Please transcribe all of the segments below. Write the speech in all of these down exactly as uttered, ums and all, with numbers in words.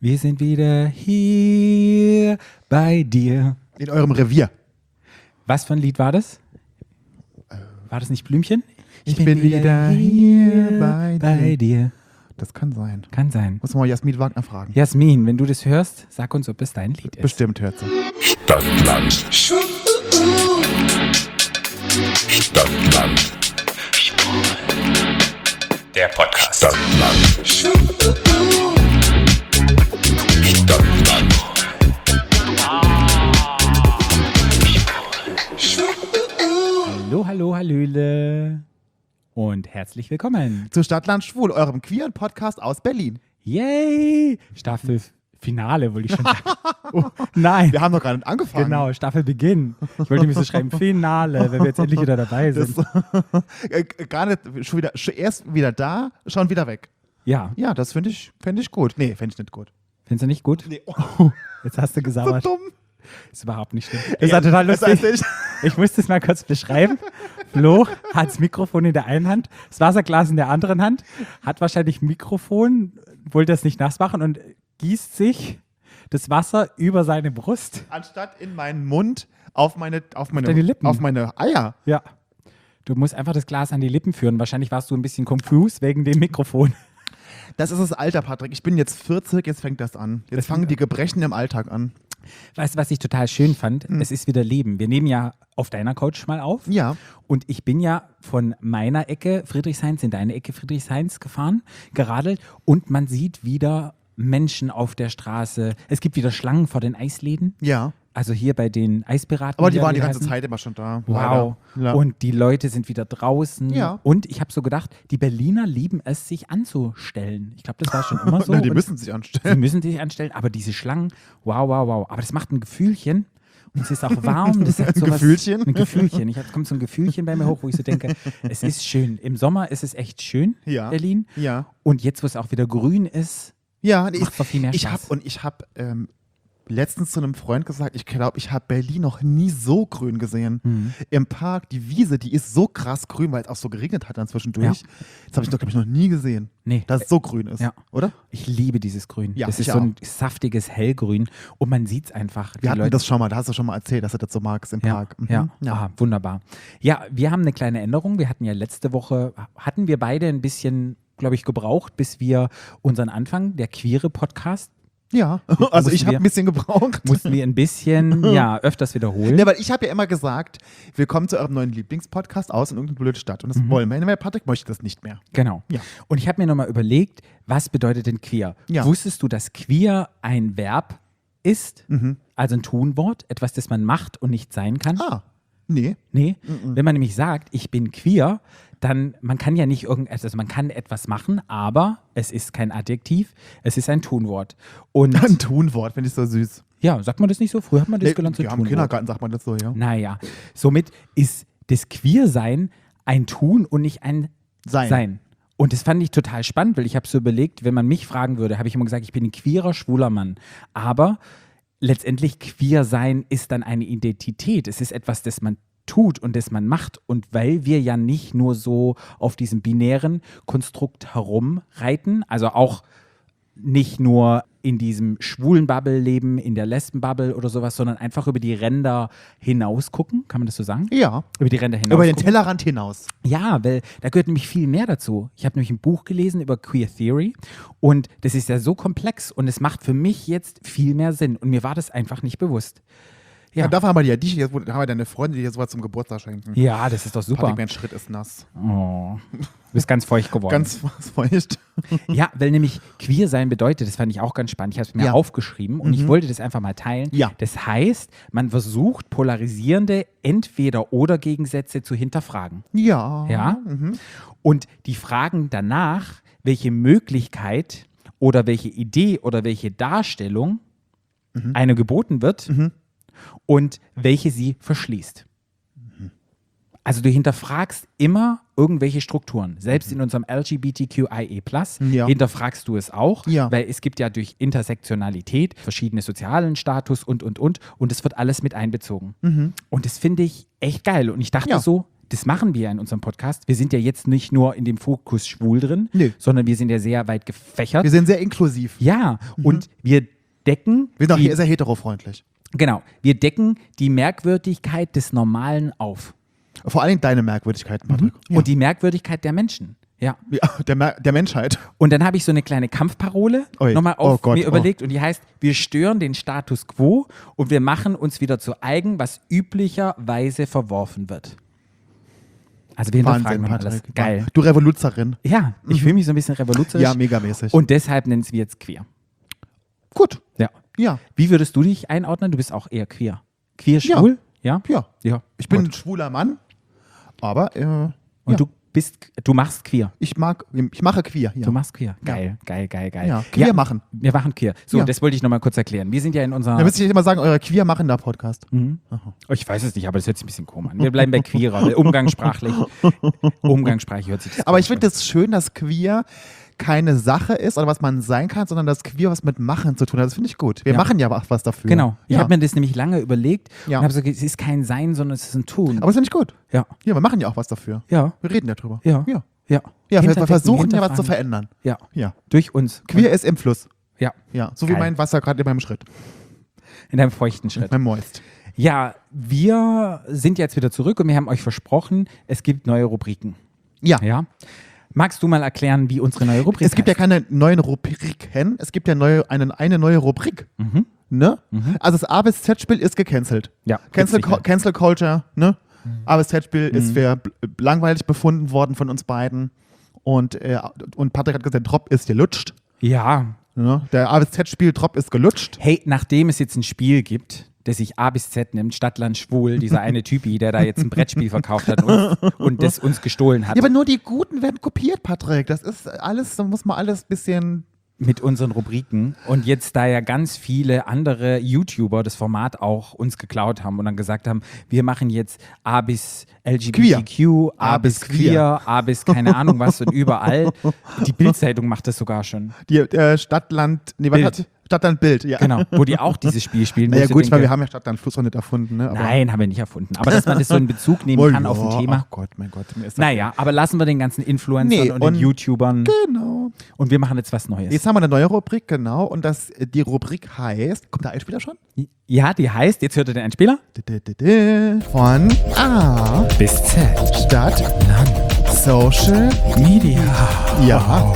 Wir sind wieder hier bei dir. In eurem Revier. Was für ein Lied war das? War das nicht Blümchen? Ich, ich bin, bin wieder hier bei, bei dir. Das kann sein. Kann sein. Muss man mal Jasmin Wagner fragen. Jasmin, wenn du das hörst, sag uns, ob es dein Lied ist. Bestimmt hört sie. Stadtland. Stadtland. Der Podcast. Stadtland. Stadtland. Hallo, hallo, hallöle. Und herzlich willkommen zu Stadtland Schwul, eurem queeren Podcast aus Berlin. Yay! Staffel Finale, wollte ich schon sagen. Oh, nein. Wir haben noch gar nicht angefangen. Genau, Staffelbeginn. Ich wollte nämlich so schreiben, Finale, wenn wir jetzt endlich wieder dabei sind. Das, gar nicht, schon wieder, schon erst wieder da, schon wieder weg. Ja. Ja, das finde ich, find ich gut. Nee, finde ich nicht gut. Findest du nicht gut? Nee. Oh. Jetzt hast du gesagt. So dumm. Ist überhaupt nicht schlimm. Das war total lustig. Ich muss das mal kurz beschreiben. Flo hat das Mikrofon in der einen Hand, das Wasserglas in der anderen Hand, hat wahrscheinlich Mikrofon, wollte das nicht nass machen und gießt sich das Wasser über seine Brust. Anstatt in meinen Mund auf meine, auf meine, Deine Lippen. Auf meine Eier. Ja. Du musst einfach das Glas an die Lippen führen. Wahrscheinlich warst du ein bisschen confused wegen dem Mikrofon. Das ist das Alter, Patrick. Ich bin jetzt vierzig, jetzt fängt das an. Jetzt das fangen die Gebrechen im Alltag an. Weißt du, was ich total schön fand? Hm. Es ist wieder Leben. Wir nehmen ja auf deiner Couch mal auf. Ja. Und ich bin ja von meiner Ecke Friedrichshains in deine Ecke Friedrichshains gefahren, geradelt. Und man sieht wieder Menschen auf der Straße. Es gibt wieder Schlangen vor den Eisläden. Ja. Also hier bei den Eispiraten. Aber die waren die heißen. ganze Zeit immer schon da. Wow. Ja. Und die Leute sind wieder draußen. Ja. Und ich habe so gedacht, die Berliner lieben es, sich anzustellen. Ich glaube, das war schon immer so. Na, die und müssen sich anstellen. Sie müssen sich anstellen, aber diese Schlangen, wow, wow, wow. Aber das macht ein Gefühlchen. Und es ist auch warm. Das hat ein sowas, Gefühlchen? Ein Gefühlchen. Ich hab, kommt so ein Gefühlchen bei mir hoch, wo ich so denke, es ist schön. Im Sommer ist es echt schön, ja. Berlin. Ja. Und jetzt, wo es auch wieder grün ist, ja, macht ich, doch viel mehr Spaß. Ich hab, und ich habe ähm, letztens zu einem Freund gesagt, ich glaube, ich habe Berlin noch nie so grün gesehen. Mhm. Im Park, die Wiese, die ist so krass grün, weil es auch so geregnet hat dann zwischendurch. Ja. Das habe ich, glaube ich, noch nie gesehen, nee. dass es so grün ist, ja. oder? Ich liebe dieses Grün. Ja, das ist so ein saftiges Hellgrün und man sieht es einfach. Wir hatten Leute das schon mal, da hast du schon mal erzählt, dass du das so magst im ja, Park. Mhm. Ja, ja. Aha, wunderbar. Ja, wir haben eine kleine Änderung. Wir hatten ja letzte Woche, hatten wir beide ein bisschen, glaube ich, gebraucht, bis wir unseren Anfang, der queere Podcast, ja, also ich habe ein bisschen gebraucht. Mussten wir ein bisschen, ja, öfters wiederholen. Ja, weil ich habe ja immer gesagt, willkommen zu eurem neuen Lieblingspodcast aus in irgendeiner blöden Stadt. Und das mhm. wollen wir, weil Patrick möchte das nicht mehr. Genau. Ja. Und ich habe mir nochmal überlegt, was bedeutet denn queer? Ja. Wusstest du, dass queer ein Verb ist? Mhm. Also ein Tunwort, etwas, das man macht und nicht sein kann? Ah, nee. Nee, mhm. wenn man nämlich sagt, ich bin queer, dann, man kann ja nicht irgendetwas, also man kann etwas machen, aber es ist kein Adjektiv, es ist ein Tunwort. Und ein Tunwort, finde ich so süß. Ja, sagt man das nicht so? Früher hat man das nee, gelernt, so ja, Tunwort. Im Kindergarten sagt man das so, ja. Naja, somit ist das Queersein ein Tun und nicht ein Sein. Sein. Und das fand ich total spannend, weil ich habe so überlegt, wenn man mich fragen würde, habe ich immer gesagt, ich bin ein queerer, schwuler Mann. Aber letztendlich queer sein ist dann eine Identität. Es ist etwas, das man tut und das man macht. Und weil wir ja nicht nur so auf diesem binären Konstrukt herumreiten, also auch nicht nur in diesem schwulen Bubble leben, in der Lesben-Bubble oder sowas, sondern einfach über die Ränder hinaus gucken, kann man das so sagen? Ja. Über die Ränder hinaus Über den gucken. Tellerrand hinaus. Ja, weil da gehört nämlich viel mehr dazu. Ich habe nämlich ein Buch gelesen über Queer Theory und das ist ja so komplex und es macht für mich jetzt viel mehr Sinn und mir war das einfach nicht bewusst. Ja. Ja, dafür haben wir dir dich, jetzt haben wir deine Freunde, die dir sowas zum Geburtstag schenken. Ja, das ist doch super. Patrick, mein Schritt ist nass. Oh, du bist ganz feucht geworden. Ganz feucht. Ja, weil nämlich queer sein bedeutet, das fand ich auch ganz spannend, ich habe es mir ja. aufgeschrieben und mhm. ich wollte das einfach mal teilen. Ja. Das heißt, man versucht polarisierende Entweder-oder-Gegensätze zu hinterfragen. Ja. Ja. Mhm. Und die Fragen danach, welche Möglichkeit oder welche Idee oder welche Darstellung mhm. eine geboten wird, mhm. und welche sie verschließt. Mhm. Also du hinterfragst immer irgendwelche Strukturen. Selbst mhm. in unserem L G B T Q I A plus, ja. hinterfragst du es auch, ja. weil es gibt ja durch Intersektionalität verschiedene sozialen Status und, und, und und es wird alles mit einbezogen. Mhm. Und das finde ich echt geil. Und ich dachte ja. so, das machen wir ja in unserem Podcast. Wir sind ja jetzt nicht nur in dem Fokus schwul drin, Nee. sondern wir sind ja sehr weit gefächert. Wir sind sehr inklusiv. Ja, und wir decken Wir sind auch die, hier sehr heterofreundlich. genau, wir decken die Merkwürdigkeit des Normalen auf. Vor allem deine Merkwürdigkeiten, Patrick. Ja. Und die Merkwürdigkeit der Menschen. Ja. Ja, der, Mer- der Menschheit. Und dann habe ich so eine kleine Kampfparole Ui. nochmal auf Oh Gott, mir oh. überlegt und die heißt, wir stören den Status quo und wir machen uns wieder zu eigen, was üblicherweise verworfen wird. Also wir hinterfragen Wahnsinn, mal alles. Patrick. Geil. Du Revoluzerin. Ja, ich fühle mich so ein bisschen revoluzerisch. Ja, megamäßig. Und deshalb nennen wir jetzt queer. gut. Ja. Ja. Wie würdest du dich einordnen? Du bist auch eher queer. Queer, Ja. schwul? Ja. Ja. Ja. Ich bin Gut. ein schwuler Mann, aber äh, Und ja. du bist, du machst queer. ich mag, ich mache queer. Ja. Du machst queer. Geil, geil, geil, geil. Ja, queer machen. Wir machen queer. So, Ja. das wollte ich nochmal kurz erklären. Wir sind ja in unserer. Da müsste ich immer sagen, euer queer machender Podcast. Mhm. Ich weiß es nicht, aber das hört sich ein bisschen komisch an. Wir bleiben bei queerer, weil umgangssprachlich. Umgangssprachlich hört sich das Aber ich komisch finde es schön, dass queer keine Sache ist oder was man sein kann, sondern dass queer was mit Machen zu tun hat. Das finde ich gut. Wir Ja. machen ja auch was dafür. Genau. Ich ja. habe mir das nämlich lange überlegt Ja. und habe so gesagt, es ist kein Sein, sondern es ist ein Tun. Aber das finde ich gut. ja. Ja, wir machen ja auch was dafür. Ja. Wir reden ja drüber. Ja. Ja, Ja. ja wir Hinterdenken, versuchen ja was zu hinterfragen. verändern. Ja. Ja. Durch uns. Queer ist im Fluss. Ja. Ja, so wie Geil. mein Wasser gerade in meinem Schritt. In deinem feuchten Schritt. Mein Moist. Ja, wir sind jetzt wieder zurück und wir haben euch versprochen, es gibt neue Rubriken. Ja. Ja. Magst du mal erklären, wie unsere neue Rubrik Es gibt ja heißt? keine neuen Rubriken, es gibt ja neue, eine, eine neue Rubrik. Mhm. Ne? Also das A bis Z-Spiel ist gecancelt. Ja, Cancel, gibt's nicht mehr. Cancel Culture, ne? A bis Z-Spiel ist für bl- langweilig befunden worden von uns beiden. Und, äh, und Patrick hat gesagt, der Drop ist gelutscht. Ja. Ne? Der A bis Z-Spiel Drop ist gelutscht. Hey, nachdem es jetzt ein Spiel gibt, das sich A bis Z nimmt, Stadtland Schwul, dieser eine Typi, der da jetzt ein Brettspiel verkauft hat und, und das uns gestohlen hat. Ja, aber nur die Guten werden kopiert, Patrick. Das ist alles, da muss man alles ein bisschen. Mit unseren Rubriken. Und jetzt, da ja ganz viele andere YouTuber das Format auch uns geklaut haben und dann gesagt haben, wir machen jetzt A bis L G B T Q, A, A bis bis Queer, A bis keine Ahnung was und überall. Die Bild-Zeitung macht das sogar schon. Die äh, Stadtland, nee, was Bild. hat Stadtland Bild, ja. Genau, wo die auch dieses Spiel spielen. wo Naja, ich so gut, denke, weil wir haben ja Stadtland Fluss auch nicht erfunden, ne? Aber nein, haben wir nicht erfunden. Aber dass man das so in Bezug nehmen Oh kann ja, auf ein Thema. Ach Gott, mein Gott. Mir ist das- Naja, aber lassen wir den ganzen Influencern Nee, und, und- den YouTubern Genau. und wir machen jetzt was Neues. Jetzt haben wir eine neue Rubrik, genau. Und das, die Rubrik heißt, kommt der Einspieler schon? Ja, die heißt, jetzt hört ihr den Einspieler? Von A Bis Z. Stadt Land. Social Media. Ja.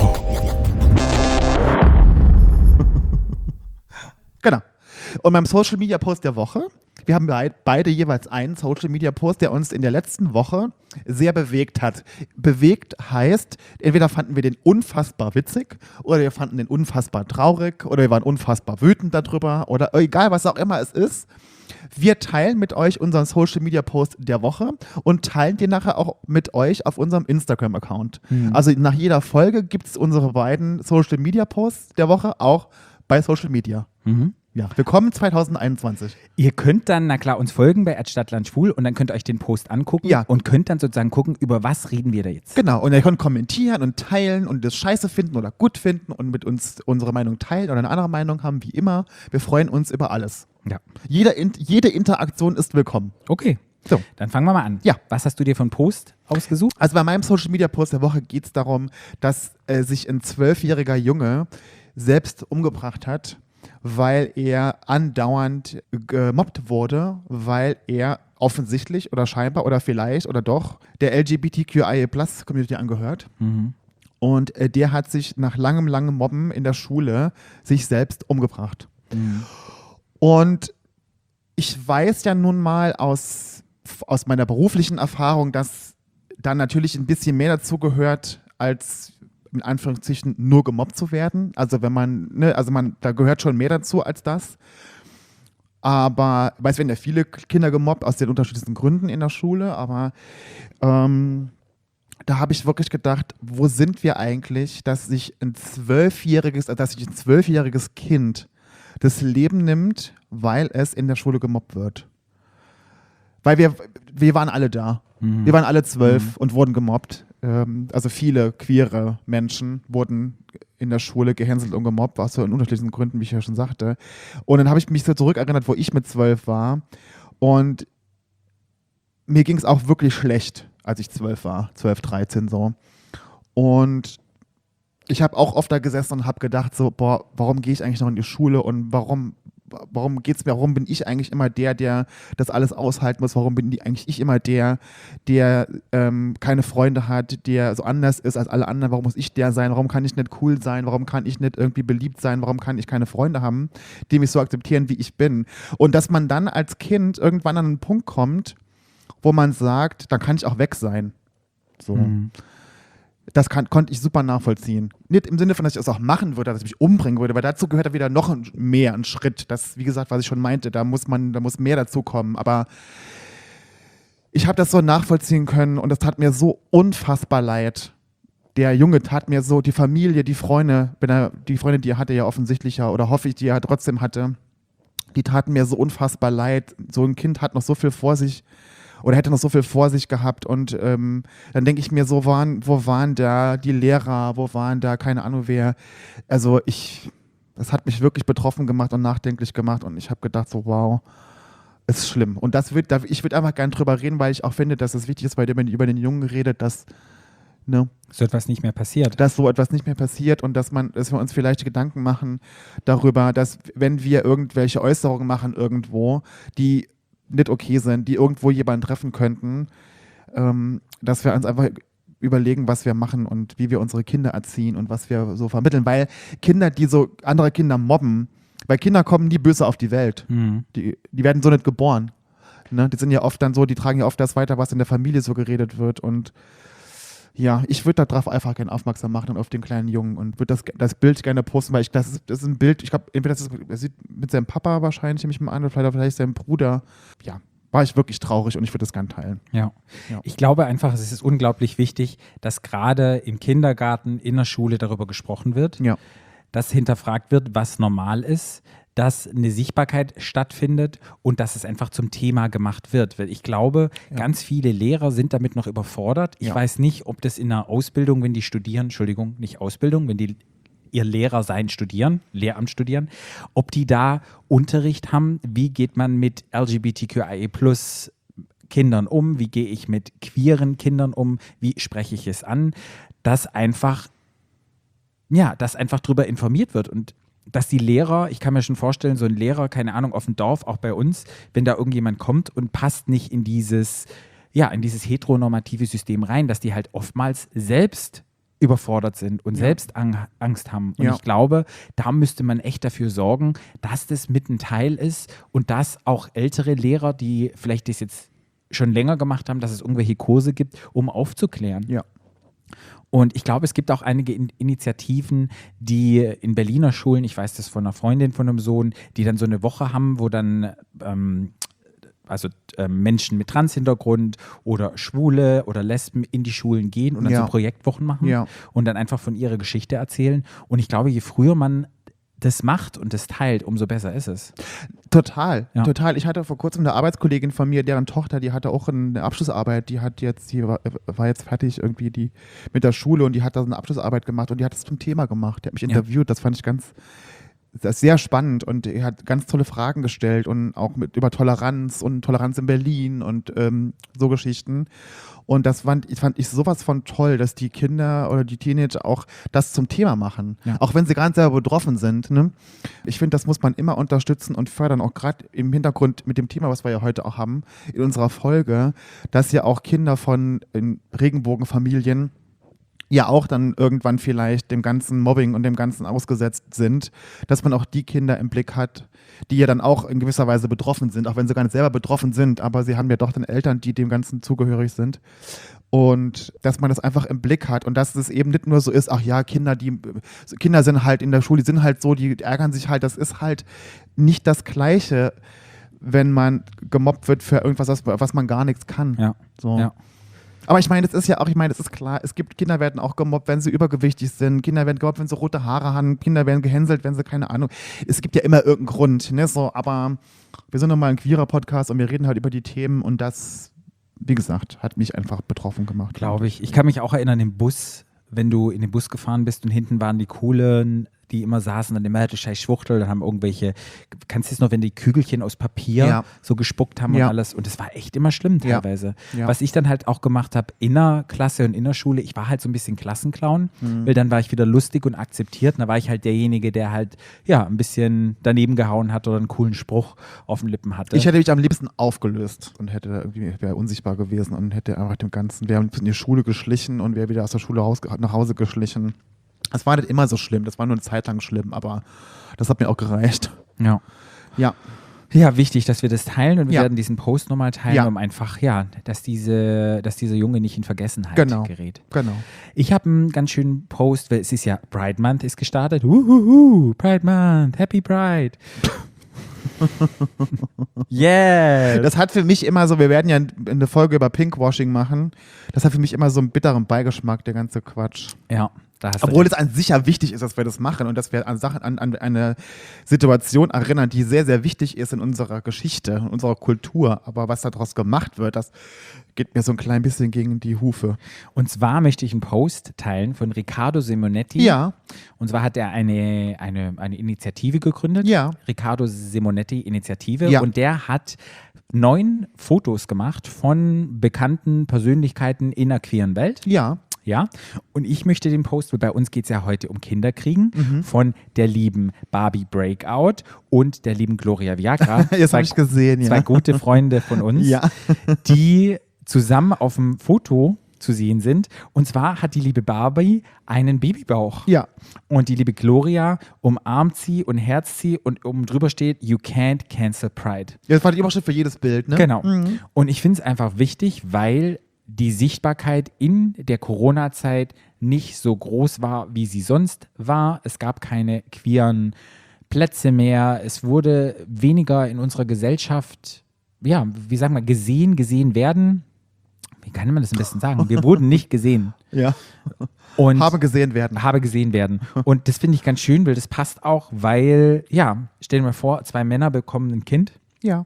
Genau. Und beim Social Media Post der Woche, wir haben beid- beide jeweils einen Social Media Post, der uns in der letzten Woche sehr bewegt hat. Bewegt heißt, entweder fanden wir den unfassbar witzig oder wir fanden den unfassbar traurig oder wir waren unfassbar wütend darüber oder egal, was auch immer es ist. Wir teilen mit euch unseren Social Media Post der Woche und teilen den nachher auch mit euch auf unserem Instagram-Account. Also nach jeder Folge gibt es unsere beiden Social Media Posts der Woche auch bei Social Media. Mhm. Ja, willkommen zwanzig einundzwanzig. Ihr könnt dann, na klar, uns folgen bei Stadtland Schwul und dann könnt ihr euch den Post angucken Ja. und könnt dann sozusagen gucken, über was reden wir da jetzt. Genau, und ihr könnt kommentieren und teilen und das scheiße finden oder gut finden und mit uns unsere Meinung teilen oder eine andere Meinung haben, wie immer. Wir freuen uns über alles. Ja. Jede, In- jede Interaktion ist willkommen. Okay, So. dann fangen wir mal an. Ja. Was hast du dir für einen Post ausgesucht? Also bei meinem Social Media Post der Woche geht es darum, dass äh, sich ein zwölfjähriger Junge selbst umgebracht hat, weil er andauernd gemobbt wurde, weil er offensichtlich oder scheinbar oder vielleicht oder doch der L G B T Q I A Plus Community angehört. Mhm. Und äh, der hat sich nach langem, langem Mobben in der Schule sich selbst umgebracht. Mhm. Und ich weiß ja nun mal aus, aus meiner beruflichen Erfahrung, dass da natürlich ein bisschen mehr dazu gehört, als in Anführungszeichen nur gemobbt zu werden. Also wenn man, ne, also man, da gehört schon mehr dazu als das. Aber, ich weiß, werden ja viele Kinder gemobbt aus den unterschiedlichsten Gründen in der Schule, aber ähm, da habe ich wirklich gedacht, wo sind wir eigentlich, dass sich ein zwölfjähriges, dass sich ein zwölfjähriges Kind das Leben nimmt, weil es in der Schule gemobbt wird. Weil wir, wir waren alle da. Mhm. Wir waren alle zwölf mhm. und wurden gemobbt. Ähm, also viele queere Menschen wurden in der Schule gehänselt und gemobbt, was so in unterschiedlichen Gründen, wie ich ja schon sagte. Und dann habe ich mich so zurückerinnert, wo ich mit zwölf war. Und mir ging es auch wirklich schlecht. als ich zwölf war, zwölf, dreizehn so. Und ich habe auch oft da gesessen und habe gedacht so, boah, warum gehe ich eigentlich noch in die Schule und warum Warum geht's mir, warum bin ich eigentlich immer der, der das alles aushalten muss? Warum bin eigentlich ich immer der, der ähm, keine Freunde hat, der so anders ist als alle anderen? Warum muss ich der sein? Warum kann ich nicht cool sein? Warum kann ich nicht irgendwie beliebt sein? Warum kann ich keine Freunde haben, die mich so akzeptieren, wie ich bin? Und dass man dann als Kind irgendwann an einen Punkt kommt, wo man sagt, dann kann ich auch weg sein. So. Mhm. Das kann, konnte ich super nachvollziehen. Nicht im Sinne von, dass ich es auch machen würde, dass ich mich umbringen würde, weil dazu gehört ja wieder noch mehr ein Schritt. Das, wie gesagt, was ich schon meinte, da muss man, da muss mehr dazu kommen. Aber ich habe das so nachvollziehen können und es tat mir so unfassbar leid. Der Junge tat mir so, die Familie, die Freunde, wenn er, die Freunde, die er hatte, ja offensichtlich ja, oder hoffe ich, die er trotzdem hatte, die taten mir so unfassbar leid. So ein Kind hat noch so viel vor sich. Oder hätte noch so viel vor sich gehabt und ähm, dann denke ich mir so, waren, wo waren da die Lehrer, wo waren da keine Ahnung wer, also ich, das hat mich wirklich betroffen gemacht und nachdenklich gemacht und ich habe gedacht so, wow, ist schlimm und das wird, ich würde einfach gerne drüber reden, weil ich auch finde, dass es wichtig ist, weil man über den Jungen redet, dass ne, so etwas nicht mehr passiert. Dass so etwas nicht mehr passiert und dass man, dass wir uns vielleicht Gedanken machen darüber, dass wenn wir irgendwelche Äußerungen machen irgendwo, die nicht okay sind, die irgendwo jemanden treffen könnten, ähm, dass wir uns einfach überlegen, was wir machen und wie wir unsere Kinder erziehen und was wir so vermitteln. Weil Kinder, die so andere Kinder mobben, weil Kinder kommen nie böse auf die Welt. Mhm. Die, die werden so nicht geboren. Ne? Die sind ja oft dann so, die tragen ja oft das weiter, was in der Familie so geredet wird und ja, ich würde darauf einfach gerne aufmerksam machen und auf den kleinen Jungen und würde das, das Bild gerne posten, weil ich, das, ist, das ist ein Bild, ich glaube, entweder das ist, er sieht mit seinem Papa wahrscheinlich, nehme ich mal an, oder vielleicht, vielleicht seinem Bruder. Ja, war ich wirklich traurig und ich würde das gerne teilen. Ja. ja, ich glaube einfach, es ist unglaublich wichtig, dass gerade im Kindergarten, in der Schule darüber gesprochen wird, ja. dass hinterfragt wird, was normal ist, dass eine Sichtbarkeit stattfindet und dass es einfach zum Thema gemacht wird. Weil ich glaube, ja. ganz viele Lehrer sind damit noch überfordert. Ich ja. weiß nicht, ob das in der Ausbildung, wenn die studieren, Entschuldigung, nicht Ausbildung, wenn die ihr Lehrer sein studieren, Lehramt studieren, ob die da Unterricht haben, wie geht man mit L G B T Q I A plus Kindern um, wie gehe ich mit queeren Kindern um, wie spreche ich es an, dass einfach, ja, dass einfach drüber informiert wird und dass die Lehrer, ich kann mir schon vorstellen, so ein Lehrer, keine Ahnung, auf dem Dorf, auch bei uns, wenn da irgendjemand kommt und passt nicht in dieses, ja, in dieses heteronormative System rein, dass die halt oftmals selbst überfordert sind und ja. selbst ang- Angst haben. Und ja. ich glaube, da müsste man echt dafür sorgen, dass das mit ein Teil ist und dass auch ältere Lehrer, die vielleicht das jetzt schon länger gemacht haben, dass es irgendwelche Kurse gibt, um aufzuklären. Ja. Und ich glaube, es gibt auch einige In- Initiativen, die in Berliner Schulen, ich weiß das von einer Freundin von einem Sohn, die dann so eine Woche haben, wo dann ähm, also äh, Menschen mit Trans-Hintergrund oder Schwule oder Lesben in die Schulen gehen und dann ja. so Projektwochen machen ja. und dann einfach von ihrer Geschichte erzählen. Und ich glaube, je früher man das macht und das teilt, umso besser ist es. Total, ja. total. Ich hatte vor kurzem eine Arbeitskollegin von mir, deren Tochter, die hatte auch eine Abschlussarbeit, die hat jetzt, die war, war jetzt fertig irgendwie die mit der Schule und die hat da eine Abschlussarbeit gemacht und die hat es zum Thema gemacht. Die hat mich ja. interviewt, das fand ich ganz, das ist sehr spannend und er hat ganz tolle Fragen gestellt und auch mit, über Toleranz und Toleranz in Berlin und ähm, so Geschichten. Und das fand, fand ich sowas von toll, dass die Kinder oder die Teenager auch das zum Thema machen. Ja. Auch wenn sie gar nicht selber betroffen sind. Ne? Ich finde, das muss man immer unterstützen und fördern, auch gerade im Hintergrund mit dem Thema, was wir ja heute auch haben, in unserer Folge, dass ja auch Kinder von in Regenbogenfamilien ja auch dann irgendwann vielleicht dem ganzen Mobbing und dem Ganzen ausgesetzt sind, dass man auch die Kinder im Blick hat, die ja dann auch in gewisser Weise betroffen sind, auch wenn sie gar nicht selber betroffen sind, aber sie haben ja doch dann Eltern, die dem Ganzen zugehörig sind. Und dass man das einfach im Blick hat und dass es eben nicht nur so ist, ach ja, Kinder, die Kinder sind halt in der Schule, die sind halt so, die ärgern sich halt, das ist halt nicht das Gleiche, wenn man gemobbt wird für irgendwas, was, was man gar nichts kann. Ja. So. Ja. Aber ich meine, das ist ja auch, ich meine, das ist klar, es gibt, Kinder werden auch gemobbt, wenn sie übergewichtig sind, Kinder werden gemobbt, wenn sie rote Haare haben, Kinder werden gehänselt, wenn sie, keine Ahnung, es gibt ja immer irgendeinen Grund, ne, so, aber wir sind nochmal ein queerer Podcast und wir reden halt über die Themen und das, wie gesagt, hat mich einfach betroffen gemacht. Glaube ich. Ich kann mich auch erinnern, im Bus, wenn du in den Bus gefahren bist und hinten waren die coolen die immer saßen und immer, du scheiß Schwuchtel, dann haben irgendwelche, kannst du es noch, wenn die Kügelchen aus Papier Ja. so gespuckt haben Ja. und alles. Und das war echt immer schlimm Ja. teilweise. Ja. Was ich dann halt auch gemacht habe, in der Klasse und in der Schule, ich war halt so ein bisschen Klassenclown, Mhm. weil dann war ich wieder lustig und akzeptiert. Und da war ich halt derjenige, der halt, ja, ein bisschen daneben gehauen hat oder einen coolen Spruch auf den Lippen hatte. Ich hätte mich am liebsten aufgelöst und hätte da irgendwie, wäre unsichtbar gewesen und hätte einfach dem Ganzen, wäre in die Schule geschlichen und wäre wieder aus der Schule raus, nach Hause geschlichen. Das war nicht immer so schlimm, das war nur eine Zeit lang schlimm, aber das hat mir auch gereicht. ja. Ja, Ja, wichtig, dass wir das teilen und wir Ja. werden diesen Post nochmal teilen, Ja. um einfach, ja, dass, diese, dass dieser Junge nicht in Vergessenheit Genau. gerät. genau. Ich habe einen ganz schönen Post, weil es ist ja Pride Month ist gestartet. Uhuhu, Pride Month, Happy Pride. Yeah. Das hat für mich immer so, wir werden ja eine Folge über Pinkwashing machen, das hat für mich immer so einen bitteren Beigeschmack, der ganze Quatsch. Ja, da hast du Obwohl recht. es an sich ja wichtig ist, dass wir das machen und dass wir an Sachen, an, an eine Situation erinnern, die sehr, sehr wichtig ist in unserer Geschichte, in unserer Kultur. Aber was daraus gemacht wird, das geht mir so ein klein bisschen gegen die Hufe. Und zwar möchte ich einen Post teilen von Riccardo Simonetti. Ja, Und zwar hat er eine, eine, eine Initiative gegründet. Ja. Riccardo Simonetti Initiative. Ja. Und der hat neun Fotos gemacht von bekannten Persönlichkeiten in der queeren Welt. ja, Ja, und ich möchte den Post, weil bei uns geht es ja heute um Kinderkriegen, Mhm. von der lieben Barbie Breakout und der lieben Gloria Viagra. jetzt Zwei- habe ich gesehen, ja. Zwei gute Freunde von uns, Ja. die zusammen auf dem Foto zu sehen sind. Und zwar hat die liebe Barbie einen Babybauch. Ja. Und die liebe Gloria umarmt sie und herzt sie und oben drüber steht, you can't cancel Pride. Das war die Überschrift für jedes Bild, ne? Genau. Mhm. Und ich finde es einfach wichtig, weil die Sichtbarkeit in der Corona-Zeit nicht so groß war, wie sie sonst war. Es gab keine queeren Plätze mehr. Es wurde weniger in unserer Gesellschaft, ja, wie sagen wir, gesehen, gesehen werden. Wie kann man das am besten sagen? Wir wurden nicht gesehen. Ja. Und Habe gesehen werden. habe gesehen werden. Und das finde ich ganz schön, weil das passt auch, weil, ja, stell dir mal vor, zwei Männer bekommen ein Kind. Ja.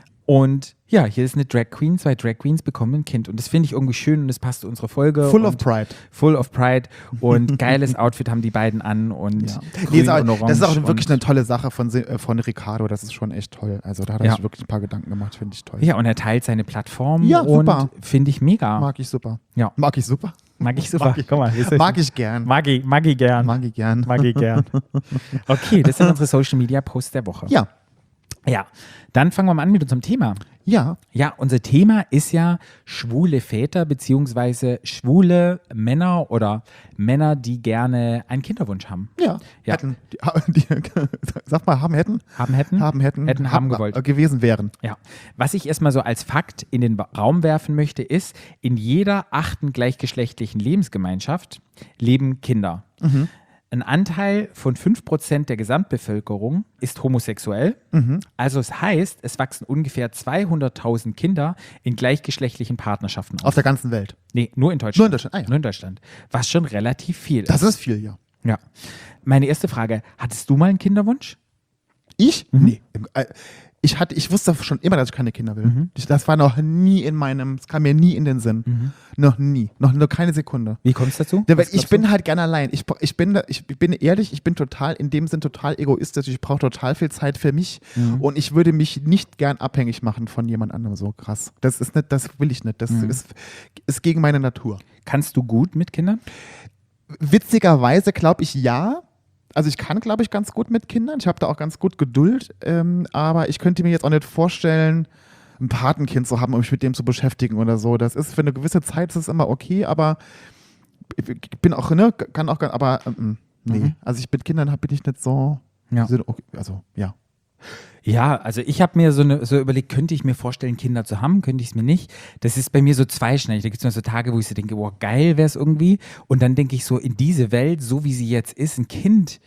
Und ja, hier ist eine Drag Queen, zwei Drag Queens bekommen ein Kind. Und das finde ich irgendwie schön und das passt zu unserer Folge. Full und of Pride. Full of Pride. Und geiles Outfit haben die beiden an und Ja. grün Nee, ist auch, und orange. das ist auch wirklich und, eine tolle Sache von, Se- äh, von Ricardo. Das ist schon echt toll. Also da hat er Ja. sich wirklich ein paar Gedanken gemacht. Finde ich toll. Ja, und er teilt seine Plattform Ja, und super. finde ich mega. Mag ich super. Ja. Mag ich super. Mag ich super. Mag ich, Guck mal, hier ist mag ich gern. Mag ich, mag ich gern. Mag ich gern. Mag ich gern. Okay, das sind unsere Social Media Posts der Woche. Ja. Ja, dann fangen wir mal an mit unserem Thema. Ja. Ja, unser Thema ist ja schwule Väter beziehungsweise schwule Männer oder Männer, die gerne einen Kinderwunsch haben. Ja. Ja. Hätten. Die, die, sag mal, haben, hätten. Haben, hätten? Haben, hätten. Hätten, haben gewollt. äh, Gewesen wären. Ja. Was ich erstmal so als Fakt in den Ba- Raum werfen möchte, ist, in jeder achten gleichgeschlechtlichen Lebensgemeinschaft leben Kinder. Ein Anteil von fünf Prozent der Gesamtbevölkerung ist homosexuell. Also es heißt, es wachsen ungefähr zweihunderttausend Kinder in gleichgeschlechtlichen Partnerschaften auf. Auf der ganzen Welt. Nee, nur in Deutschland. Nur in Deutschland, ah ja. Nur in Deutschland. Was schon relativ viel ist. Das ist viel, ja. Ja. Meine erste Frage, hattest du mal einen Kinderwunsch? Ich? Mhm. Nee. Im- äh, Ich, hatte, ich wusste schon immer, dass ich keine Kinder will. Mhm. Ich, das war noch nie in meinem, es kam mir nie in den Sinn. Noch nie. Noch nur keine Sekunde. Wie kommst du dazu? Ja, weil Was ich glaubst bin du? halt gerne allein. Ich, ich, bin, da- ich bin ehrlich, ich bin total, in dem Sinn total egoistisch. Ich brauche total viel Zeit für mich Mhm. und ich würde mich nicht gern abhängig machen von jemand anderem. So krass. Das ist nicht, das will ich nicht. Das Mhm. ist, ist gegen meine Natur. Kannst du gut mit Kindern? Witzigerweise glaube ich ja. Also ich kann, glaube ich, ganz gut mit Kindern. Ich habe da auch ganz gut Geduld. Ähm, aber ich könnte mir jetzt auch nicht vorstellen, ein Patenkind zu haben, um mich mit dem zu beschäftigen oder so. Das ist für eine gewisse Zeit, das ist immer okay, aber ich bin auch, ne, kann auch, aber ähm, nee. Mhm. Also ich mit Kindern hab- bin ich nicht so, Ja. so okay, also ja. Ja, also ich habe mir so, eine, so überlegt, könnte ich mir vorstellen, Kinder zu haben, könnte ich es mir nicht. Das ist bei mir so zweischneidig. Da gibt es noch so Tage, wo ich so denke, boah, geil wäre es irgendwie. Und dann denke ich so, in diese Welt, so wie sie jetzt ist, ein Kind,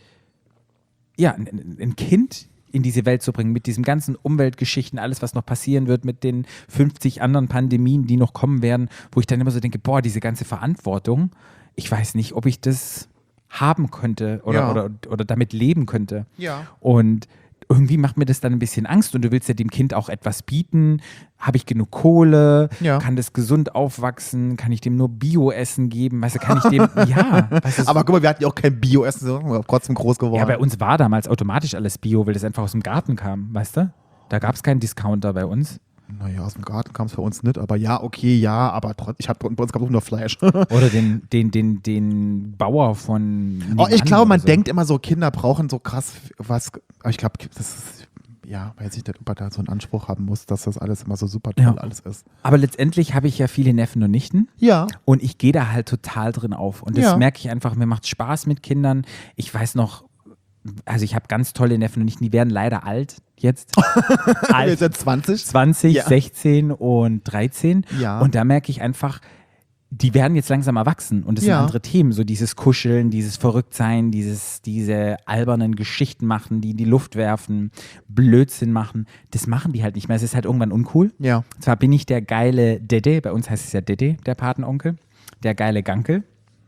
ja, ein, ein Kind in diese Welt zu bringen, mit diesen ganzen Umweltgeschichten, alles, was noch passieren wird, mit den fünfzig anderen Pandemien, die noch kommen werden, wo ich dann immer so denke, boah, diese ganze Verantwortung, ich weiß nicht, ob ich das haben könnte oder, Ja. oder, oder damit leben könnte. Ja. Und irgendwie macht mir das dann ein bisschen Angst und du willst ja dem Kind auch etwas bieten. Habe ich genug Kohle? Ja. Kann das gesund aufwachsen? Kann ich dem nur Bio-Essen geben? Weißt du, kann ich dem, ja. Weißt du, Aber guck mal, wir hatten ja auch kein Bio-Essen, so, wir sind trotzdem groß geworden. ja, bei uns war damals automatisch alles Bio, weil das einfach aus dem Garten kam, weißt du? Da gab es keinen Discounter bei uns. Naja, aus dem Garten kam es bei uns nicht, aber ja, okay, ja, aber trotz, ich hab, bei uns gab es auch nur Fleisch. Oder den, den, den, den Bauer von. Oh, ich nebenan glaube, man oder so. denkt immer so, Kinder brauchen so krass was, aber ich glaube, das ist, ja, weiß ich nicht, ob man da so einen Anspruch haben muss, dass das alles immer so super toll Ja. alles ist. Aber letztendlich habe ich ja viele Neffen und Nichten. Ja. Und ich gehe da halt total drin auf. Und das Ja. merke ich einfach, mir macht Spaß mit Kindern. Ich weiß noch, also ich habe ganz tolle Neffen und Nichten, die werden leider alt jetzt. Wir alt. sind zwanzig. zwanzig, Ja. sechzehn und dreizehn. Ja. Und da merke ich einfach, die werden jetzt langsam erwachsen und das Ja. sind andere Themen, so dieses Kuscheln, dieses Verrücktsein, dieses, diese albernen Geschichten machen, die in die Luft werfen, Blödsinn machen, das machen die halt nicht mehr. Es ist halt irgendwann uncool. Ja. Zwar bin ich der geile Dede, bei uns heißt es ja Dede, der Patenonkel, der geile Gankel,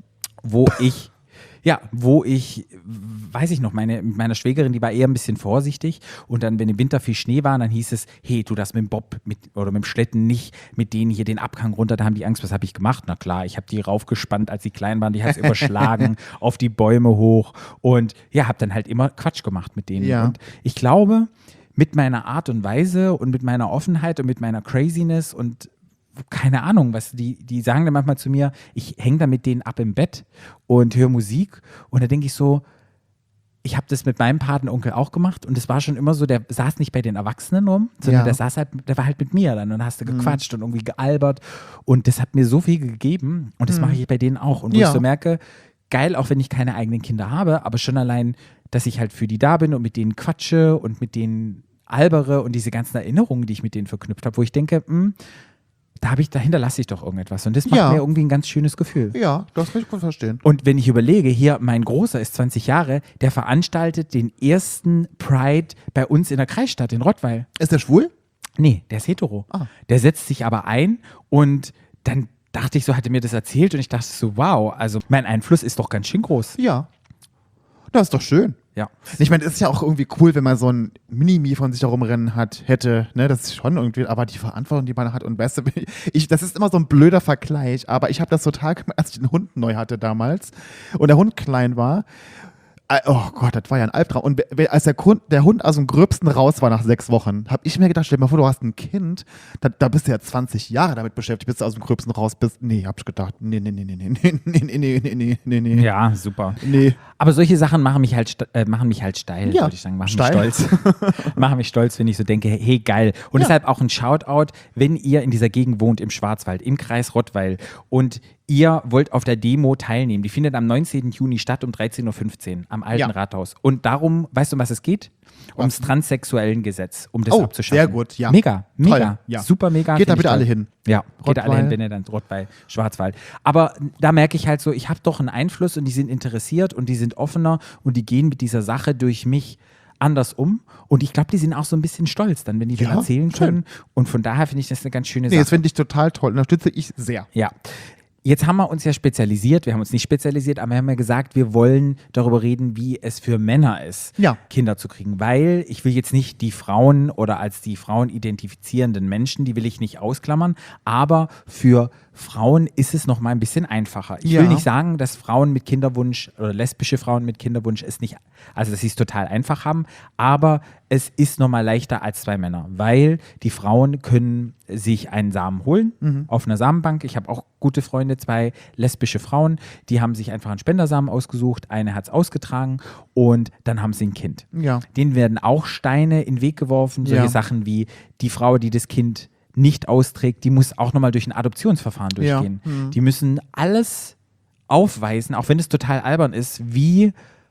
wo ich, ja, wo ich, weiß ich noch, meine, mit meiner Schwägerin, die war eher ein bisschen vorsichtig und dann, wenn im Winter viel Schnee war, dann hieß es, hey, tu das mit dem Bob mit, oder mit dem Schlitten nicht, mit denen hier den Abhang runter, da haben die Angst, was habe ich gemacht? Na klar, ich habe die raufgespannt, als sie klein waren, die hat es überschlagen, auf die Bäume hoch und ja, habe dann halt immer Quatsch gemacht mit denen. Ja. Und ich glaube, mit meiner Art und Weise und mit meiner Offenheit und mit meiner Craziness und keine Ahnung, was die, die sagen dann manchmal zu mir, ich hänge da mit denen ab im Bett und höre Musik und da denke ich so, ich habe das mit meinem Patenonkel auch gemacht und es war schon immer so, der saß nicht bei den Erwachsenen rum, sondern Ja. der saß halt, der war halt mit mir dann und dann hast du gequatscht und irgendwie gealbert und das hat mir so viel gegeben und das mache ich bei denen auch und wo Ja. ich so merke, geil, auch wenn ich keine eigenen Kinder habe, aber schon allein, dass ich halt für die da bin und mit denen quatsche und mit denen albere und diese ganzen Erinnerungen, die ich mit denen verknüpft habe, wo ich denke, mh, da habe ich, dahinter lasse ich doch irgendetwas. Und das macht Ja. mir irgendwie ein ganz schönes Gefühl. Ja, das kann ich gut verstehen. Und wenn ich überlege, hier, mein Großer ist zwanzig Jahre, der veranstaltet den ersten Pride bei uns in der Kreisstadt in Rottweil. Ist der schwul? Nee, der ist hetero. Ah. Der setzt sich aber ein und dann dachte ich so, hat er mir das erzählt und ich dachte so, wow, also mein Einfluss ist doch ganz schön groß. Ja. Das ist doch schön. Ja. Ich meine, es ist ja auch irgendwie cool, wenn man so ein Mini-Me von sich herumrennen hat, hätte, ne, das ist schon irgendwie, aber die Verantwortung, die man hat und weißt du, ich, das ist immer so ein blöder Vergleich, aber ich habe das total gemacht, als ich den Hund neu hatte damals und der Hund klein war. Äh, Oh Gott, das war ja ein Albtraum. Und we- we- als der, Kun- der Hund aus dem Gröbsten raus war nach sechs Wochen, habe ich mir gedacht, stell dir mal vor, du hast ein Kind, da, da bist du ja zwanzig Jahre damit beschäftigt, bis du aus dem Gröbsten raus bist. Nee, hab ich gedacht, nee, nee, nee, nee, nee, nee, nee, nee, nee, nee, nee, nee. Ja, super. Nee. Aber solche Sachen machen mich halt, sta- äh, machen mich halt steil, Ja, würde ich sagen. Machen steil. mich stolz. machen mich stolz, wenn ich so denke, hey, geil. Und Ja. deshalb auch ein Shoutout, wenn ihr in dieser Gegend wohnt, im Schwarzwald, im Kreis Rottweil und ihr wollt auf der Demo teilnehmen. Die findet am neunzehnten Juni statt um dreizehn Uhr fünfzehn am Alten Ja. Rathaus. Und darum, weißt du, um was es geht? Ums transsexuellen Gesetz, um das Oh, abzuschaffen. sehr gut, ja. Mega, mega. Toll, ja. Super mega. Geht da Find ich bitte toll. alle hin. Ja, geht alle hin, Rottweil. wenn ihr dann Rottweil, Schwarzwald. Aber da merke ich halt so, ich habe doch einen Einfluss und die sind interessiert und die sind offener und die gehen mit dieser Sache durch mich anders um. Und ich glaube, die sind auch so ein bisschen stolz dann, wenn die Ja, dann erzählen schön. können. Und von daher finde ich das eine ganz schöne Nee, das Sache. finde ich total toll. Unterstütze ich sehr. Ja. Jetzt haben wir uns ja spezialisiert, wir haben uns nicht spezialisiert, aber wir haben ja gesagt, wir wollen darüber reden, wie es für Männer ist, Ja. Kinder zu kriegen. Weil ich will jetzt nicht die Frauen oder als die Frauen identifizierenden Menschen, die will ich nicht ausklammern, aber für Frauen ist es noch mal ein bisschen einfacher. Ich Ja. will nicht sagen, dass Frauen mit Kinderwunsch oder lesbische Frauen mit Kinderwunsch es nicht, also dass sie es total einfach haben, aber es ist noch mal leichter als zwei Männer, weil die Frauen können sich einen Samen holen auf einer Samenbank. Ich habe auch gute Freunde, zwei lesbische Frauen, die haben sich einfach einen Spendersamen ausgesucht, eine hat es ausgetragen und dann haben sie ein Kind. Ja. Denen werden auch Steine in den Weg geworfen, solche Ja. Sachen wie die Frau, die das Kind nicht austrägt, die muss auch nochmal durch ein Adoptionsverfahren Ja. durchgehen. Mhm. Die müssen alles aufweisen, auch wenn es total albern ist, wie,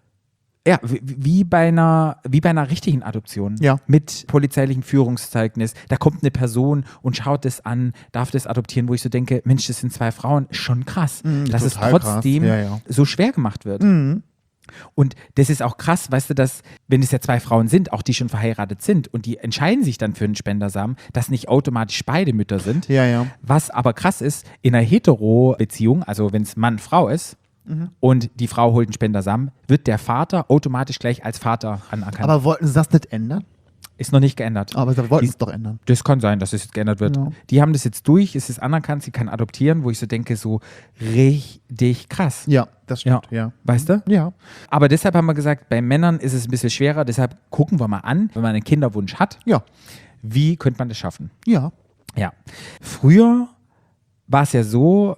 ja, wie, wie, bei einer, wie bei einer richtigen Adoption. Ja. Mit polizeilichem Führungszeugnis. Da kommt eine Person und schaut das an, darf das adoptieren, wo ich so denke, Mensch, das sind zwei Frauen, schon krass, Mhm, dass es total trotzdem krass. Ja, ja. so schwer gemacht wird. Mhm. Und das ist auch krass, weißt du, dass, wenn es ja zwei Frauen sind, auch die schon verheiratet sind und die entscheiden sich dann für einen Spendersamen, dass nicht automatisch beide Mütter sind. Ja, ja. Was aber krass ist, in einer Hetero-Beziehung, also wenn es Mann-Frau ist, Mhm. und die Frau holt einen Spendersamen, wird der Vater automatisch gleich als Vater anerkannt. Aber wollten sie das nicht ändern? Ist noch nicht geändert. Aber sie wollten Die- es doch ändern. Das kann sein, dass es jetzt geändert wird. Ja. Die haben das jetzt durch, es ist anerkannt, sie kann adoptieren, wo ich so denke, so richtig krass. Ja, das stimmt. Ja. Weißt du? Ja. Aber deshalb haben wir gesagt, bei Männern ist es ein bisschen schwerer, deshalb gucken wir mal an, wenn man einen Kinderwunsch hat, Ja. wie könnte man das schaffen? Ja. Ja. Früher war es ja so,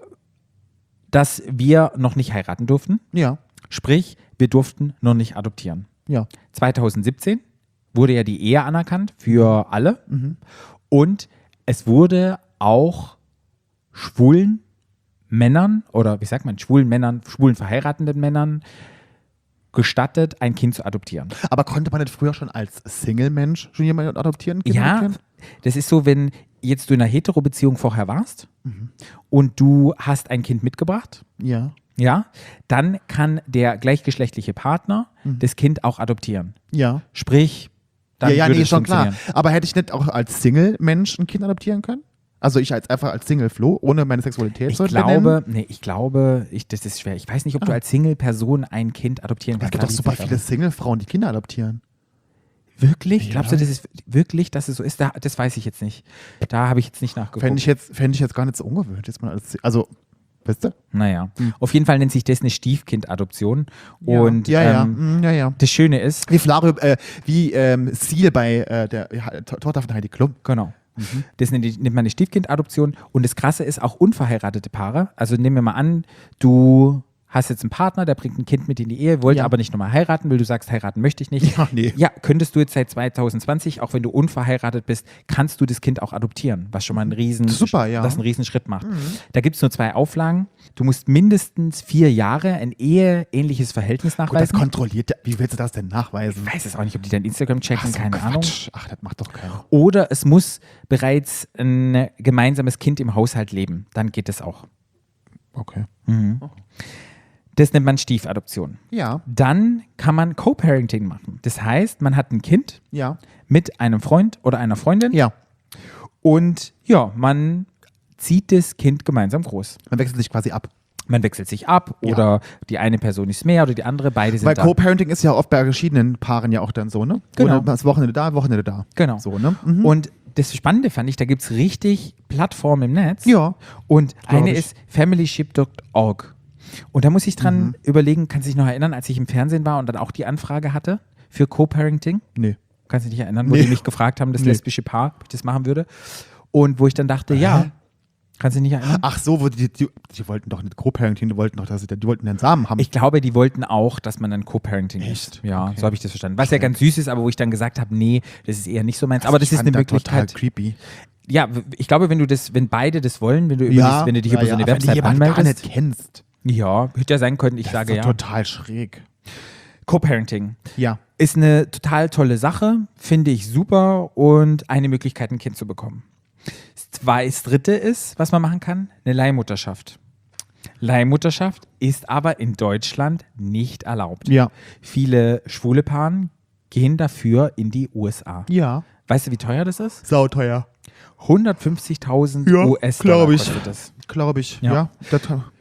dass wir noch nicht heiraten durften. Ja. Sprich, wir durften noch nicht adoptieren. Ja. zweitausendsiebzehn wurde ja die Ehe anerkannt für alle. Mhm. Und es wurde auch schwulen Männern oder wie sagt man, schwulen Männern, schwulen verheiratenden Männern gestattet, ein Kind zu adoptieren. Aber konnte man nicht früher schon als Single-Mensch schon jemanden adoptieren? Kind Ja, adoptieren? das ist so, wenn jetzt du in einer Hetero-Beziehung vorher warst und du hast ein Kind mitgebracht, Ja. ja, dann kann der gleichgeschlechtliche Partner das Kind auch adoptieren. Ja. Sprich, dann ja, ja, würde nee, es schon klar. funktionieren. Aber hätte ich nicht auch als Single-Mensch ein Kind adoptieren können? Also ich als einfach als Single-Flo, ohne meine Sexualität Ich zu glaube, nee, ich glaube, ich, das ist schwer. Ich weiß nicht, ob du Ah. als Single-Person ein Kind adoptieren Es kannst. gibt Da doch bin ich super nicht viele sicher. Single-Frauen, die Kinder adoptieren. Wirklich? Ja. Glaubst du, das ist wirklich, dass es so ist? Da, das weiß ich jetzt nicht. Da habe ich jetzt nicht nachgeguckt. Fände ich, jetzt, fänd ich jetzt gar nicht so ungewöhnlich. Jetzt mal als, also, weißt du? Naja, Hm. auf jeden Fall nennt sich das eine Stiefkind-Adoption. Und ja, ja, ähm, mm, ja, ja. das Schöne ist, Wie Flario, äh, wie ähm, Seal bei äh, der ja, To- Tochter von Heidi Klum. genau, das nennt, die- nennt man eine Stiefkind-Adoption. Und das Krasse ist, auch unverheiratete Paare, also nehmen wir mal an, du hast jetzt einen Partner, der bringt ein Kind mit in die Ehe, wollte Ja. aber nicht nochmal heiraten, weil du sagst, heiraten möchte ich nicht. Ja, nee. Ja, könntest du jetzt seit zweitausendzwanzig, auch wenn du unverheiratet bist, kannst du das Kind auch adoptieren, was schon mal einen riesen, Super, ja. das einen riesen Schritt macht. Da gibt es nur zwei Auflagen. Du musst mindestens vier Jahre ein eheähnliches Verhältnis Und das nachweisen. kontrolliert, der- wie willst du das denn nachweisen? Ich weiß es auch nicht, ob die dein Instagram checken, so, keine Quatsch. Ahnung. Ach, das macht doch keiner. Oder es muss bereits ein gemeinsames Kind im Haushalt leben. Dann geht es auch. Okay. Das nennt man Stiefadoption. Ja, Dann kann man Co-Parenting machen. Das heißt, man hat ein Kind ja, mit einem Freund oder einer Freundin ja. und ja, man zieht das Kind gemeinsam groß. Man wechselt sich quasi ab. Man wechselt sich ab Ja. oder die eine Person ist mehr oder die andere, beide sind Weil da. Co-Parenting ist ja oft bei verschiedenen Paaren ja auch dann so, ne? Genau. Das Wochenende da, Wochenende da. Genau. So, ne? Mhm. Und das Spannende fand ich, da gibt es richtig Plattformen im Netz. Ja. Und Glaub eine ich. ist familyship punkt org. Und da muss ich dran Mhm. überlegen, kannst du dich noch erinnern, als ich im Fernsehen war und dann auch die Anfrage hatte für Co-Parenting? Nee. Kannst du dich erinnern, wo Nee. die mich gefragt haben, das Nee. lesbische Paar, ob ich das machen würde? Und wo ich dann dachte, ja, kannst du dich nicht erinnern? Ach so, wo die, die, die wollten doch nicht Co-Parenting, die wollten doch, dass sie, die wollten den Samen haben. Ich glaube, die wollten auch, dass man dann Co-Parenting Echt? ist. Ja, Okay. so habe ich das verstanden. Was ja ganz süß ist, aber wo ich dann gesagt habe, nee, das ist eher nicht so meins. Aber das Ich ist fand eine das total Möglichkeit. creepy. Ja, w- ich glaube, wenn du das, wenn beide das wollen, wenn du, über Ja, das, wenn du dich ja, über so ja, eine aber wenn du Website jemanden gar anmeldest. nicht kennst. Ja, hätte ja sein können, ich Das sage ist ja. doch total schräg. Co-Parenting Ja. ist eine total tolle Sache, finde ich super und eine Möglichkeit, ein Kind zu bekommen. Zwei, das dritte ist, was man machen kann, eine Leihmutterschaft. Leihmutterschaft ist aber in Deutschland nicht erlaubt. Ja. Viele schwule Paare gehen dafür in die U S A. Ja. Weißt du, wie teuer das ist? Sauteuer. hundertfünfzigtausend Ja, U S-Dollar glaub ich. kostet das. Glaube ich. Ja. Ja. Das,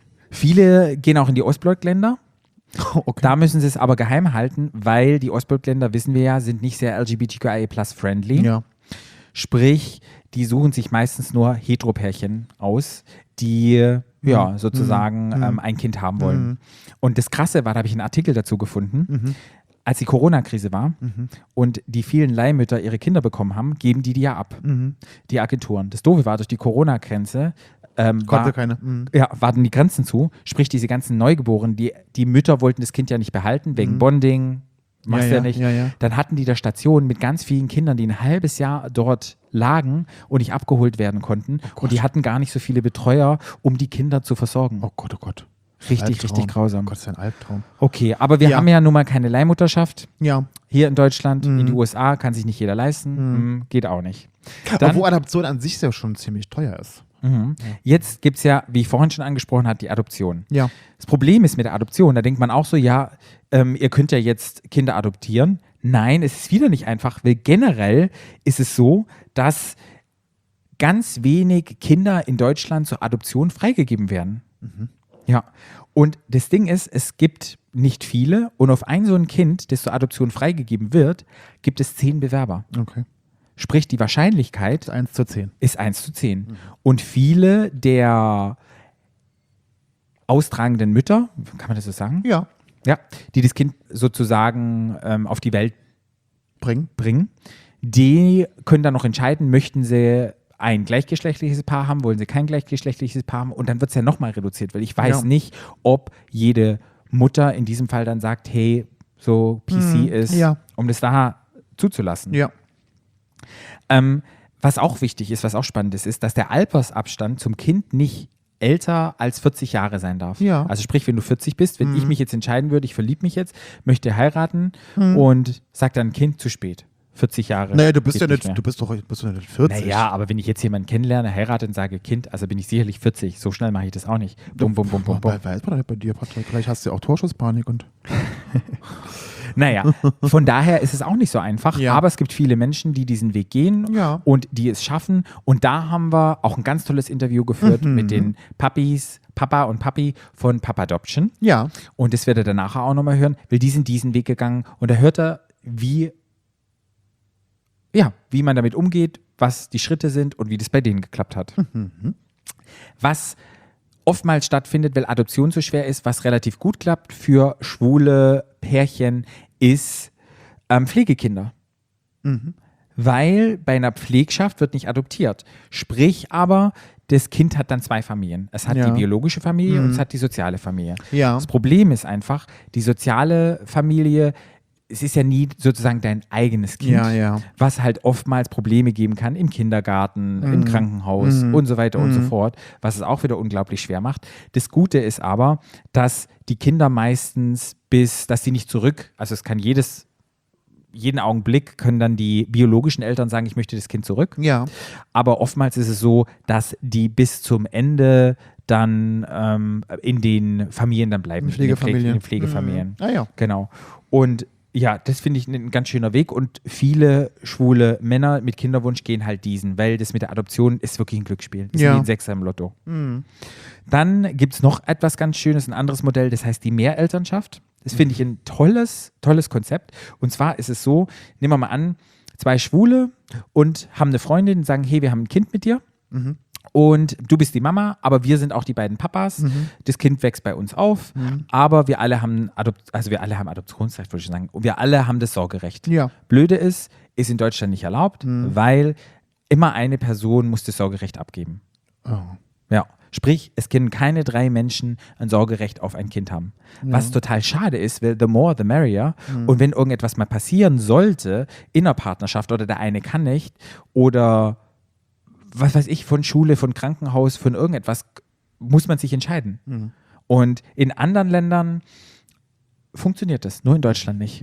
Viele gehen auch in die Ostblockländer. okay. Da müssen sie es aber geheim halten, weil die Ostblockländer, wissen wir ja, sind nicht sehr L G B T Q I A plus friendly. Ja. Sprich, die suchen sich meistens nur Heteropärchen aus, die ja sozusagen Mhm. ähm, ein Kind haben wollen. Mhm. Und das Krasse war, da habe ich einen Artikel dazu gefunden, Mhm. als die Corona-Krise war Mhm. und die vielen Leihmütter ihre Kinder bekommen haben, geben die die ja ab, Mhm. die Agenturen. Das Doofe war, durch die Corona-Grenze ähm, Konnte war, keine. Mhm. ja, warten die Grenzen zu. Sprich, diese ganzen Neugeborenen, die, die Mütter wollten das Kind ja nicht behalten, wegen Mhm. Bonding, machst ja, ja, nicht. Ja, ja. Dann hatten die da Stationen mit ganz vielen Kindern, die ein halbes Jahr dort lagen und nicht abgeholt werden konnten. und die hatten gar nicht so viele Betreuer, um die Kinder zu versorgen. Oh Gott, oh Gott. richtig, Albtraum. richtig grausam. Oh Gott, das ist ein Albtraum. Okay, aber wir Ja. haben ja nun mal keine Leihmutterschaft Ja. hier in Deutschland. Mhm. In die U S A kann sich nicht jeder leisten. Mhm. Mhm, geht auch nicht. Aber Dann- wo Adoption an sich ja schon ziemlich teuer ist. Mhm. Jetzt gibt es ja, wie ich vorhin schon angesprochen habe, die Adoption. Ja. Das Problem ist mit der Adoption, da denkt man auch so, ja, ähm, ihr könnt ja jetzt Kinder adoptieren. Nein, es ist wieder nicht einfach, weil generell ist es so, dass ganz wenig Kinder in Deutschland zur Adoption freigegeben werden. Ja. Und das Ding ist, es gibt nicht viele und auf ein so ein Kind, das zur Adoption freigegeben wird, gibt es zehn Bewerber. Okay. Sprich, die Wahrscheinlichkeit eins zu zehn. ist eins zu zehn. Mhm. Und viele der austragenden Mütter, kann man das so sagen? Ja. Ja, die das Kind sozusagen ähm, auf die Welt Bringen. bringen, die können dann noch entscheiden, möchten sie ein gleichgeschlechtliches Paar haben, wollen sie kein gleichgeschlechtliches Paar haben und dann wird es ja nochmal reduziert, weil ich weiß Ja. nicht, ob jede Mutter in diesem Fall dann sagt, hey, so P C Mhm. ist, Ja. um das da zuzulassen. Ja. Ähm, was auch wichtig ist, was auch spannend ist, ist, dass der Altersabstand zum Kind nicht älter als vierzig Jahre sein darf. Ja. Also sprich, wenn du vierzig bist, wenn Mhm. ich mich jetzt entscheiden würde, ich verliebe mich jetzt, möchte heiraten Mhm. und sag dann Kind zu spät. vierzig Jahre. Naja, du bist geht ja nicht, mehr. du bist doch bist du nicht vierzig. Naja, aber wenn ich jetzt jemanden kennenlerne, heirate und sage Kind, also bin ich sicherlich vierzig. So schnell mache ich das auch nicht. Bum, bum, bum, bum, bum. Weiß man nicht bei dir, Patrick. Vielleicht hast du ja auch Torschusspanik und. Naja, von daher ist es auch nicht so einfach, Ja. aber es gibt viele Menschen, die diesen Weg gehen Ja. und die es schaffen. Und da haben wir auch ein ganz tolles Interview geführt Mhm. mit den Papis, Papa und Papi von Papa Adoption. Ja. Und das werdet ihr nachher auch nochmal hören, weil die sind diesen Weg gegangen und da hört er, wie, ja, wie man damit umgeht, was die Schritte sind und wie das bei denen geklappt hat. Mhm. Was oftmals stattfindet, weil Adoption so schwer ist, was relativ gut klappt für schwule Pärchen, ist ähm, Pflegekinder. Mhm. Weil bei einer Pflegschaft wird nicht adoptiert. Sprich aber, das Kind hat dann zwei Familien. Es hat Ja. die biologische Familie Mhm. und es hat die soziale Familie. Ja. Das Problem ist einfach, die soziale Familie, es ist ja nie sozusagen dein eigenes Kind, Ja, ja. was halt oftmals Probleme geben kann im Kindergarten, im Mhm. Krankenhaus Mhm. und so weiter und so Mhm. fort, was es auch wieder unglaublich schwer macht. Das Gute ist aber, dass die Kinder meistens bis, dass sie nicht zurück, also es kann jedes, jeden Augenblick können dann die biologischen Eltern sagen, ich möchte das Kind zurück. Ja. Aber oftmals ist es so, dass die bis zum Ende dann ähm, in den Familien dann bleiben. In Pflegefamilien. In den Pflegefamilien. Mhm. Ah ja. Genau. Und ja, das finde ich ein ganz schöner Weg und viele schwule Männer mit Kinderwunsch gehen halt diesen, weil das mit der Adoption ist wirklich ein Glücksspiel. Das Ja. ist wie ein Sechser im Lotto. Mhm. Dann gibt es noch etwas ganz Schönes, ein anderes Modell, das heißt die Mehrelternschaft. Das finde ich ein tolles, tolles Konzept. Und zwar ist es so, nehmen wir mal an, zwei Schwule und haben eine Freundin und sagen, hey, wir haben ein Kind mit dir. Mhm. Und du bist die Mama, aber wir sind auch die beiden Papas. Mhm. Das Kind wächst bei uns auf, Mhm. aber wir alle haben Adopt also wir alle haben Adoptionsrecht, würde ich sagen. Und wir alle haben das Sorgerecht. Ja. Blöde ist, ist in Deutschland nicht erlaubt, Mhm. weil immer eine Person muss das Sorgerecht abgeben. Oh. Ja. Sprich, es können keine drei Menschen ein Sorgerecht auf ein Kind haben. Was total schade ist, weil the more, the merrier. Mhm. Und wenn irgendetwas mal passieren sollte in der Partnerschaft oder der eine kann nicht oder was weiß ich, von Schule, von Krankenhaus, von irgendetwas, muss man sich entscheiden. Mhm. Und in anderen Ländern funktioniert das, nur in Deutschland nicht.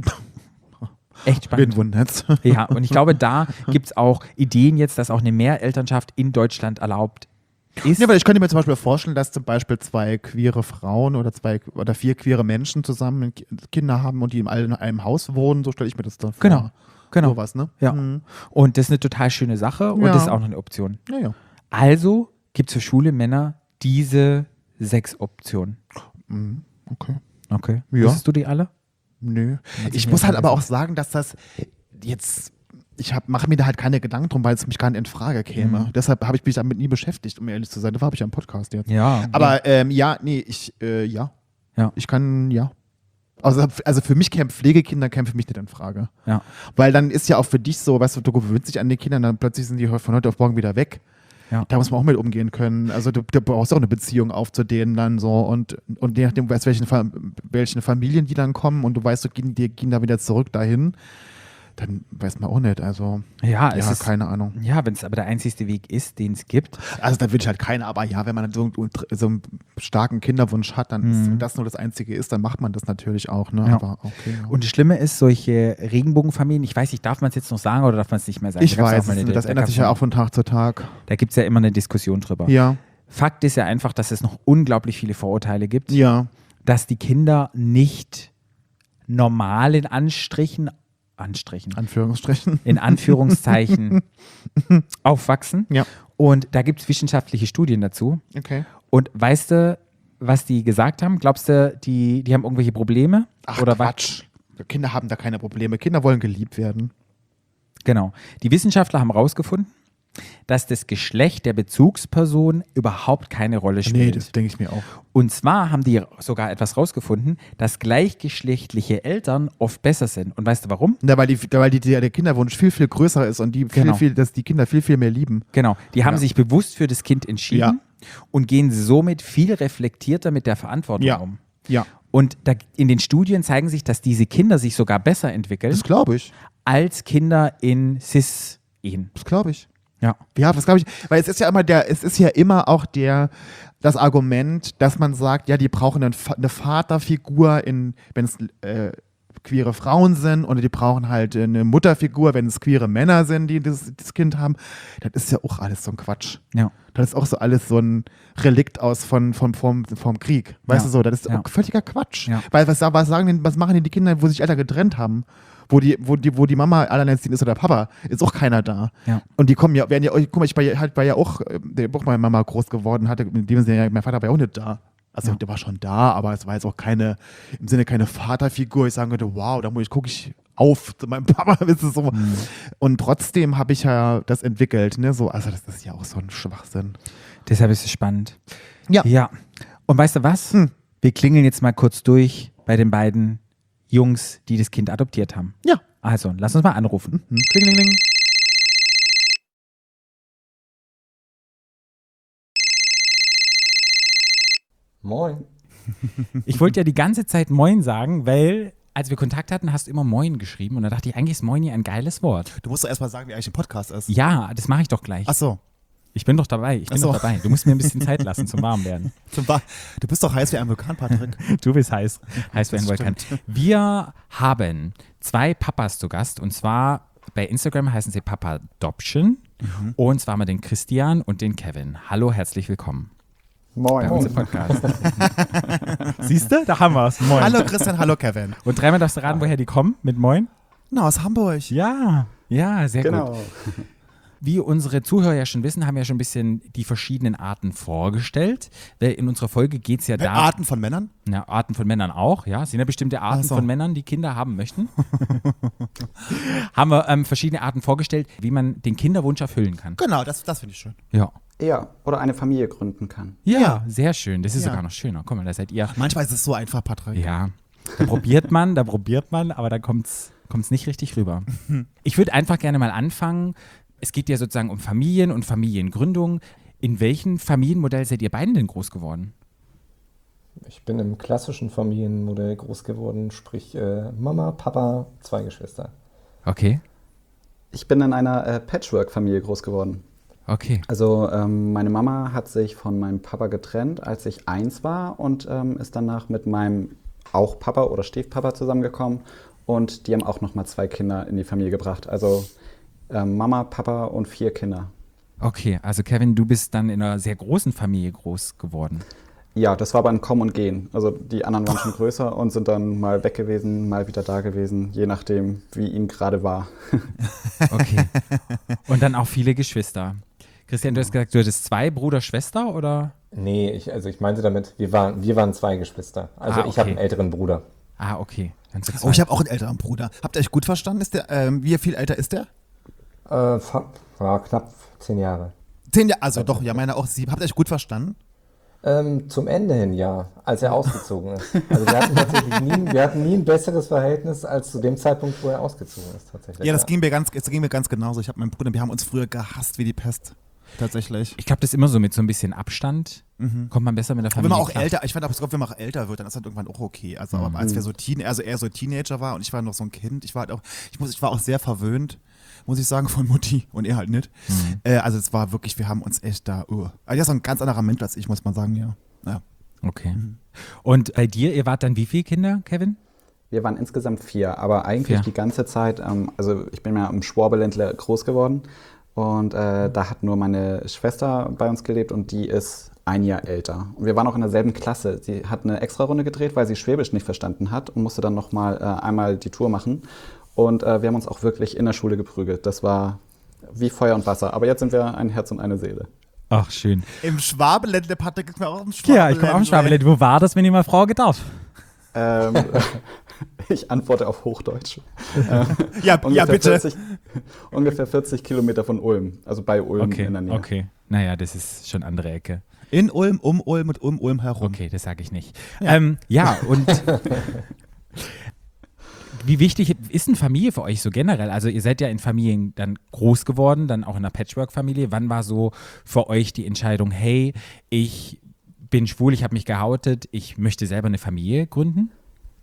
Echt spannend. Wen wundert's? Ja, und ich glaube, da gibt es auch Ideen jetzt, dass auch eine Mehrelternschaft in Deutschland erlaubt ist. Ja, weil ich könnte mir zum Beispiel vorstellen, dass zum Beispiel zwei queere Frauen oder zwei oder vier queere Menschen zusammen Ki- Kinder haben und die in einem, einem Haus wohnen, so stelle ich mir das dann vor. Genau, genau. Sowas, ne? Ja. Mhm. Und das ist eine total schöne Sache und Ja. das ist auch noch eine Option. Ja, ja. Also gibt es für schwule Männer diese sechs Optionen. Mhm. Okay. Okay. Ja. Wusstest du die alle? Nö. sich Ich mehr muss halt aber vergessen. auch sagen, dass das jetzt, ich mache mir da halt keine Gedanken drum, weil es mich gar nicht in Frage käme. Mhm. Deshalb habe ich mich damit nie beschäftigt, um ehrlich zu sein. Da habe ich ja einen Podcast jetzt. Ja. Aber ähm, ja, nee, ich, äh, ja. Ja. Ich kann, ja. Also, also für mich kämen Pflegekinder kämen für mich nicht in Frage. Ja. Weil dann ist ja auch für dich so, weißt du, du gewöhnst dich an die Kinder, dann plötzlich sind die von heute auf morgen wieder weg. Ja. Da muss man auch mit umgehen können. Also du, du brauchst auch eine Beziehung auf zu denen dann so und, und je nachdem, weißt, welchen, Fa- welchen Familien die dann kommen und du weißt, du gehen, die gehen da wieder zurück dahin, dann weiß man auch nicht. Also Ja, es ja, ist, keine Ahnung. ja, wenn es aber der einzigste Weg ist, den es gibt. Also da würde ich halt keine, aber ja, wenn man so, so einen starken Kinderwunsch hat, dann Mhm. ist, das nur das Einzige ist, dann macht man das natürlich auch. Ne? Ja. Aber okay. Ja. Und das Schlimme ist, solche Regenbogenfamilien, ich weiß nicht, darf man es jetzt noch sagen oder darf man es nicht mehr sagen? ich Da gab's weiß, auch mal es, eine- das da ändert gab's sich ja mal- auch von Tag zu Tag. Da gibt es ja immer eine Diskussion drüber. Ja, Fakt ist ja einfach, dass es noch unglaublich viele Vorurteile gibt, ja, dass die Kinder nicht normal in Anstrichen, Anstrichen, Anführungsstrichen. in Anführungszeichen aufwachsen. Ja. Und da gibt es wissenschaftliche Studien dazu. Okay. Und weißt du, was die gesagt haben? Glaubst du, die, die haben irgendwelche Probleme? Ach, Oder Quatsch. Kinder haben da keine Probleme. Kinder wollen geliebt werden. Genau. Die Wissenschaftler haben herausgefunden, dass das Geschlecht der Bezugsperson überhaupt keine Rolle spielt. Nee, das denke ich mir auch. Und zwar haben die sogar etwas rausgefunden, dass gleichgeschlechtliche Eltern oft besser sind. Und weißt du warum? Na, weil die, weil die, der Kinderwunsch viel, viel größer ist und die Genau. viel, viel, dass die Kinder viel, viel mehr lieben. Genau. Die haben Ja. sich bewusst für das Kind entschieden Ja. und gehen somit viel reflektierter mit der Verantwortung Ja. um. Ja, Und da, in den Studien zeigen sich, dass diese Kinder sich sogar besser entwickeln das glaube ich. als Kinder in Cis-Ehen. Das glaube ich. Ja. Ja, das glaube ich. Weil es ist ja immer der, es ist ja immer auch der, das Argument, dass man sagt, ja, die brauchen einen, eine Vaterfigur in, wenn es äh, queere Frauen sind, oder die brauchen halt eine Mutterfigur, wenn es queere Männer sind, die das, das Kind haben. Das ist ja auch alles so ein Quatsch. Ja. Das ist auch so alles so ein Relikt aus von, von, vom, vom Krieg. Weißt Ja. du so, das ist Ja. auch völliger Quatsch. Ja. Weil was, was sagen denn, was machen denn die Kinder, wo sich Eltern getrennt haben? Wo die, wo die, wo die Mama alleinerziehend ist oder Papa, ist auch keiner da. Ja. Und die kommen ja, werden ja, guck mal, ich war ja, halt, war ja auch, äh, der auch meine Mama groß geworden, hatte, in dem Sinne, mein Vater war ja auch nicht da. Also Ja. der war schon da, aber es war jetzt auch keine, im Sinne keine Vaterfigur. Ich sagen würde, wow, da muss ich, gucke ich auf zu meinem Papa, ist es so. Mhm. Und trotzdem habe ich ja das entwickelt, ne, so, also das ist ja auch so ein Schwachsinn. Deshalb ist es spannend. Ja. Ja. Und weißt du was? Hm. Wir klingeln jetzt mal kurz durch bei den beiden Jungs, die das Kind adoptiert haben. Ja. Also, lass uns mal anrufen. Hm. Klingelingeling. Moin. Ich wollte ja die ganze Zeit Moin sagen, weil, als wir Kontakt hatten, hast du immer Moin geschrieben. Und da dachte ich, eigentlich ist Moin ja ein geiles Wort. Du musst doch erstmal sagen, wie eigentlich ein Podcast ist. Ja, das mache ich doch gleich. Ach so. Ich bin doch dabei. Ich bin Ach so. doch dabei. Du musst mir ein bisschen Zeit lassen zum Warmwerden. Zum Ba- Du bist doch heiß wie ein Vulkan, Patrick. Du bist heiß. Heiß wie ein Das Vulkan. stimmt. Wir haben zwei Papas zu Gast. Und zwar bei Instagram heißen sie Papa Adoption. Mhm. Und zwar mal den Christian und den Kevin. Hallo, herzlich willkommen Moin. bei uns im Podcast. Siehst du? Da haben wir es. Moin. Hallo Christian, hallo Kevin. Und dreimal darfst du raten, woher die kommen mit Moin? Na, aus Hamburg. Ja, ja, sehr gut. Genau. Wie unsere Zuhörer ja schon wissen, haben wir ja schon ein bisschen die verschiedenen Arten vorgestellt. Weil in unserer Folge geht es ja da. Arten von Männern? Ja, Arten von Männern auch, ja. Es sind ja bestimmte Arten Ach so. von Männern, die Kinder haben möchten. Haben wir ähm, verschiedene Arten vorgestellt, wie man den Kinderwunsch erfüllen kann. Genau, das, das finde ich schön. Ja. Ja, oder eine Familie gründen kann. Ja, Ja. sehr schön. Das ist Ja. sogar noch schöner. Guck mal, da seid ihr. Manchmal ist es so einfach, Patrick. Ja, da probiert man, da probiert man, aber da kommt es nicht richtig rüber. Ich würde einfach gerne mal anfangen. Es geht ja sozusagen um Familien und Familiengründung. In welchem Familienmodell seid ihr beiden denn groß geworden? Ich bin im klassischen Familienmodell groß geworden, sprich äh, Mama, Papa, zwei Geschwister. Okay, Ich bin in einer äh, Patchwork-Familie groß geworden. okay. Also ähm, meine Mama hat sich von meinem Papa getrennt, als ich eins war und ähm, ist danach mit meinem auch Papa oder Stiefpapa zusammengekommen und die haben auch nochmal zwei Kinder in die Familie gebracht. Also ähm, Mama, Papa und vier Kinder. Okay, also Kevin, du bist dann in einer sehr großen Familie groß geworden. Ja, das war aber ein Kommen und Gehen. Also die anderen waren schon größer und sind dann mal weg gewesen, mal wieder da gewesen, je nachdem, wie ihnen gerade war. Okay. Und dann auch viele Geschwister. Christian, du hast gesagt, du hattest zwei Bruder, Schwester oder? Nee, ich, also ich meinte damit, wir waren, wir waren zwei Geschwister. Also Ah, ich habe okay. einen älteren Bruder. Ah, okay. Dann zu Oh, zweit. ich habe auch einen älteren Bruder. Habt ihr euch gut verstanden? Ist der, ähm, wie viel älter ist der? Äh, fa- ja, knapp zehn Jahre. Zehn Jahre, also doch, ja, meine auch sieben. Habt ihr euch gut verstanden? Ähm, zum Ende hin, ja, als er ausgezogen ist. Also wir hatten tatsächlich nie, wir hatten nie ein besseres Verhältnis als zu dem Zeitpunkt, wo er ausgezogen ist, tatsächlich. Ja, das ging mir ganz, das ging mir ganz genauso. Ich habe meinen Bruder, wir haben uns früher gehasst wie die Pest. Tatsächlich. Ich glaube, das ist immer so mit so ein bisschen Abstand. Kommt man besser mit der Und wenn Familie man auch klar. älter, ich fand auch, wenn man auch älter wird, dann ist das irgendwann auch okay. Also aber als wir so Teen, also er so Teenager war und ich war noch so ein Kind, ich war halt auch, ich muss, ich war auch sehr verwöhnt, muss ich sagen, von Mutti und er halt nicht. Äh, also es war wirklich, wir haben uns echt da, uh. Also er ist so ein ganz anderer Mensch als ich, muss man sagen, ja. Ja. Okay. Und bei dir, ihr wart dann wie viele Kinder, Kevin? Wir waren insgesamt vier, aber eigentlich Vier. die ganze Zeit, ähm, also ich bin ja im Schwabeländler groß geworden und äh, da hat nur meine Schwester bei uns gelebt und die ist ein Jahr älter. Und wir waren auch in derselben Klasse. Sie hat eine Extra-Runde gedreht, weil sie Schwäbisch nicht verstanden hat und musste dann nochmal äh, einmal die Tour machen. Und äh, wir haben uns auch wirklich in der Schule geprügelt. Das war wie Feuer und Wasser. Aber jetzt sind wir ein Herz und eine Seele. Ach, schön. Im Schwabenländle, Patrick ist mir auch im Schwabenländle. Ja, ich komme auch im Schwabenland. Wo war das, wenn ich mal fragen darf? Ähm, ich antworte auf Hochdeutsch. Ja, ja, ungefähr bitte. vierzig, ungefähr vierzig Kilometer von Ulm, also bei Ulm Okay, in der Nähe. okay. Naja, das ist schon andere Ecke. In Ulm, um Ulm und um Ulm herum. Okay, das sage ich nicht. Ja, ähm, ja und wie wichtig ist eine Familie für euch so generell? Also ihr seid ja in Familien dann groß geworden, dann auch in einer Patchwork-Familie. Wann war so für euch die Entscheidung, hey, ich bin schwul, ich habe mich geoutet, ich möchte selber eine Familie gründen?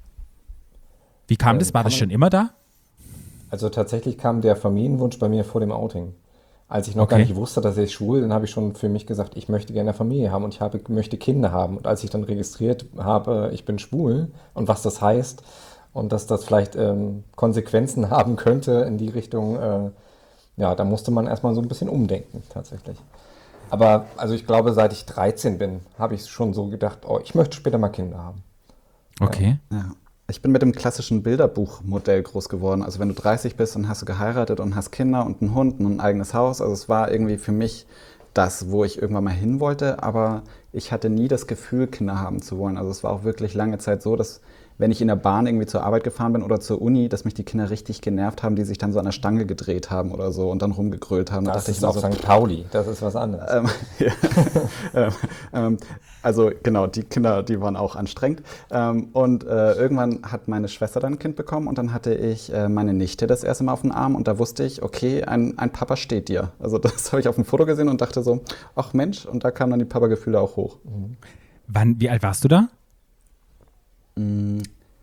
Wie kam Ähm, das? War kann das man- schon immer da? Also tatsächlich kam der Familienwunsch bei mir vor dem Outing. Als ich noch Okay. gar nicht wusste, dass ich schwul, dann habe ich schon für mich gesagt, ich möchte gerne eine Familie haben und ich habe, möchte Kinder haben. Und als ich dann registriert habe, ich bin schwul und was das heißt und dass das vielleicht ähm, Konsequenzen haben könnte in die Richtung, äh, ja, da musste man erstmal so ein bisschen umdenken tatsächlich. Aber also ich glaube, seit ich dreizehn bin, habe ich schon so gedacht, oh, ich möchte später mal Kinder haben. Okay. Ja. Ich bin mit dem klassischen Bilderbuchmodell groß geworden. Also wenn du dreißig bist und hast du geheiratet und hast Kinder und einen Hund und ein eigenes Haus. Also es war irgendwie für mich das, wo ich irgendwann mal hin wollte. Aber ich hatte nie das Gefühl, Kinder haben zu wollen. Also es war auch wirklich lange Zeit so, dass wenn ich in der Bahn irgendwie zur Arbeit gefahren bin oder zur Uni, dass mich die Kinder richtig genervt haben, die sich dann so an der Stange gedreht haben oder so und dann rumgegrölt haben. Da Das dachte ist ich mir auf so, Sankt Pauli, das ist was anderes. Ähm, ja. ähm, ähm, also genau, die Kinder, die waren auch anstrengend. Ähm, und äh, irgendwann hat meine Schwester dann ein Kind bekommen und dann hatte ich äh, meine Nichte das erste Mal auf dem Arm und da wusste ich, okay, ein, ein Papa steht dir. Also das habe ich auf dem Foto gesehen und dachte so, ach Mensch, und da kamen dann die Papa-Gefühle auch hoch. Wann, wie alt warst du da? Mm,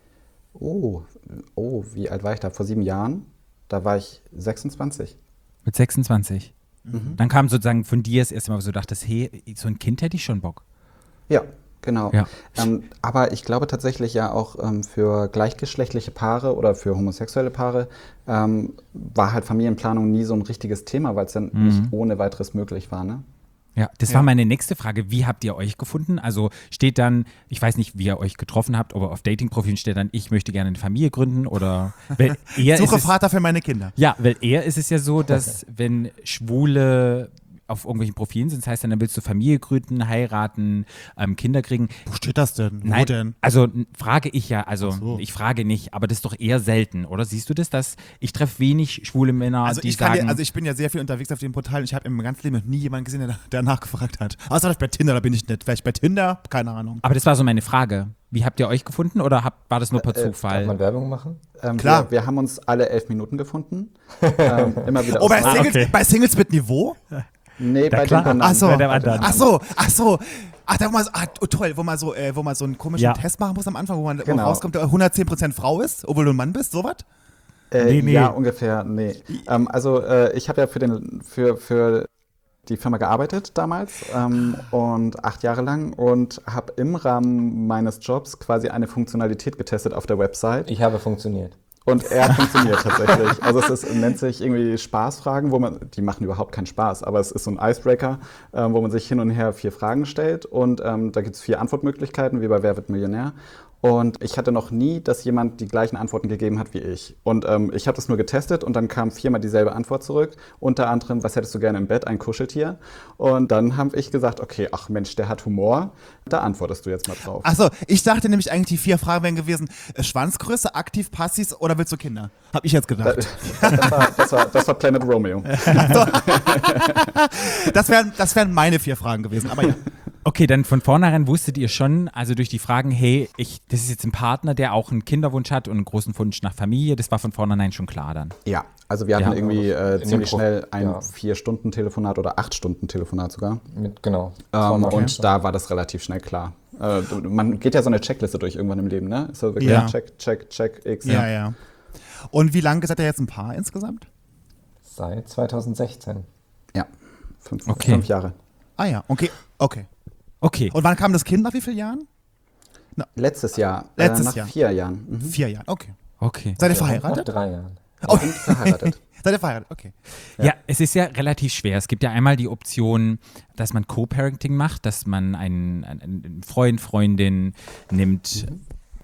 oh, oh, wie alt war ich da? Vor sieben Jahren? Da war ich sechsundzwanzig. Mit sechsundzwanzig. Mhm. Dann kam sozusagen von dir das erste Mal, wo du dachtest, hey, so ein Kind hätte ich schon Bock. Ja, genau. Ja. Ähm, aber ich glaube tatsächlich ja auch ähm, für gleichgeschlechtliche Paare oder für homosexuelle Paare ähm, war halt Familienplanung nie so ein richtiges Thema, weil es dann Mhm. nicht ohne weiteres möglich war. Ne? Ja, das Ja. war meine nächste Frage. Wie habt ihr euch gefunden? Also steht dann, ich weiß nicht, wie ihr euch getroffen habt, aber auf Dating-Profilen steht dann, ich möchte gerne eine Familie gründen oder weil eher Suche ist es, Vater für meine Kinder. ja, weil eher ist es ja so, dass wenn Schwule auf irgendwelchen Profilen sind, das heißt dann, dann willst du Familie gründen, heiraten, ähm, Kinder kriegen. Wo steht das denn? Wo Nein, denn? also n- frage ich ja, also Ach so. ich frage nicht, aber das ist doch eher selten, oder? Siehst du das, dass ich treffe wenig schwule Männer, Also die ich, kann sagen, dir, also ich bin ja sehr viel unterwegs auf dem Portal und ich habe in meinem ganzen Leben noch nie jemanden gesehen, der danach gefragt hat. Außer vielleicht bei Tinder, da bin ich nicht. Vielleicht bei Tinder, keine Ahnung. aber das war so meine Frage. Wie habt ihr euch gefunden oder habt, war das nur per Äh, Darf Zufall? man Werbung machen? Ähm, Klar. Wir, wir haben uns alle elf Minuten gefunden. ähm, immer wieder. Oh, bei aus- Singles, okay. bei Singles mit Niveau? Nee, bei klar. den anderen. Ach so. Bei dem anderen. Ach so, ach so. Ach, da wo man so, ah, oh, toll, wo man so, äh, wo man so einen komischen Ja. Test machen muss am Anfang, wo man wo Genau. rauskommt, der hundertzehn Prozent Frau ist, obwohl du ein Mann bist, sowas? Äh, Nee, nee. Ja, ungefähr, nee. Ähm, also äh, ich habe ja für, den, für, für die Firma gearbeitet damals ähm, und acht Jahre lang und habe im Rahmen meines Jobs quasi eine Funktionalität getestet auf der Website. Ich habe funktioniert. Und er funktioniert tatsächlich. Also es ist, nennt sich irgendwie Spaßfragen, wo man, die machen überhaupt keinen Spaß, aber es ist so ein Icebreaker, ähm, wo man sich hin und her vier Fragen stellt und ähm, da gibt es vier Antwortmöglichkeiten, wie bei Wer wird Millionär. Und ich hatte noch nie, dass jemand die gleichen Antworten gegeben hat wie ich. Und ähm, ich habe das nur getestet und dann kam viermal dieselbe Antwort zurück. Unter anderem, was hättest du gerne im Bett? Ein Kuscheltier. Und dann habe ich gesagt, okay, ach Mensch, der hat Humor. Da antwortest du jetzt mal drauf. Achso, ich dachte nämlich eigentlich, die vier Fragen wären gewesen: äh, Schwanzgröße, aktiv, passiv oder willst du Kinder? Hab ich jetzt gedacht. Das war, das war, das war Planet Romeo. Das wären, das wären meine vier Fragen gewesen, aber ja. Okay, dann von vornherein wusstet ihr schon, also durch die Fragen, hey, ich, das ist jetzt ein Partner, der auch einen Kinderwunsch hat und einen großen Wunsch nach Familie, das war von vornherein schon klar dann. Ja, also wir hatten Ja. irgendwie äh, In dem ziemlich Pro- schnell ein ja. vier-Stunden-Telefonat oder acht-Stunden-Telefonat sogar. Mit, genau. Ähm, Trauma- und da war das relativ schnell klar. Äh, du- man geht ja so eine Checkliste durch irgendwann im Leben, ne? So wirklich Ja. check, check, check, x. Ja, ja. Und wie lange seid ihr jetzt ein Paar insgesamt? Seit zweitausendsechzehn. Ja, fünf, Okay. fünf Jahre. Ah ja, okay, okay. Okay, Und wann kam das Kind, nach wie vielen Jahren? Letztes Jahr, Letztes äh, nach Jahr. vier Jahren. Mhm. Vier Jahren, okay. okay. Seid ihr Nach verheiratet? drei Jahren. Und verheiratet. Seid ihr verheiratet, okay. Ja. es ist ja relativ schwer. Es gibt ja einmal die Option, dass man Co-Parenting macht, dass man einen, einen Freund, Freundin nimmt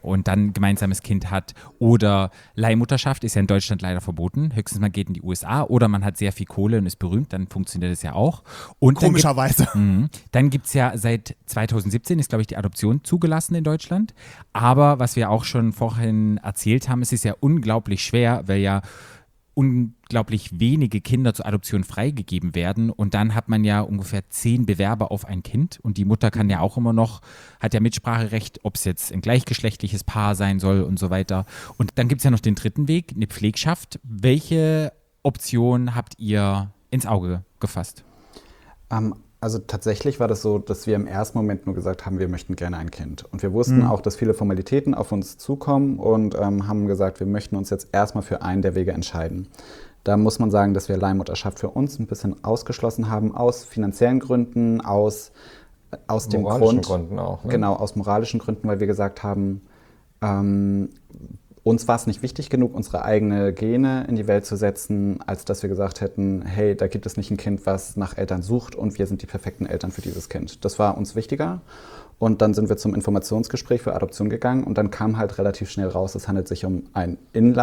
und dann ein gemeinsames Kind hat. Oder Leihmutterschaft ist ja in Deutschland leider verboten. Höchstens man geht in die U S A oder man hat sehr viel Kohle und ist berühmt, dann funktioniert das ja auch. Und Komischerweise. Dann gibt es ja seit zweitausendsiebzehn ist, glaube ich, die Adoption zugelassen in Deutschland. Aber was wir auch schon vorhin erzählt haben, es ist ja unglaublich schwer, weil ja unglaublich wenige Kinder zur Adoption freigegeben werden und dann hat man ja ungefähr zehn Bewerber auf ein Kind und die Mutter kann ja auch immer noch, hat ja Mitspracherecht, ob es jetzt ein gleichgeschlechtliches Paar sein soll und so weiter. Und dann gibt es ja noch den dritten Weg, eine Pflegschaft. Welche Option habt ihr ins Auge gefasst? Ähm, also tatsächlich war das so, dass wir im ersten Moment nur gesagt haben, wir möchten gerne ein Kind. Und wir wussten Mhm. auch, dass viele Formalitäten auf uns zukommen und ähm, haben gesagt, wir möchten uns jetzt erstmal für einen der Wege entscheiden. Da muss man sagen, dass wir Leihmutterschaft für uns ein bisschen ausgeschlossen haben, aus finanziellen Gründen, aus, aus dem Moralischen Grund, Gründen auch. Ne? Genau, aus moralischen Gründen, weil wir gesagt haben, ähm, uns war es nicht wichtig genug, unsere eigene Gene in die Welt zu setzen, als dass wir gesagt hätten, hey, da gibt es nicht ein Kind, was nach Eltern sucht und wir sind die perfekten Eltern für dieses Kind. Das war uns wichtiger. Und dann sind wir zum Informationsgespräch für Adoption gegangen und dann kam halt relativ schnell raus, es handelt sich um ein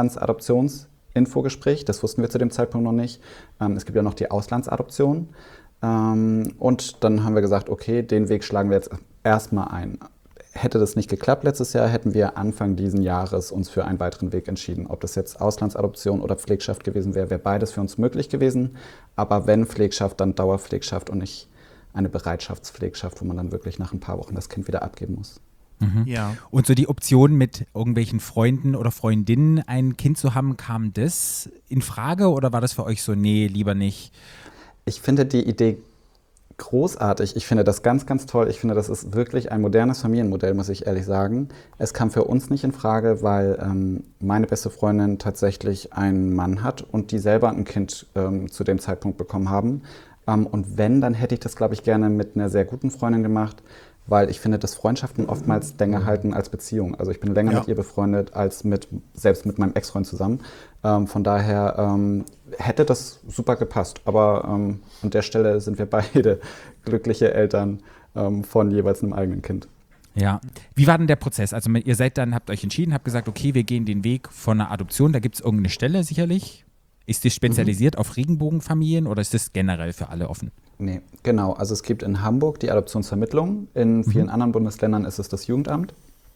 Inlandsadoptions-Infogespräch. Das wussten wir zu dem Zeitpunkt noch nicht. Ähm, es gibt ja noch die Auslandsadoption. Ähm, und dann haben wir gesagt, okay, den Weg schlagen wir jetzt erstmal ein. Hätte das nicht geklappt letztes Jahr, hätten wir Anfang diesen Jahres uns für einen weiteren Weg entschieden. Ob das jetzt Auslandsadoption oder Pflegschaft gewesen wäre, wäre beides für uns möglich gewesen. Aber wenn Pflegschaft, dann Dauerpflegschaft und nicht eine Bereitschaftspflegschaft, wo man dann wirklich nach ein paar Wochen das Kind wieder abgeben muss. Mhm. Ja. Und so die Option, mit irgendwelchen Freunden oder Freundinnen ein Kind zu haben, kam das in Frage oder war das für euch so, nee, lieber nicht? Ich finde die Idee großartig. Ich finde das ganz, ganz toll. Ich finde, das ist wirklich ein modernes Familienmodell, muss ich ehrlich sagen. Es kam für uns nicht in Frage, weil ähm, meine beste Freundin tatsächlich einen Mann hat und die selber ein Kind ähm, zu dem Zeitpunkt bekommen haben. Ähm, und wenn, dann hätte ich das, glaube ich, gerne mit einer sehr guten Freundin gemacht, weil ich finde, dass Freundschaften oftmals länger halten als Beziehungen. Also ich bin länger Ja. mit ihr befreundet als mit, selbst mit meinem Ex-Freund zusammen. Ähm, von daher ähm, hätte das super gepasst. Aber ähm, an der Stelle sind wir beide glückliche Eltern ähm, von jeweils einem eigenen Kind. Ja. Wie war denn der Prozess? Also ihr seid dann, habt euch entschieden, habt gesagt, okay, wir gehen den Weg von einer Adoption. Da gibt es irgendeine Stelle sicherlich. Ist die spezialisiert mhm. auf Regenbogenfamilien oder ist das generell für alle offen? Nee, genau. Also es gibt in Hamburg die Adoptionsvermittlung. In vielen mhm. anderen Bundesländern ist es das Jugendamt.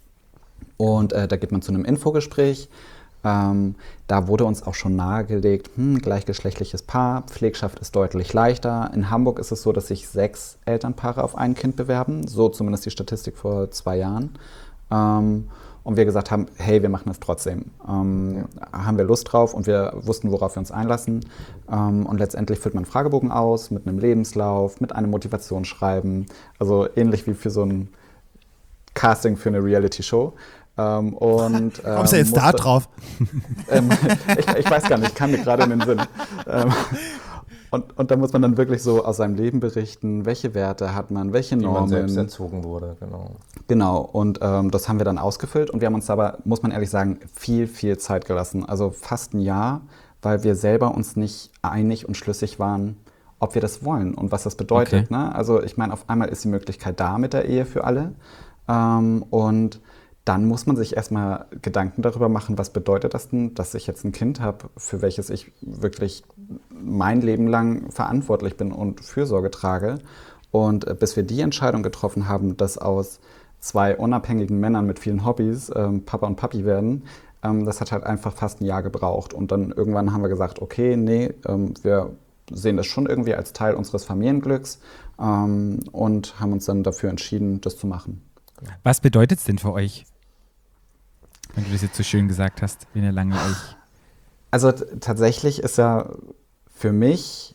Und äh, da geht man zu einem Infogespräch. Ähm, da wurde uns auch schon nahegelegt, hm, gleichgeschlechtliches Paar, Pflegschaft ist deutlich leichter. In Hamburg ist es so, dass sich sechs Elternpaare auf ein Kind bewerben. So zumindest die Statistik vor zwei Jahren. Ähm, Und wir gesagt haben, hey, wir machen das trotzdem. Ähm, ja. Haben wir Lust drauf und wir wussten, worauf wir uns einlassen. Ähm, und letztendlich füllt man einen Fragebogen aus mit einem Lebenslauf, mit einem Motivationsschreiben. Also ähnlich wie für so ein Casting für eine Reality-Show. Ähm, und, ähm, Kommst du jetzt da drauf? Ähm, ich, ich weiß gar nicht, kam mir gerade in den Sinn. Ähm, Und, und da muss man dann wirklich so aus seinem Leben berichten, welche Werte hat man, welche Wie Normen. man selbst erzogen wurde, genau. Genau, und ähm, das haben wir dann ausgefüllt und wir haben uns aber, muss man ehrlich sagen, viel, viel Zeit gelassen. Also fast ein Jahr, weil wir selber uns nicht einig und schlüssig waren, ob wir das wollen und was das bedeutet. Okay. Ne? Also ich meine, auf einmal ist die Möglichkeit da mit der Ehe für alle ähm, und dann muss man sich erstmal Gedanken darüber machen, was bedeutet das denn, dass ich jetzt ein Kind habe, für welches ich wirklich mein Leben lang verantwortlich bin und Fürsorge trage. Und äh, bis wir die Entscheidung getroffen haben, dass aus zwei unabhängigen Männern mit vielen Hobbys ähm, Papa und Papi werden, ähm, das hat halt einfach fast ein Jahr gebraucht. Und dann irgendwann haben wir gesagt, okay, nee, ähm, wir sehen das schon irgendwie als Teil unseres Familienglücks ähm, und haben uns dann dafür entschieden, das zu machen. Was bedeutet es denn für euch? Wenn du das jetzt so schön gesagt hast, wenn ihr lange euch... Also t- tatsächlich ist ja für mich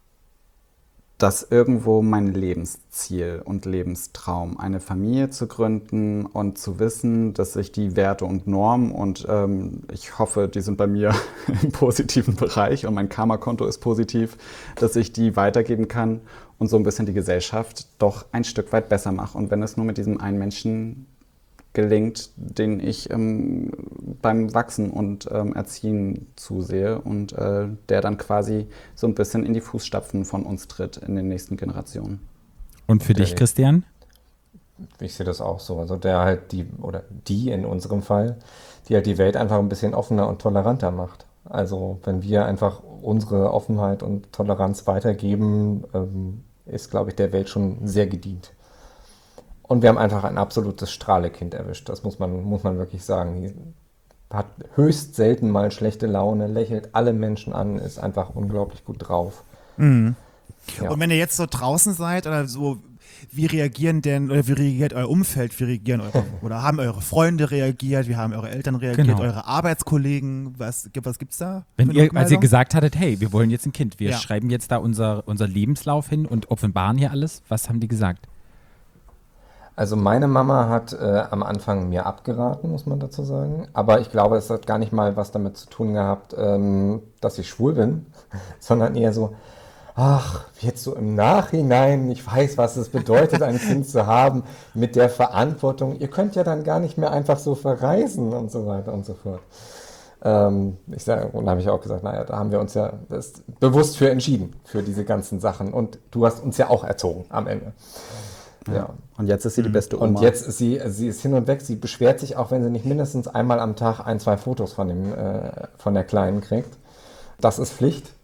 das irgendwo mein Lebensziel und Lebenstraum, eine Familie zu gründen und zu wissen, dass ich die Werte und Normen und ähm, ich hoffe, die sind bei mir im positiven Bereich und mein Karma-Konto ist positiv, dass ich die weitergeben kann und so ein bisschen die Gesellschaft doch ein Stück weit besser mache. Und wenn es nur mit diesem einen Menschen gelingt, den ich ähm, beim Wachsen und ähm, Erziehen zusehe und äh, der dann quasi so ein bisschen in die Fußstapfen von uns tritt in den nächsten Generationen. Und für dich, Christian? Ich sehe das auch so. Also der halt die, oder die in unserem Fall, die halt die Welt einfach ein bisschen offener und toleranter macht. Also wenn wir einfach unsere Offenheit und Toleranz weitergeben, ähm, ist, glaube ich, der Welt schon sehr gedient. Und wir haben einfach ein absolutes Strahlekind erwischt. Das muss man, muss man wirklich sagen. Die hat höchst selten mal schlechte Laune, lächelt alle Menschen an, ist einfach unglaublich gut drauf. Mhm. Ja. Und wenn ihr jetzt so draußen seid oder so, wie reagieren denn, oder wie reagiert euer Umfeld, wie reagieren eure, oder haben eure Freunde reagiert, wie haben eure Eltern reagiert, Genau. eure Arbeitskollegen, was, was gibt's da? Wenn für ihr, als ihr Rückmeldung? gesagt hattet, hey, wir wollen jetzt ein Kind, wir Ja. schreiben jetzt da unser, unser Lebenslauf hin und offenbaren hier alles, was haben die gesagt? Also meine Mama hat äh, am Anfang mir abgeraten, muss man dazu sagen. Aber ich glaube, es hat gar nicht mal was damit zu tun gehabt, ähm, dass ich schwul bin, sondern eher so, ach, jetzt so im Nachhinein, ich weiß, was es bedeutet, ein Kind zu haben, mit der Verantwortung. Ihr könnt ja dann gar nicht mehr einfach so verreisen und so weiter und so fort. Ähm, ich sag, und da habe ich auch gesagt, naja, da haben wir uns ja das bewusst für entschieden, für diese ganzen Sachen. Und du hast uns ja auch erzogen am Ende. Ja. Und jetzt ist sie die beste Oma. Und jetzt ist sie, sie ist hin und weg. Sie beschwert sich auch, wenn sie nicht mindestens einmal am Tag ein, zwei Fotos von, dem, äh, von der Kleinen kriegt. Das ist Pflicht.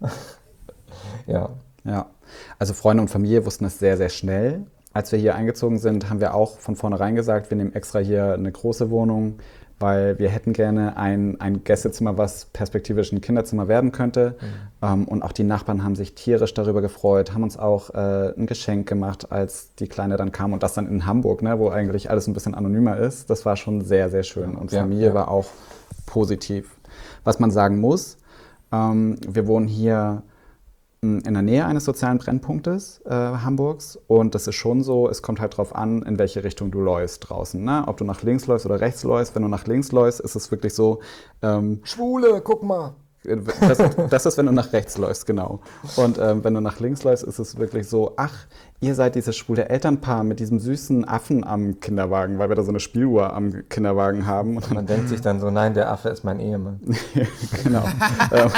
Ja. Ja, also Freunde und Familie wussten es sehr, sehr schnell. Als wir hier eingezogen sind, haben wir auch von vornherein gesagt, wir nehmen extra hier eine große Wohnung, weil wir hätten gerne ein, ein Gästezimmer, was perspektivisch ein Kinderzimmer werden könnte. Mhm. Ähm, und auch die Nachbarn haben sich tierisch darüber gefreut, haben uns auch äh, ein Geschenk gemacht, als die Kleine dann kam. Und das dann in Hamburg, ne, wo eigentlich alles ein bisschen anonymer ist. Das war schon sehr, sehr schön. Und Ja, Familie ja. war auch positiv. Was man sagen muss, ähm, wir wohnen hier in der Nähe eines sozialen Brennpunktes äh, Hamburgs und das ist schon so, es kommt halt drauf an, in welche Richtung du läufst draußen, ne? Ob du nach links läufst oder rechts läufst. Wenn du nach links läufst, ist es wirklich so, ähm, Schwule, guck mal. das, das ist, wenn du nach rechts läufst, genau. Und ähm, wenn du nach links läufst, ist es wirklich so, ach, ihr seid dieses schwule Elternpaar mit diesem süßen Affen am Kinderwagen, weil wir da so eine Spieluhr am Kinderwagen haben. Und Man denkt sich dann so, nein, der Affe ist mein Ehemann. genau. ähm,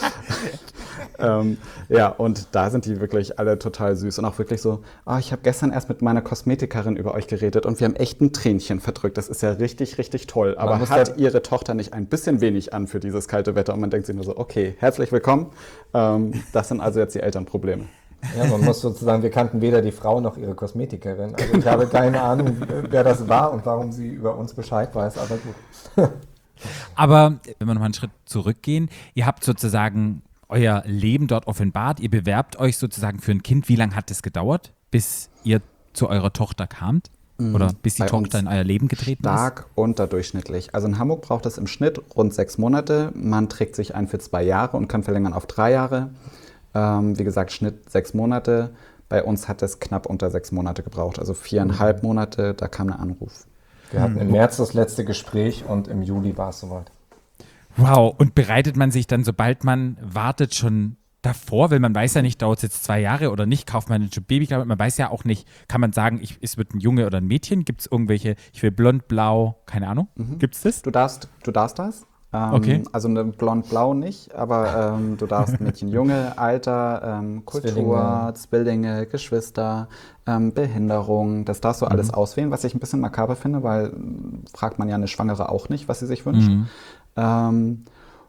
ähm, ja, und da sind die wirklich alle total süß und auch wirklich so, oh, ich habe gestern erst mit meiner Kosmetikerin über euch geredet und wir haben echt ein Tränchen verdrückt. Das ist ja richtig, richtig toll. Aber muss hat da- ihre Tochter nicht ein bisschen wenig an für dieses kalte Wetter? Und man denkt sich nur so, okay, herzlich willkommen. Ähm, das sind also jetzt die Elternprobleme. Ja, man muss sozusagen, wir kannten weder die Frau noch ihre Kosmetikerin. Also ich habe keine Ahnung, wer das war und warum sie über uns Bescheid weiß, aber gut. Aber wenn wir nochmal einen Schritt zurückgehen, ihr habt sozusagen euer Leben dort offenbart, ihr bewerbt euch sozusagen für ein Kind. Wie lange hat es gedauert, bis ihr zu eurer Tochter kamt? Oder bis die Bei Tochter uns in euer Leben getreten ist? Stark unterdurchschnittlich. Also in Hamburg braucht es im Schnitt rund sechs Monate. Man trägt sich ein für zwei Jahre und kann verlängern auf drei Jahre. Ähm, wie gesagt, Schnitt sechs Monate. Bei uns hat es knapp unter sechs Monate gebraucht, also viereinhalb Monate, da kam ein Anruf. Wir hatten im März das letzte Gespräch und im Juli war es soweit. Wow, und bereitet man sich dann, sobald man wartet, schon davor, weil man weiß ja nicht, dauert es jetzt zwei Jahre oder nicht, kauft man ein Babykleid, man weiß ja auch nicht, kann man sagen, ich, es wird ein Junge oder ein Mädchen, gibt es irgendwelche, ich will blond, blau, keine Ahnung, Mhm. gibt es das? Du darfst, du darfst das. Ähm, Okay. Also eine blond-blau nicht, aber ähm, du darfst Mädchen, Junge, Alter, ähm, Kultur, Zwillinge. Zwillinge, Geschwister, ähm, Behinderung, das darfst du alles auswählen, was ich ein bisschen makaber finde, weil ähm, fragt man ja eine Schwangere auch nicht, was sie sich wünscht. Mhm. Ähm,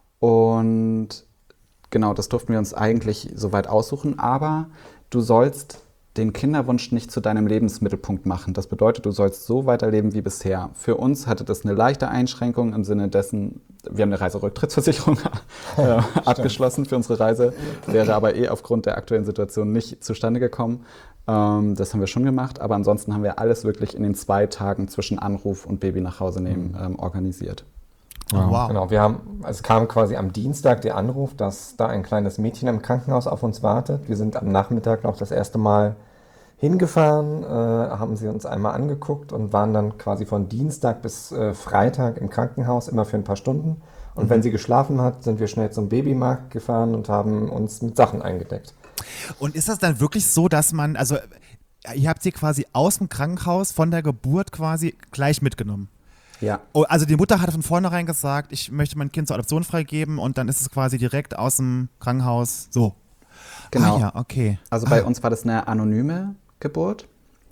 und genau, das durften wir uns eigentlich soweit aussuchen, aber du sollst den Kinderwunsch nicht zu deinem Lebensmittelpunkt machen. Das bedeutet, du sollst so weiterleben wie bisher. Für uns hatte das eine leichte Einschränkung im Sinne dessen, wir haben eine Reiserücktrittsversicherung äh, abgeschlossen für unsere Reise, wäre aber eh aufgrund der aktuellen Situation nicht zustande gekommen. Ähm, das haben wir schon gemacht, aber ansonsten haben wir alles wirklich in den zwei Tagen zwischen Anruf und Baby nach Hause nehmen ähm, organisiert. Wow. wow. Genau, wir haben, es kam quasi am Dienstag der Anruf, dass da ein kleines Mädchen im Krankenhaus auf uns wartet. Wir sind am Nachmittag noch das erste Mal hingefahren, äh, haben sie uns einmal angeguckt und waren dann quasi von Dienstag bis äh, Freitag im Krankenhaus, immer für ein paar Stunden. Und Mhm. wenn sie geschlafen hat, sind wir schnell zum Babymarkt gefahren und haben uns mit Sachen eingedeckt. Und ist das dann wirklich so, dass man, also ihr habt sie quasi aus dem Krankenhaus von der Geburt quasi gleich mitgenommen? Ja. Oh, also die Mutter hat von vornherein gesagt, ich möchte mein Kind zur Adoption freigeben und dann ist es quasi direkt aus dem Krankenhaus so. Genau. Ah, ja, okay. Also bei uns war das eine anonyme Geburt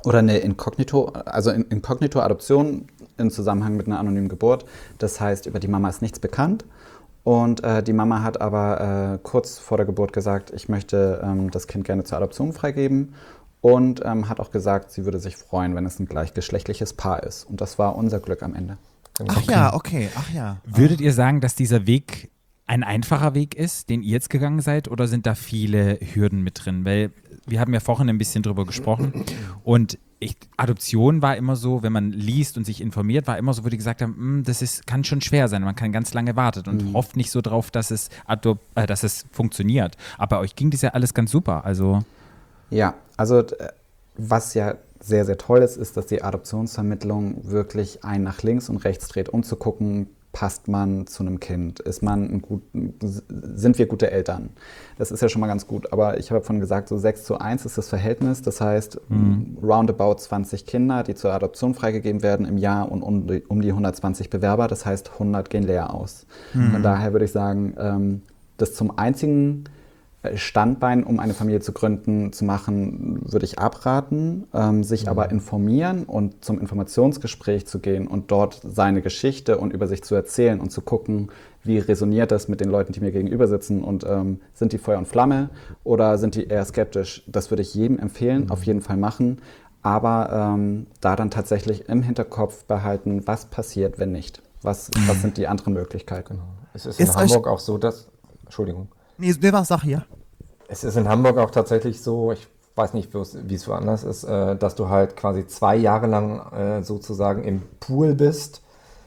oder eine Inkognito, also in- Inkognito-Adoption im Zusammenhang mit einer anonymen Geburt. Das heißt, über die Mama ist nichts bekannt. Und äh, die Mama hat aber äh, kurz vor der Geburt gesagt, ich möchte ähm, das Kind gerne zur Adoption freigeben. Und ähm, hat auch gesagt, sie würde sich freuen, wenn es ein gleichgeschlechtliches Paar ist. Und das war unser Glück am Ende. Ach ja, okay, ach ja. Würdet ihr sagen, dass dieser Weg ein einfacher Weg ist, den ihr jetzt gegangen seid, oder sind da viele Hürden mit drin? Weil wir haben ja vorhin ein bisschen drüber gesprochen und ich, Adoption war immer so, wenn man liest und sich informiert, war immer so, wo die gesagt haben, "Mm, das ist, kann schon schwer sein, man kann ganz lange warten und Mhm. hofft nicht so drauf, dass es, adop äh, dass es funktioniert. Aber bei euch ging das ja alles ganz super, also Ja, also äh, was ja sehr, sehr toll ist, ist, dass die Adoptionsvermittlung wirklich ein nach links und rechts dreht, um zu gucken, passt man zu einem Kind? Ist man ein gut, sind wir gute Eltern? Das ist ja schon mal ganz gut. Aber ich habe vorhin gesagt, so sechs zu eins ist das Verhältnis. Das heißt, Mhm. roundabout zwanzig Kinder, die zur Adoption freigegeben werden im Jahr und um die, um die hundertzwanzig Bewerber. Das heißt, hundert gehen leer aus. Von daher würde ich sagen, ähm, das zum einzigen Standbein, um eine Familie zu gründen, zu machen, würde ich abraten, ähm, sich aber informieren und zum Informationsgespräch zu gehen und dort seine Geschichte und über sich zu erzählen und zu gucken, wie resoniert das mit den Leuten, die mir gegenüber sitzen und ähm, sind die Feuer und Flamme oder sind die eher skeptisch? Das würde ich jedem empfehlen, mhm. auf jeden Fall machen, aber ähm, da dann tatsächlich im Hinterkopf behalten, was passiert, wenn nicht? Was, was sind die anderen Möglichkeiten? Genau. Es ist in Ist Hamburg auch so, dass, Entschuldigung, Nee, nee, was sag hier? es ist in Hamburg auch tatsächlich so, ich weiß nicht, wie es- wie es woanders ist, äh, dass du halt quasi zwei Jahre lang äh, sozusagen im Pool bist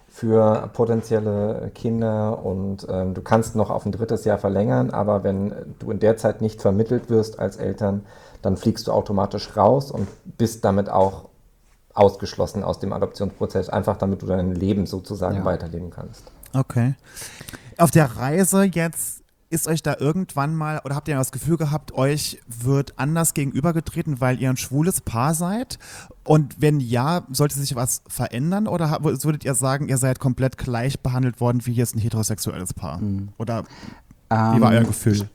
für potenzielle Kinder und ähm, du kannst noch auf ein drittes Jahr verlängern, aber wenn du in der Zeit nicht vermittelt wirst als Eltern, dann fliegst du automatisch raus und bist damit auch ausgeschlossen aus dem Adoptionsprozess, einfach damit du dein Leben sozusagen Ja. weiterleben kannst. Okay. Auf der Reise jetzt, ist euch da irgendwann mal, oder habt ihr das Gefühl gehabt, euch wird anders gegenübergetreten, weil ihr ein schwules Paar seid? Und wenn ja, sollte sich was verändern? Oder ha- würdet ihr sagen, ihr seid komplett gleich behandelt worden wie jetzt ein heterosexuelles Paar? Oder wie war euer Ähm, Gefühl?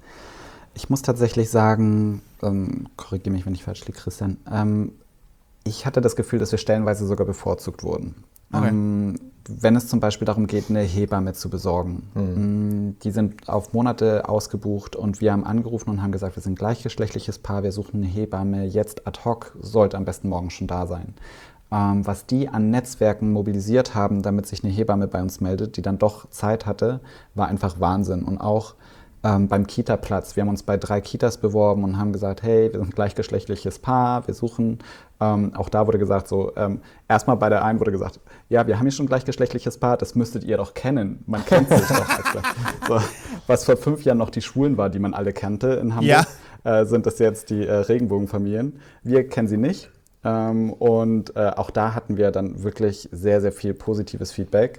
Ich muss tatsächlich sagen, ähm, korrigiere mich, wenn ich falsch liege, Christian, ähm, ich hatte das Gefühl, dass wir stellenweise sogar bevorzugt wurden. Okay. Ähm, wenn es zum Beispiel darum geht, eine Hebamme zu besorgen. Ähm, Die sind auf Monate ausgebucht und wir haben angerufen und haben gesagt, wir sind ein gleichgeschlechtliches Paar, wir suchen eine Hebamme, jetzt ad hoc, sollte am besten morgen schon da sein. Ähm, was die an Netzwerken mobilisiert haben, damit sich eine Hebamme bei uns meldet, die dann doch Zeit hatte, war einfach Wahnsinn. Und auch ähm, beim Kita-Platz. Wir haben uns bei drei Kitas beworben und haben gesagt, hey, wir sind ein gleichgeschlechtliches Paar, wir suchen. Ähm, auch da wurde gesagt, so ähm, erstmal bei der einen wurde gesagt, ja, wir haben hier schon ein gleichgeschlechtliches Paar, das müsstet ihr doch kennen. Man kennt sich doch. Als gleich- so, was vor fünf Jahren noch die Schwulen war, die man alle kannte in Hamburg, äh, sind das jetzt die äh, Regenbogenfamilien. Wir kennen sie nicht. Ähm, und äh, auch da hatten wir dann wirklich sehr, sehr viel positives Feedback.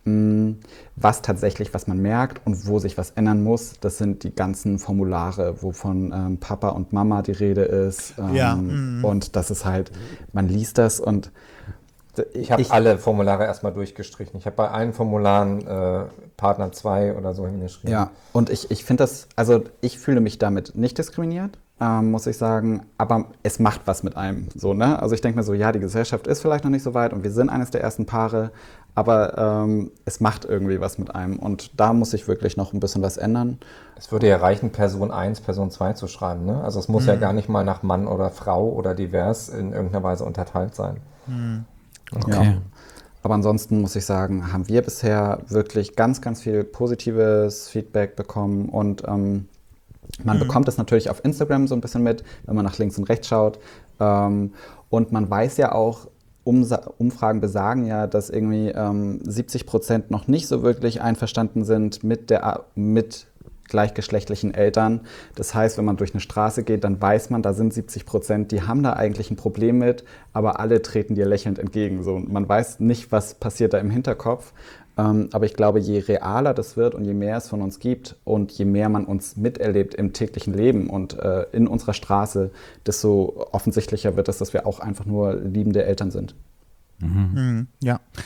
Was tatsächlich, was man merkt und wo sich was ändern muss, das sind die ganzen Formulare, wo von ähm, Papa und Mama die Rede ist. Ähm, Ja, mhm. Und das ist halt, man liest das und Ich habe alle Formulare erstmal durchgestrichen. Ich habe bei allen Formularen äh, Partner zwei oder so hingeschrieben. Ja, und ich, ich finde das, also ich fühle mich damit nicht diskriminiert, ähm, muss ich sagen, aber es macht was mit einem, so, ne? Also ich denke mir so, ja, die Gesellschaft ist vielleicht noch nicht so weit und wir sind eines der ersten Paare, aber ähm, es macht irgendwie was mit einem und da muss sich wirklich noch ein bisschen was ändern. Es würde ja reichen, Person eins, Person zwei zu schreiben. Ne? Also es muss ja gar nicht mal nach Mann oder Frau oder divers in irgendeiner Weise unterteilt sein. Okay. Ja. Aber ansonsten muss ich sagen, haben wir bisher wirklich ganz, ganz viel positives Feedback bekommen und ähm, man bekommt es natürlich auf Instagram so ein bisschen mit, wenn man nach links und rechts schaut. Ähm, und man weiß ja auch, Umsa- Umfragen besagen ja, dass irgendwie ähm, siebzig Prozent noch nicht so wirklich einverstanden sind mit der A- mit gleichgeschlechtlichen Eltern. Das heißt, wenn man durch eine Straße geht, dann weiß man, da sind siebzig Prozent, die haben da eigentlich ein Problem mit, aber alle treten dir lächelnd entgegen. So, man weiß nicht, was passiert da im Hinterkopf. Ähm, aber ich glaube, je realer das wird und je mehr es von uns gibt und je mehr man uns miterlebt im täglichen Leben und äh, in unserer Straße, desto offensichtlicher wird es, dass wir auch einfach nur liebende Eltern sind. Mhm, ja.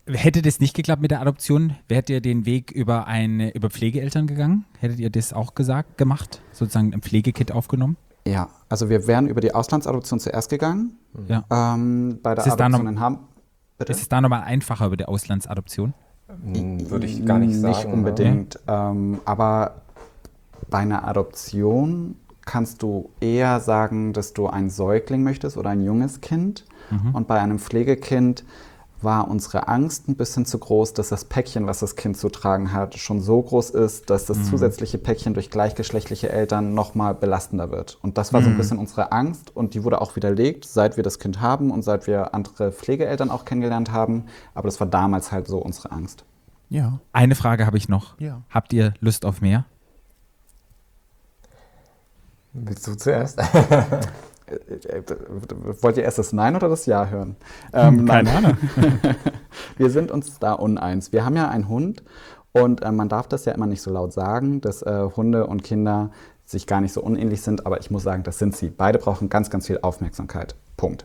Hätte das nicht geklappt mit der Adoption, wärt ihr den Weg über eine über Pflegeeltern gegangen? Hättet ihr das auch gesagt, gemacht? Sozusagen ein Pflegekind aufgenommen? Ja, also wir wären über die Auslandsadoption zuerst gegangen. Ja. Ähm, bei der Ist es da Adoption noch- in Hamburg. Bitte? Ist es da nochmal einfacher über die Auslandsadoption? Hm, Würde ich gar nicht sagen. Nicht unbedingt. Ähm, aber bei einer Adoption kannst du eher sagen, dass du einen Säugling möchtest oder ein junges Kind. Und bei einem Pflegekind war unsere Angst ein bisschen zu groß, dass das Päckchen, was das Kind zu tragen hat, schon so groß ist, dass das zusätzliche Päckchen durch gleichgeschlechtliche Eltern nochmal belastender wird. Und das war so ein bisschen unsere Angst und die wurde auch widerlegt, seit wir das Kind haben und seit wir andere Pflegeeltern auch kennengelernt haben. Aber das war damals halt so unsere Angst. Ja. Eine Frage habe ich noch. Ja. Habt ihr Lust auf mehr? Willst du zuerst? Wollt ihr erst das Nein oder das Ja hören? Ähm, Keine nein. Ahnung. Wir sind uns da uneins. Wir haben ja einen Hund und äh, man darf das ja immer nicht so laut sagen, dass äh, Hunde und Kinder sich gar nicht so unähnlich sind, aber ich muss sagen, das sind sie. Beide brauchen ganz, ganz viel Aufmerksamkeit. Punkt.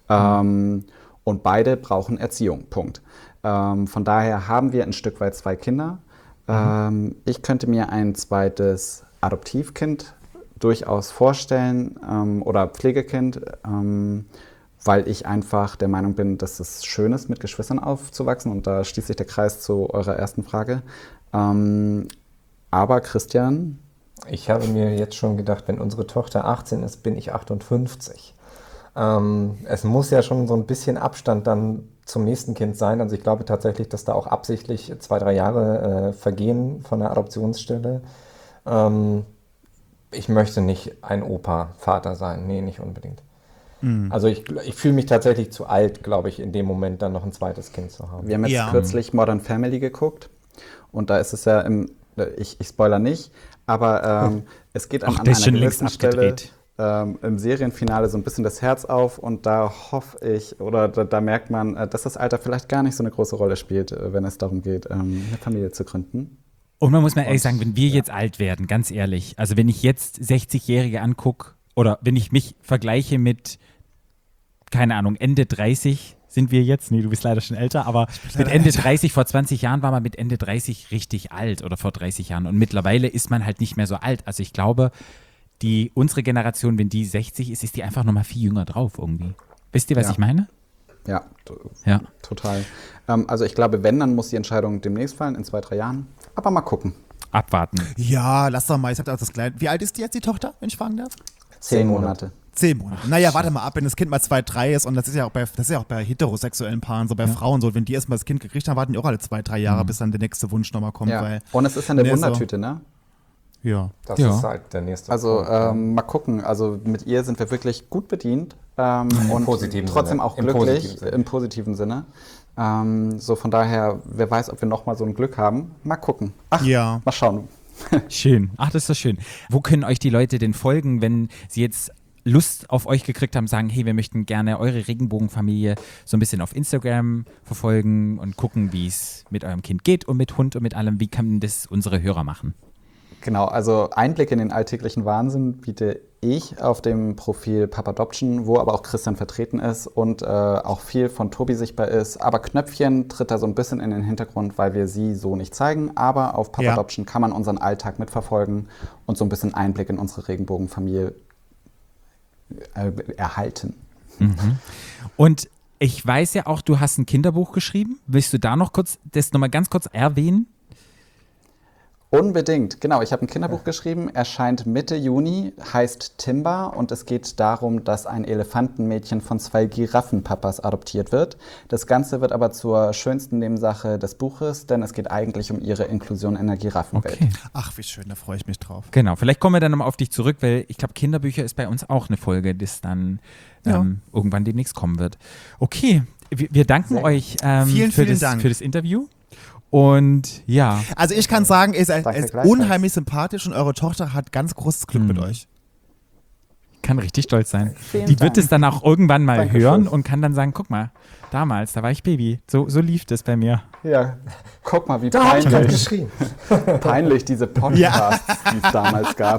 Ähm, und beide brauchen Erziehung. Punkt. Ähm, von daher haben wir ein Stück weit zwei Kinder. Ähm, ich könnte mir ein zweites Adoptivkind durchaus vorstellen ähm, oder Pflegekind, ähm, weil ich einfach der Meinung bin, dass es schön ist, mit Geschwistern aufzuwachsen und da schließt sich der Kreis zu eurer ersten Frage. Ähm, aber Christian? Ich habe mir jetzt schon gedacht, wenn unsere Tochter achtzehn ist, bin ich achtundfünfzig. Ähm, es muss ja schon so ein bisschen Abstand dann zum nächsten Kind sein. Also ich glaube tatsächlich, dass da auch absichtlich zwei, drei Jahre äh, vergehen von der Adoptionsstelle. Ähm, ich möchte nicht ein Opa-Vater sein. Nee, nicht unbedingt. Mhm. Also ich, ich fühle mich tatsächlich zu alt, glaube ich, in dem Moment dann noch ein zweites Kind zu haben. Wir haben jetzt Ja. kürzlich Modern Family geguckt und da ist es ja im, ich, ich spoiler nicht, aber ähm, es geht an, Ach, an der ist einer schon längst gewissen Stelle abgedreht. ähm, im Serienfinale so ein bisschen das Herz auf und da hoffe ich, oder da, da merkt man, äh, dass das Alter vielleicht gar nicht so eine große Rolle spielt, äh, wenn es darum geht, ähm, eine Familie zu gründen. Und man muss mal ehrlich sagen, wenn wir jetzt alt werden, ganz ehrlich, also wenn ich jetzt sechzigjährige angucke oder wenn ich mich vergleiche mit, keine Ahnung, Ende dreißig sind wir jetzt, nee, du bist leider schon älter, aber mit Ende dreißig, vor zwanzig Jahren war man mit Ende dreißig richtig alt oder vor dreißig Jahren und mittlerweile ist man halt nicht mehr so alt. Also ich glaube, die, unsere Generation, wenn die sechzig ist, ist die einfach nochmal viel jünger drauf irgendwie. Wisst ihr, was Ja. ich meine? Ja, t- Ja. total. Ähm, also ich glaube, wenn, dann muss die Entscheidung demnächst fallen, in zwei, drei Jahren. Aber mal gucken. Abwarten. Ja, lass doch mal. Ich hab da auch das Kleine. Wie alt ist die jetzt, die Tochter, wenn ich fragen darf? Zehn Monate. Zehn Monate. Naja, warte mal ab, wenn das Kind mal zwei, drei ist und das ist ja auch bei, das ist ja auch bei heterosexuellen Paaren so, bei Frauen so, wenn die erstmal das Kind gekriegt haben, warten die auch alle zwei, drei Jahre, bis dann der nächste Wunsch nochmal kommt. Ja. Weil, Und es ist ja eine Nee, so. Wundertüte, ne? ja. Das Ja. ist halt der nächste Also Punkt, ja. ähm, mal gucken. Also mit ihr sind wir wirklich gut bedient ähm, und positiven trotzdem Sinne. auch Im glücklich positiven Sinne. im positiven Sinne. Ähm, so von daher, wer weiß, ob wir noch mal so ein Glück haben. Mal gucken. Ach, Ja. mal schauen. Schön. Ach, das ist doch schön. Wo können euch die Leute denn folgen, wenn sie jetzt Lust auf euch gekriegt haben, sagen, hey, wir möchten gerne eure Regenbogenfamilie so ein bisschen auf Instagram verfolgen und gucken, wie es mit eurem Kind geht und mit Hund und mit allem. Wie kann das unsere Hörer machen? Genau, also Einblick in den alltäglichen Wahnsinn biete ich auf dem Profil Papadoption, wo aber auch Christian vertreten ist und äh, auch viel von Tobi sichtbar ist. Aber Knöpfchen tritt da so ein bisschen in den Hintergrund, weil wir sie so nicht zeigen. Aber auf Papadoption kann man unseren Alltag mitverfolgen und so ein bisschen Einblick in unsere Regenbogenfamilie äh, erhalten. Und ich weiß ja auch, du hast ein Kinderbuch geschrieben. Willst du da noch kurz, das nochmal ganz kurz erwähnen? Unbedingt, genau. Ich habe ein Kinderbuch geschrieben, erscheint Mitte Juni, heißt Timba und es geht darum, dass ein Elefantenmädchen von zwei Giraffenpapas adoptiert wird. Das Ganze wird aber zur schönsten Nebensache des Buches, denn es geht eigentlich um ihre Inklusion in der Giraffenwelt. Okay. Ach, wie schön, da freue ich mich drauf. Genau, vielleicht kommen wir dann nochmal auf dich zurück, weil ich glaube, Kinderbücher ist bei uns auch eine Folge, das dann ähm, irgendwann demnächst kommen wird. Okay, wir, wir danken Sehr euch ähm, Vielen, für, vielen das, Dank. für das Interview. Und ja, Also ich kann sagen, ihr seid Danke ist gleichfalls. unheimlich sympathisch und eure Tochter hat ganz großes Glück mit euch. kann richtig stolz sein. Vielen Die wird Dank. es dann auch irgendwann mal Dankeschön. hören und kann dann sagen, guck mal, damals, da war ich Baby. So, so lief das bei mir. Ja, guck mal, wie Da habe ich gerade peinlich, geschrien. peinlich diese Podcasts, die es damals gab.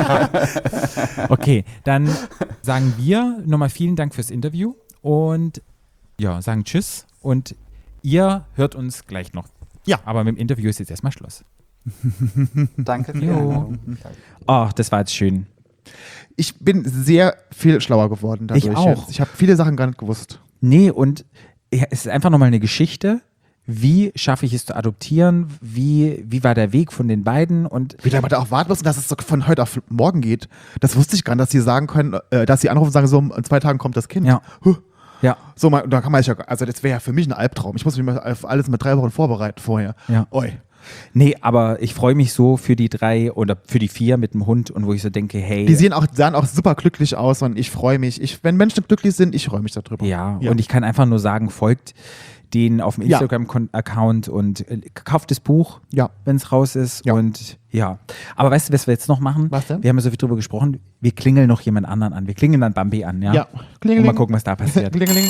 Okay, dann sagen wir nochmal vielen Dank fürs Interview und ja, sagen Tschüss und ihr hört uns gleich noch. Ja. Aber mit dem Interview ist jetzt erstmal Schluss. Danke für die Jo. Einladung. Oh, das war jetzt schön. Ich bin sehr viel schlauer geworden dadurch. Ich auch. Jetzt. Ich habe viele Sachen gar nicht gewusst. Nee, und ja, es ist einfach nochmal eine Geschichte. Wie schaffe ich es zu adoptieren? Wie, wie war der Weg von den beiden? Und Wie lange man da auch warten muss, dass es so von heute auf morgen geht. Das wusste ich gar nicht, dass sie sagen können, äh, dass sie anrufen und sagen, so in zwei Tagen kommt das Kind. Ja. Huh. ja, So, man, da kann man sich ja, also das wäre ja für mich ein Albtraum. Ich muss mich mal auf alles mit drei Wochen vorbereiten vorher. Ja. Oi. nee, aber ich freue mich so für die drei oder für die vier mit dem Hund und wo ich so denke, hey. Die sehen auch, sahen auch super glücklich aus und ich freue mich. Ich, wenn Menschen glücklich sind, ich freue mich darüber. Ja, und ich kann einfach nur sagen, folgt denen auf dem Ja. Instagram-Account und äh, kauft das Buch, Ja. wenn es raus ist. Ja. Und ja. Aber weißt du, was wir jetzt noch machen? Was denn? Wir haben ja so viel drüber gesprochen. Wir klingeln noch jemand anderen an. Wir klingeln dann Bambi an, ja? Ja. Und Klingeling. mal gucken, was da passiert. Klingeling.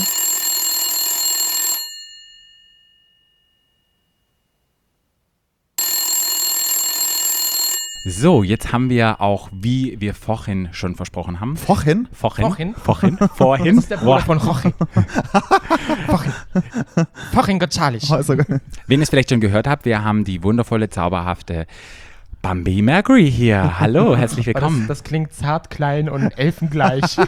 So, jetzt haben wir auch, wie wir vorhin schon versprochen haben. Vorhin? Vorhin. Vorhin? Vorhin. Vorhin. Das ist der Bruder von Jorge. Jorge. Jorge González. Also, Wenn ihr es vielleicht schon gehört habt, wir haben die wundervolle, zauberhafte Bambi Mercury hier. Hallo, herzlich Aber willkommen. Das, das klingt zart, klein und elfengleich.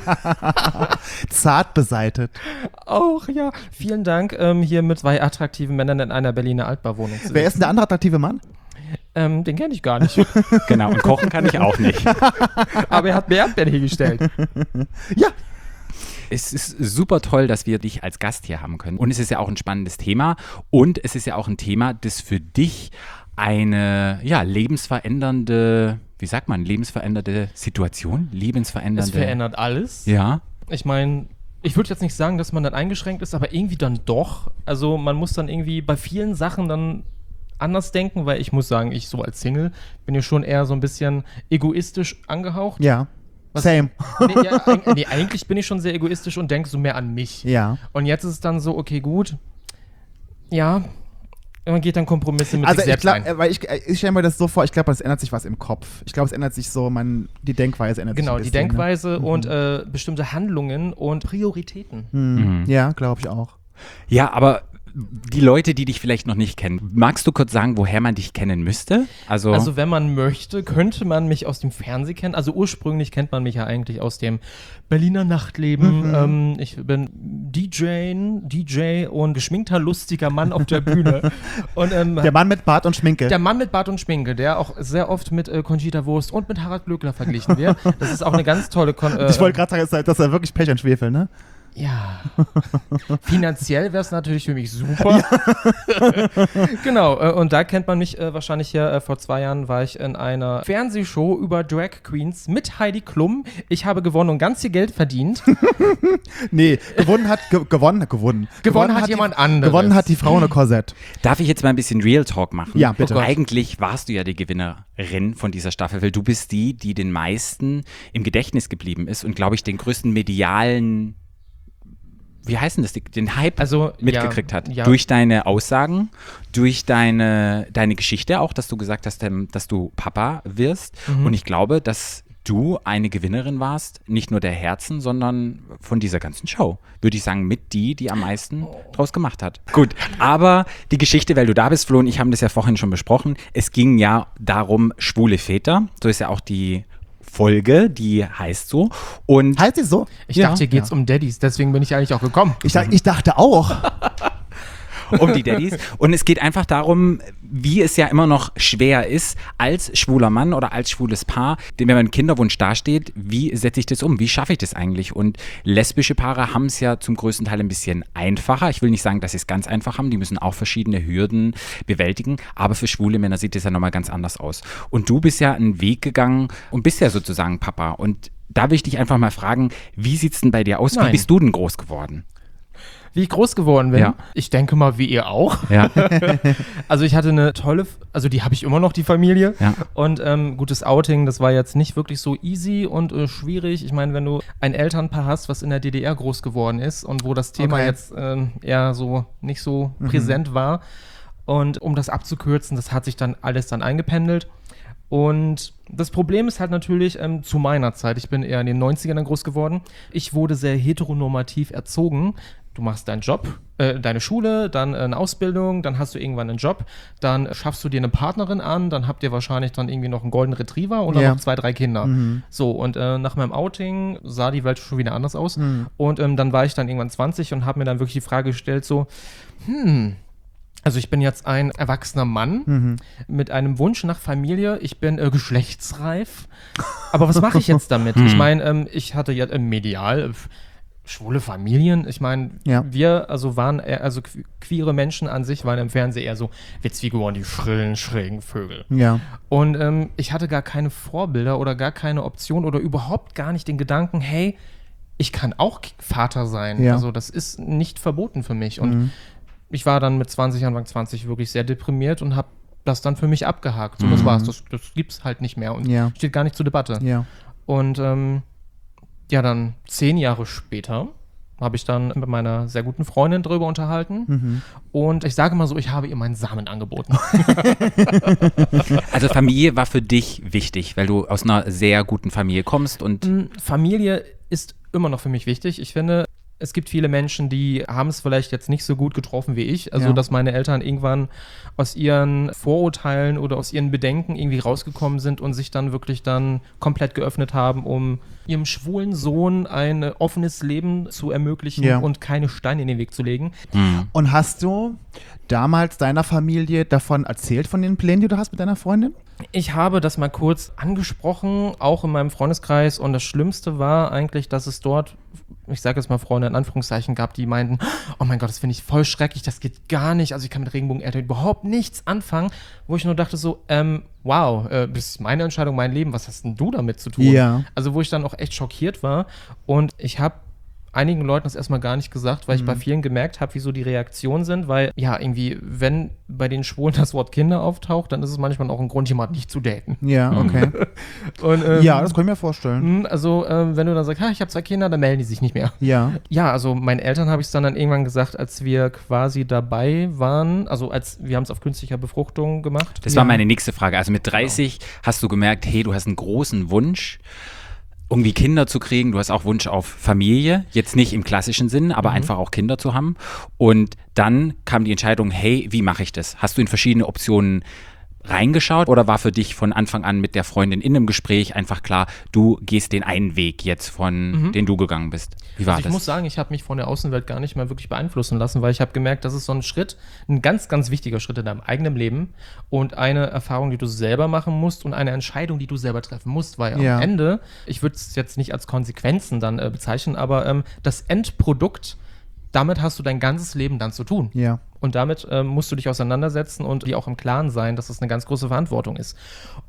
zart beseitet. Auch, ja. Vielen Dank, ähm, hier mit zwei attraktiven Männern in einer Berliner Altbauwohnung zu Wer ist sitzen. denn der andere attraktive Mann? Ähm, den kenne ich gar nicht. Genau, und kochen kann ich auch nicht. Aber er hat mir Erdbeeren hingestellt. Ja. Es ist super toll, dass wir dich als Gast hier haben können. Und es ist ja auch ein spannendes Thema. Und es ist ja auch ein Thema, das für dich eine ja, lebensverändernde, wie sagt man, lebensverändernde Situation? Lebensverändernde. Es verändert alles. Ja. Ich meine, ich würde jetzt nicht sagen, dass man dann eingeschränkt ist, aber irgendwie dann doch. Also man muss dann irgendwie bei vielen Sachen dann anders denken, weil ich muss sagen, ich so als Single bin ja schon eher so ein bisschen egoistisch angehaucht. Ja. Was- Same. Nee, ja, eig- nee, eigentlich bin ich schon sehr egoistisch und denke so mehr an mich. Ja. Und jetzt ist es dann so, okay, gut. Ja, man geht dann Kompromisse mit Also sich ich selbst glaube, ein. weil ich, ich stelle mir das so vor, ich glaube, es ändert sich was im Kopf. Ich glaube, es ändert sich so, man, die Denkweise ändert Genau, sich die ein bisschen, Denkweise und äh, bestimmte Handlungen und Prioritäten. Ne? Mhm. Ja, glaube ich auch. Ja, aber die Leute, die dich vielleicht noch nicht kennen, magst du kurz sagen, woher man dich kennen müsste? Also, Also wenn man möchte, könnte man mich aus dem Fernsehen kennen. Also ursprünglich kennt man mich ja eigentlich aus dem Berliner Nachtleben. Mhm. Ähm, ich bin D J, D J und geschminkter, lustiger Mann auf der Bühne. Und, ähm, Der Mann mit Bart und Schminke. der Mann mit Bart und Schminke, der auch sehr oft mit äh, Conchita Wurst und mit Harald Glöckler verglichen wird. Das ist auch eine ganz tolle Kon äh, ich wollte gerade sagen, das ist- das ist ja wirklich Pech und Schwefel, ne? Ja. Finanziell wäre es natürlich für mich super. Genau, äh, und da kennt man mich äh, wahrscheinlich ja, äh, vor zwei Jahren war ich in einer Fernsehshow über Drag Queens mit Heidi Klum. Ich habe gewonnen und ganz viel Geld verdient. Nee, gewonnen hat, ge gewonnen, gewonnen. Gewonnen hat die, jemand anderes. Gewonnen hat die Frau ohne Korsett. darf ich jetzt mal ein bisschen Real Talk machen? Ja, bitte. Oh Gott. Eigentlich warst du ja die Gewinnerin von dieser Staffel, weil du bist die, die den meisten im Gedächtnis geblieben ist und, glaube ich, den größten medialen, wie heißt denn das, den Hype Also, mitgekriegt ja, hat. ja. Durch deine Aussagen, durch deine, deine Geschichte auch, dass du gesagt hast, ähm, dass du Papa wirst. Mhm. Und ich glaube, dass du eine Gewinnerin warst, nicht nur der Herzen, sondern von dieser ganzen Show. Würde ich sagen, mit die, die am meisten draus gemacht hat. Gut, aber die Geschichte, weil du da bist, Flo und ich haben das ja vorhin schon besprochen, es ging ja darum, schwule Väter. So ist ja auch die Folge, die heißt so. Und Heißt sie so? Ich Ja. dachte, hier geht's um Daddies, deswegen bin ich eigentlich auch gekommen. Ich, dach- ich dachte auch. um die Daddys. Und es geht einfach darum, wie es ja immer noch schwer ist, als schwuler Mann oder als schwules Paar, wenn man einen Kinderwunsch dasteht, wie setze ich das um? Wie schaffe ich das eigentlich? Und lesbische Paare haben es ja zum größten Teil ein bisschen einfacher. Ich will nicht sagen, dass sie es ganz einfach haben. Die müssen auch verschiedene Hürden bewältigen. Aber für schwule Männer sieht es ja nochmal ganz anders aus. Und du bist ja einen Weg gegangen und bist ja sozusagen Papa. Und da will ich dich einfach mal fragen, wie sieht es denn bei dir aus? Wie Nein. bist du denn groß geworden? Wie ich groß geworden bin. Ja. Ich denke mal, wie ihr auch. Ja. Also ich hatte eine tolle, also die habe ich immer noch, die Familie. Ja. Und ähm, gutes Outing, das war jetzt nicht wirklich so easy und äh, schwierig. Ich meine, wenn du ein Elternpaar hast, was in der D D R groß geworden ist und wo das Thema Okay. jetzt ähm, eher so nicht so präsent war. Und um das abzukürzen, das hat sich dann alles dann eingependelt. Und das Problem ist halt natürlich ähm, zu meiner Zeit, ich bin eher in den neunzigern dann groß geworden, ich wurde sehr heteronormativ erzogen. Du machst deinen Job, äh, deine Schule, dann äh, eine Ausbildung, dann hast du irgendwann einen Job, dann schaffst du dir eine Partnerin an, dann habt ihr wahrscheinlich dann irgendwie noch einen Golden Retriever und dann Ja. noch zwei, drei Kinder. Mhm. So, und äh, nach meinem Outing sah die Welt schon wieder anders aus. Mhm. Und ähm, dann war ich dann irgendwann zwanzig und habe mir dann wirklich die Frage gestellt, so, hm, also ich bin jetzt ein erwachsener Mann Mhm. mit einem Wunsch nach Familie. Ich bin äh, geschlechtsreif. Aber was mache ich jetzt damit? Ich meine, ähm, ich hatte ja äh, medial äh, schwule Familien. Ich meine, Ja. wir also waren eher, also que- queere Menschen an sich waren im Fernsehen eher so Witzfiguren, die schrillen, schrägen Vögel. Ja. Und ähm, ich hatte gar keine Vorbilder oder gar keine Option oder überhaupt gar nicht den Gedanken, hey, ich kann auch K- Vater sein. Ja. Also das ist nicht verboten für mich. Und Mhm. ich war dann mit zwanzig, Anfang zwanzig wirklich sehr deprimiert und habe das dann für mich abgehakt. So, das war's. Das, das gibt's halt nicht mehr und Ja. steht gar nicht zur Debatte. Ja. Und ähm, ja, dann zehn Jahre später habe ich dann mit meiner sehr guten Freundin drüber unterhalten. Mhm. Und ich sage mal so, ich habe ihr meinen Samen angeboten. Also Familie war für dich wichtig, weil du aus einer sehr guten Familie kommst und Mm, Familie ist immer noch für mich wichtig. Ich finde, es gibt viele Menschen, die haben es vielleicht jetzt nicht so gut getroffen wie ich. Also, Ja. dass meine Eltern irgendwann aus ihren Vorurteilen oder aus ihren Bedenken irgendwie rausgekommen sind und sich dann wirklich dann komplett geöffnet haben, um ihrem schwulen Sohn ein äh, offenes Leben zu ermöglichen Ja. und keine Steine in den Weg zu legen. Und hast du damals deiner Familie davon erzählt, von den Plänen, die du hast mit deiner Freundin? Ich habe das mal kurz angesprochen, auch in meinem Freundeskreis. Und das Schlimmste war eigentlich, dass es dort, ich sage jetzt mal Freunde in Anführungszeichen, gab, die meinten, oh mein Gott, das finde ich voll schrecklich, das geht gar nicht. Also ich kann mit Regenbogeneltern überhaupt nichts anfangen. Wo ich nur dachte so, ähm, wow, äh, das ist meine Entscheidung, mein Leben. Was hast denn du damit zu tun? Ja. Also wo ich dann auch echt schockiert war. Und ich habe einigen Leuten das erstmal gar nicht gesagt, weil ich bei vielen gemerkt habe, wie so die Reaktionen sind, weil ja, irgendwie, wenn bei den Schwulen das Wort Kinder auftaucht, dann ist es manchmal auch ein Grund, jemanden nicht zu daten. Ja, okay. Und, ähm, Ja, das kann ich mir vorstellen. mh, also, ähm, wenn du dann sagst, ha, ich habe zwei Kinder, dann melden die sich nicht mehr. Ja. Ja, also meinen Eltern habe ich es dann, dann irgendwann gesagt, als wir quasi dabei waren, also als wir haben es auf künstlicher Befruchtung gemacht. das Ja. war meine nächste Frage. Also mit dreißig hast du gemerkt, hey, du hast einen großen Wunsch, irgendwie Kinder zu kriegen. Du hast auch Wunsch auf Familie, jetzt nicht im klassischen Sinn, aber einfach auch Kinder zu haben. Und dann kam die Entscheidung, hey, wie mache ich das? Hast du in verschiedene Optionen reingeschaut oder war für dich von Anfang an mit der Freundin in einem Gespräch einfach klar, du gehst den einen Weg jetzt, von den du gegangen bist? Wie war Also ich das? muss sagen, ich habe mich von der Außenwelt gar nicht mehr wirklich beeinflussen lassen, weil ich habe gemerkt, das ist so ein Schritt, ein ganz, ganz wichtiger Schritt in deinem eigenen Leben und eine Erfahrung, die du selber machen musst und eine Entscheidung, die du selber treffen musst, weil Ja. am Ende, ich würde es jetzt nicht als Konsequenzen dann äh, bezeichnen, aber ähm, das Endprodukt, damit hast du dein ganzes Leben dann zu tun. Ja. Und damit ähm, musst du dich auseinandersetzen und dir auch im Klaren sein, dass das eine ganz große Verantwortung ist.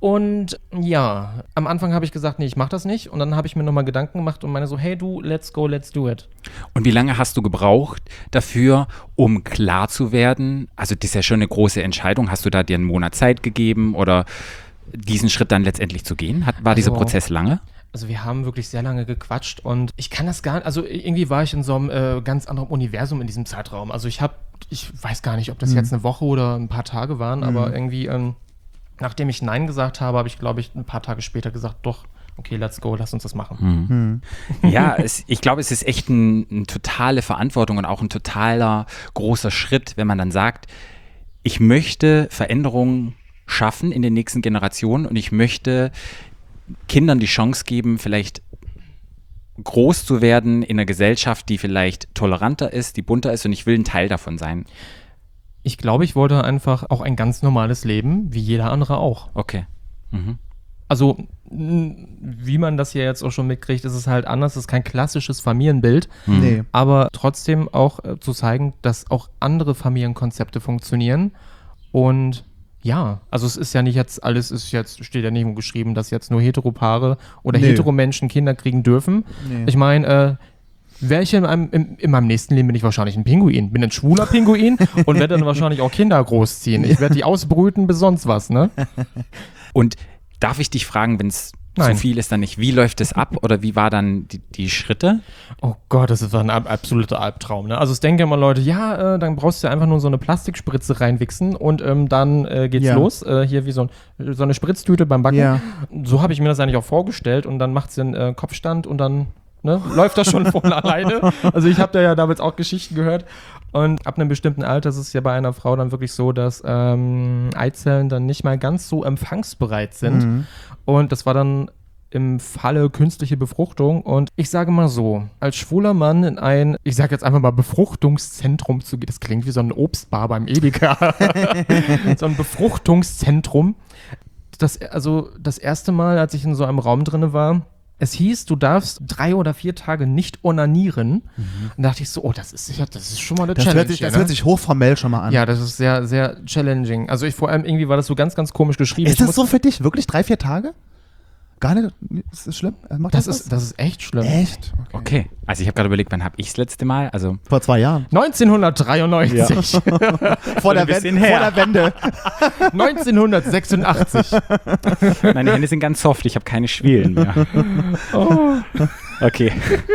Und ja, am Anfang habe ich gesagt, nee, ich mache das nicht. Und dann habe ich mir nochmal Gedanken gemacht und meine so, hey du, let's go, let's do it. Und wie lange hast du gebraucht dafür, um klar zu werden? Also das ist ja schon eine große Entscheidung. Hast du da dir einen Monat Zeit gegeben oder diesen Schritt dann letztendlich zu gehen? Hat, war dieser Also- Prozess lange? Also wir haben wirklich sehr lange gequatscht und ich kann das gar nicht, also irgendwie war ich in so einem äh, ganz anderen Universum in diesem Zeitraum. Also ich habe, ich weiß gar nicht, ob das jetzt eine Woche oder ein paar Tage waren, aber irgendwie, ähm, nachdem ich Nein gesagt habe, habe ich, glaube ich, ein paar Tage später gesagt, doch, okay, let's go, lass uns das machen. Ja, es, ich glaube, es ist echt ein, eine totale Verantwortung und auch ein totaler großer Schritt, wenn man dann sagt, ich möchte Veränderungen schaffen in den nächsten Generationen und ich möchte Kindern die Chance geben, vielleicht groß zu werden in einer Gesellschaft, die vielleicht toleranter ist, die bunter ist und ich will ein Teil davon sein. Ich glaube, ich wollte einfach auch ein ganz normales Leben, wie jeder andere auch. Okay. Mhm. Also, mh, wie man das hier jetzt auch schon mitkriegt, ist es halt anders, es ist kein klassisches Familienbild, Nee. aber trotzdem auch äh, zu zeigen, dass auch andere Familienkonzepte funktionieren und ja, also es ist ja nicht jetzt, alles ist jetzt, steht ja nirgendwo geschrieben, dass jetzt nur Heteropaare oder Nee. Heteromenschen Kinder kriegen dürfen. Nee. Ich meine, äh, wäre ich in meinem, in, in meinem nächsten Leben bin ich wahrscheinlich ein Pinguin. Bin ein schwuler Pinguin und werde dann wahrscheinlich auch Kinder großziehen. Ich werde die ausbrüten bis sonst was, ne? Und darf ich dich fragen, wenn es zu Nein. viel ist, dann nicht, wie läuft es ab oder wie war dann die, die Schritte? Oh Gott, das ist ein ab absoluter Albtraum, ne? Also es denken immer Leute, ja, äh, dann brauchst du einfach nur so eine Plastikspritze reinwichsen und ähm, dann äh, geht's Ja. los. Äh, hier wie so, ein, so eine Spritztüte beim Backen. Ja. So habe ich mir das eigentlich auch vorgestellt und dann macht sie einen äh, Kopfstand und dann ne, läuft das schon von alleine. Also ich habe da ja damals auch Geschichten gehört. Und ab einem bestimmten Alter ist es ja bei einer Frau dann wirklich so, dass ähm, Eizellen dann nicht mal ganz so empfangsbereit sind. Mhm. Und das war dann im Falle künstliche Befruchtung. Und ich sage mal so, als schwuler Mann in ein, ich sage jetzt einfach mal Befruchtungszentrum zu gehen, das klingt wie so ein Obstbar beim Edeka, so ein Befruchtungszentrum. Das, also das erste Mal, als ich in so einem Raum drin war, es hieß, du darfst drei oder vier Tage nicht onanieren. Mhm. Und da dachte ich so, oh, das ist sicher, das ist schon mal eine Das, Challenge. hört sich, das ne? hört sich hochformell schon mal an. Ja, das ist sehr, sehr challenging. Also ich vor allem irgendwie war das so ganz, ganz komisch geschrieben. Ist Ich das muss- so für dich? Wirklich drei, vier Tage? Gar nicht? Ist das schlimm? Macht Das das ist, das ist echt schlimm. Echt? Okay, also ich habe gerade überlegt, wann habe ich das letzte Mal? Also Vor zwei Jahren. neunzehnhundertdreiundneunzig, Vor, der ein bisschen Wende, vor her. der Wende. neunzehnhundertsechsundachtzig. meine Hände sind ganz soft, ich habe keine Schwielen mehr. Oh. Okay.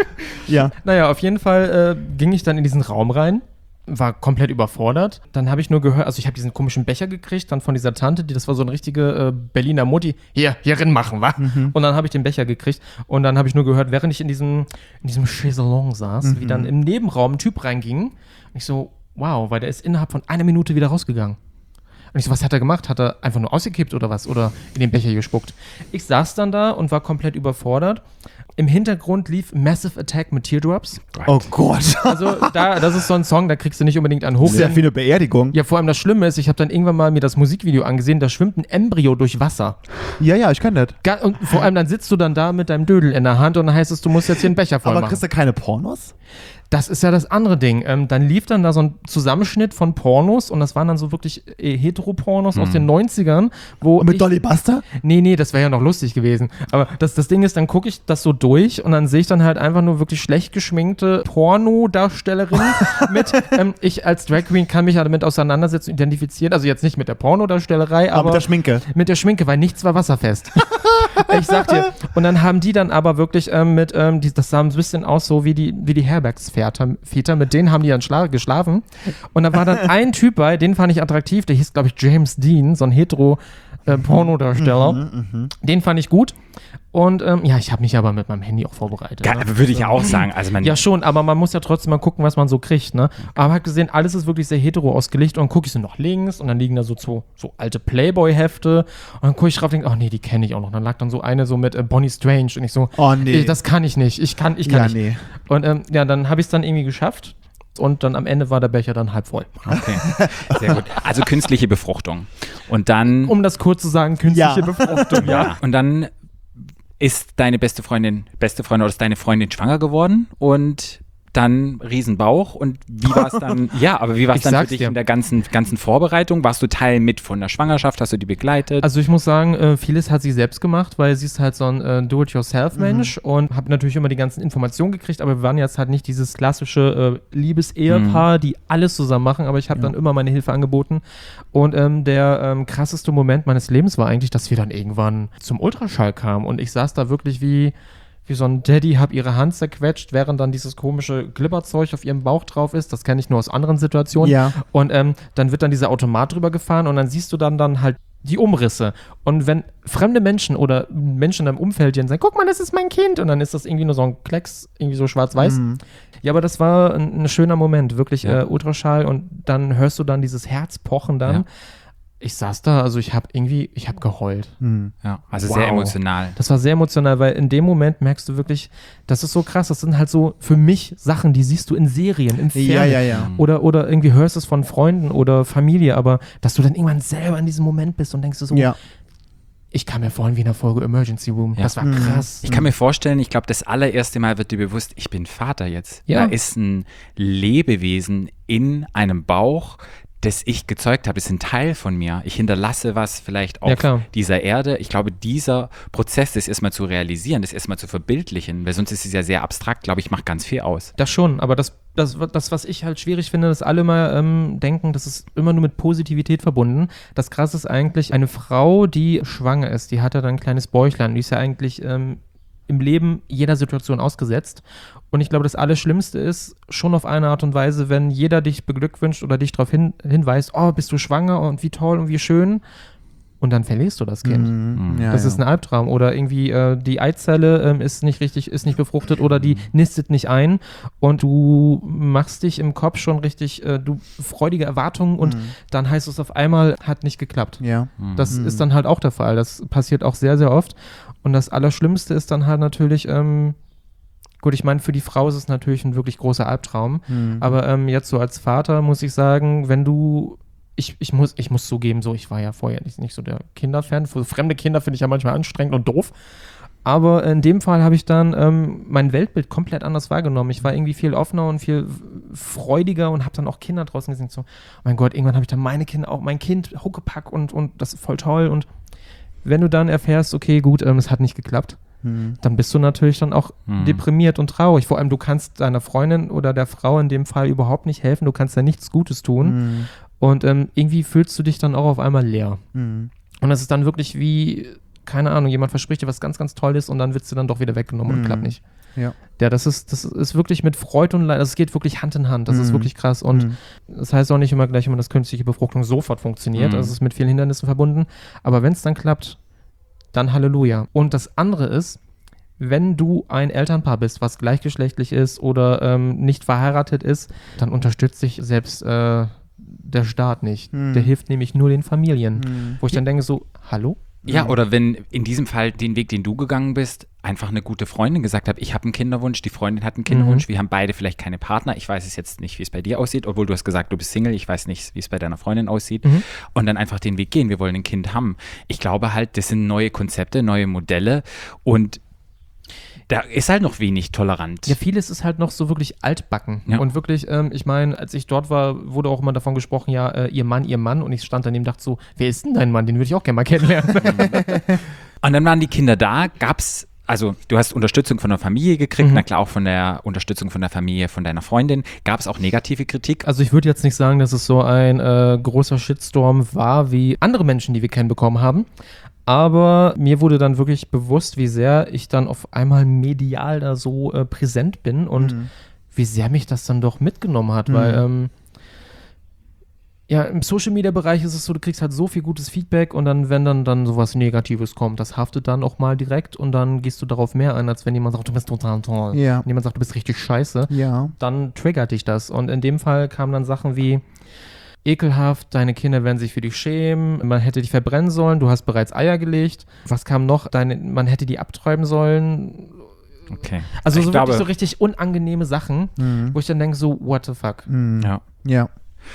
Ja. Naja, auf jeden Fall äh, ging ich dann in diesen Raum rein, war komplett überfordert. Dann habe ich nur gehört, also ich habe diesen komischen Becher gekriegt, dann von dieser Tante, die, das war so eine richtige äh, Berliner Mutti, hier, hier rein machen, wa? Mhm. Und dann habe ich den Becher gekriegt und dann habe ich nur gehört, während ich in diesem, in diesem Chaiselong saß, Mhm. wie dann im Nebenraum ein Typ reinging. Und ich so, wow, weil der ist innerhalb von einer Minute wieder rausgegangen. Und ich so, was hat er gemacht? Hat er einfach nur ausgekippt oder was? Oder in den Becher gespuckt? Ich saß dann da und war komplett überfordert. Im Hintergrund lief Massive Attack mit Teardrops. Oh Gott. Also da, das ist so ein Song, da kriegst du nicht unbedingt einen hoch. Sehr viel eine Beerdigung. Ja, vor allem das Schlimme ist, ich habe dann irgendwann mal mir das Musikvideo angesehen, da schwimmt ein Embryo durch Wasser. Ja, ja, ich kenne das. Ga- Und vor allem dann sitzt du dann da mit deinem Dödel in der Hand und dann heißt es, du musst jetzt hier einen Becher voll Aber machen. kriegst du keine Pornos? Das ist ja das andere Ding. Ähm, dann lief dann da so ein Zusammenschnitt von Pornos und das waren dann so wirklich äh, Heteropornos aus den neunzigern, wo Und mit ich, Dolly Buster? Nee, nee, das wäre ja noch lustig gewesen. Aber das, das Ding ist, dann gucke ich das so durch und dann sehe ich dann halt einfach nur wirklich schlecht geschminkte Pornodarstellerinnen mit, ähm, ich als Drag Queen kann mich ja damit auseinandersetzen, identifizieren, also jetzt nicht mit der Pornodarstellerei, Aber aber mit der Schminke. mit der Schminke, weil nichts war wasserfest. Ich sag dir. Und dann haben die dann aber wirklich ähm, mit, ähm, die, das sah ein bisschen aus so wie die, wie die Herbergsväter, Väter, mit denen haben die dann schla- geschlafen. Und da war dann ein Typ bei, den fand ich attraktiv, der hieß, glaube ich, James Dean, so ein hetero äh, Pornodarsteller. Den fand ich gut. Und ähm, ja, ich habe mich aber mit meinem Handy auch vorbereitet. Ge- Ne? Würde ich ja auch sagen. Also man, Ja, schon, aber man muss ja trotzdem mal gucken, was man so kriegt, ne? Aber man hat gesehen, alles ist wirklich sehr hetero ausgelegt und dann gucke ich so nach links und dann liegen da so, so, so alte Playboy-Hefte und dann gucke ich drauf und denke, ach nee, die kenne ich auch noch. Dann lag dann so eine so mit äh, Bonnie Strange und ich so, Oh, nee. ey, das kann ich nicht, ich kann, ich kann Ja, nicht. nee. Und ähm, ja, dann habe ich es dann irgendwie geschafft und dann am Ende war der Becher dann halb voll. Okay, sehr gut. Also künstliche Befruchtung. Und dann, Um das kurz zu sagen, künstliche Ja. Befruchtung, ja. ja, und dann ist deine beste Freundin, beste Freundin oder ist deine Freundin schwanger geworden und dann Riesenbauch. Und wie war es dann? Ja, aber wie war es Ich dann für sag's dich dir. in der ganzen, ganzen Vorbereitung? Warst du Teil mit von der Schwangerschaft? Hast du die begleitet? Also ich muss sagen, äh, vieles hat sie selbst gemacht, weil sie ist halt so ein äh, Do-it-yourself-Mensch und habe natürlich immer die ganzen Informationen gekriegt, aber wir waren jetzt halt nicht dieses klassische äh, Liebes-Ehepaar, die alles zusammen machen, aber ich habe dann immer meine Hilfe angeboten. Und ähm, der ähm, krasseste Moment meines Lebens war eigentlich, dass wir dann irgendwann zum Ultraschall kamen und ich saß da wirklich wie wie so ein Daddy, hab ihre Hand zerquetscht, während dann dieses komische Glibberzeug auf ihrem Bauch drauf ist. Das kenne ich nur aus anderen Situationen. Ja. Und ähm, dann wird dann dieser Automat drüber gefahren und dann siehst du dann, dann halt die Umrisse. Und wenn fremde Menschen oder Menschen in deinem Umfeld dir sagen, guck mal, das ist mein Kind. Und dann ist das irgendwie nur so ein Klecks, irgendwie so schwarz-weiß. Mhm. Ja, aber das war ein, ein schöner Moment, wirklich Ja. äh, Ultraschall. Und dann hörst du dann dieses Herz pochen dann. Ja. Ich saß da, also ich habe irgendwie, ich habe geheult. Hm. ja, also Wow. sehr emotional. Das war sehr emotional, weil in dem Moment merkst du wirklich, das ist so krass, das sind halt so für mich Sachen, die siehst du in Serien, im Fernsehen. Ja, ja, ja. Oder, oder irgendwie hörst es von Freunden oder Familie, aber dass du dann irgendwann selber in diesem Moment bist und denkst du so, Ja. ich kam mir vorhin wie in der Folge Emergency Room. Ja. Das war Mhm. krass. Ich kann mir vorstellen, ich glaube, das allererste Mal wird dir bewusst, ich bin Vater jetzt. Ja. Da ist ein Lebewesen in einem Bauch, das ich gezeugt habe, ist ein Teil von mir. Ich hinterlasse was vielleicht auf Ja, klar. dieser Erde. Ich glaube, dieser Prozess, das erstmal zu realisieren, das erstmal zu verbildlichen, weil sonst ist es ja sehr abstrakt, glaube ich, macht ganz viel aus. Das schon, aber das, das, das, was ich halt schwierig finde, dass alle immer ähm, denken, das ist immer nur mit Positivität verbunden. Das Krasse ist eigentlich, eine Frau, die schwanger ist, die hat ja dann ein kleines Bäuchlein, die ist ja eigentlich ähm, im Leben jeder Situation ausgesetzt. Und ich glaube, das Allerschlimmste ist schon auf eine Art und Weise, wenn jeder dich beglückwünscht oder dich darauf hin, hinweist, oh, bist du schwanger und wie toll und wie schön. und dann verlierst du das Kind. Mhm. Ja, Das ja. ist ein Albtraum. Oder irgendwie äh, die Eizelle ähm, ist nicht richtig, ist nicht befruchtet oder die nistet nicht ein und du machst dich im Kopf schon richtig, äh, du freudige Erwartungen und Mhm. dann heißt es auf einmal, hat nicht geklappt. Ja. Das Mhm. ist dann halt auch der Fall. Das passiert auch sehr, sehr oft. Und das Allerschlimmste ist dann halt natürlich, ähm, gut, ich meine, für die Frau ist es natürlich ein wirklich großer Albtraum. Mhm. Aber ähm, jetzt so als Vater muss ich sagen, wenn du, ich, ich, muss, ich muss zugeben, so, ich war ja vorher nicht, nicht so der Kinderfan. Für fremde Kinder finde ich ja manchmal anstrengend und doof. Aber in dem Fall habe ich dann ähm, mein Weltbild komplett anders wahrgenommen. Ich war irgendwie viel offener und viel freudiger und habe dann auch Kinder draußen gesehen. So, mein Gott, irgendwann habe ich dann meine Kinder, auch mein Kind, Huckepack und, und das ist voll toll. Und wenn du dann erfährst, okay, gut, ähm, es hat nicht geklappt, Mhm. dann bist du natürlich dann auch Mhm. deprimiert und traurig. Vor allem, du kannst deiner Freundin oder der Frau in dem Fall überhaupt nicht helfen. Du kannst ja nichts Gutes tun. Mhm. Und ähm, irgendwie fühlst du dich dann auch auf einmal leer. Mhm. Und das ist dann wirklich wie, keine Ahnung, jemand verspricht dir was ganz, ganz Tolles und dann wird sie dann doch wieder weggenommen Mhm. und klappt nicht. Ja. Ja, das ist, das ist wirklich mit Freude und Leid, das geht wirklich Hand in Hand. Das ist Mhm. wirklich krass. Und Mhm. das heißt auch nicht immer gleich, immer, dass künstliche Befruchtung sofort funktioniert. Mhm. Also es ist mit vielen Hindernissen verbunden. Aber wenn es dann klappt, dann Halleluja. Und das andere ist, wenn du ein Elternpaar bist, was gleichgeschlechtlich ist oder ähm, nicht verheiratet ist, dann unterstützt dich selbst äh, der Staat nicht. Mhm. Der hilft nämlich nur den Familien. Mhm. Wo ich dann denke so, hallo? Ja, oder wenn in diesem Fall den Weg, den du gegangen bist, einfach eine gute Freundin gesagt hat, ich habe einen Kinderwunsch, die Freundin hat einen Kinderwunsch, wir haben beide vielleicht keine Partner, ich weiß es jetzt nicht, wie es bei dir aussieht, obwohl du hast gesagt, du bist Single, ich weiß nicht, wie es bei deiner Freundin aussieht, Mhm. und dann einfach den Weg gehen, wir wollen ein Kind haben. Ich glaube halt, das sind neue Konzepte, neue Modelle und da ist halt noch wenig tolerant. Ja, vieles ist halt noch so wirklich altbacken. Ja. Und wirklich, ähm, ich meine, als ich dort war, wurde auch immer davon gesprochen, ja, äh, ihr Mann, ihr Mann. Und ich stand daneben und dachte so, wer ist denn dein Mann? Den würde ich auch gerne mal kennenlernen. Und dann waren die Kinder da, gab's, also du hast Unterstützung von der Familie gekriegt, Mhm. na klar auch von der Unterstützung von der Familie, von deiner Freundin. Gab es auch negative Kritik? Also ich würde jetzt nicht sagen, dass es so ein äh, großer Shitstorm war, wie andere Menschen, die wir kennenbekommen haben. Aber mir wurde dann wirklich bewusst, wie sehr ich dann auf einmal medial da so äh, präsent bin und Mhm. wie sehr mich das dann doch mitgenommen hat, Mhm. weil ähm, ja, im Social-Media-Bereich ist es so, du kriegst halt so viel gutes Feedback und dann, wenn dann, dann sowas Negatives kommt, das haftet dann auch mal direkt und dann gehst du darauf mehr ein, als wenn jemand sagt, du bist total toll. Ja. Wenn jemand sagt, du bist richtig scheiße, Ja. dann triggert dich das. Und in dem Fall kamen dann Sachen wie ekelhaft, deine Kinder werden sich für dich schämen, man hätte dich verbrennen sollen, du hast bereits Eier gelegt. Was kam noch? Deine, man hätte die abträumen sollen. Okay. Also Ich so glaube- wirklich so richtig unangenehme Sachen, Mhm. wo ich dann denke so, what the fuck? Mhm. Ja. Ja.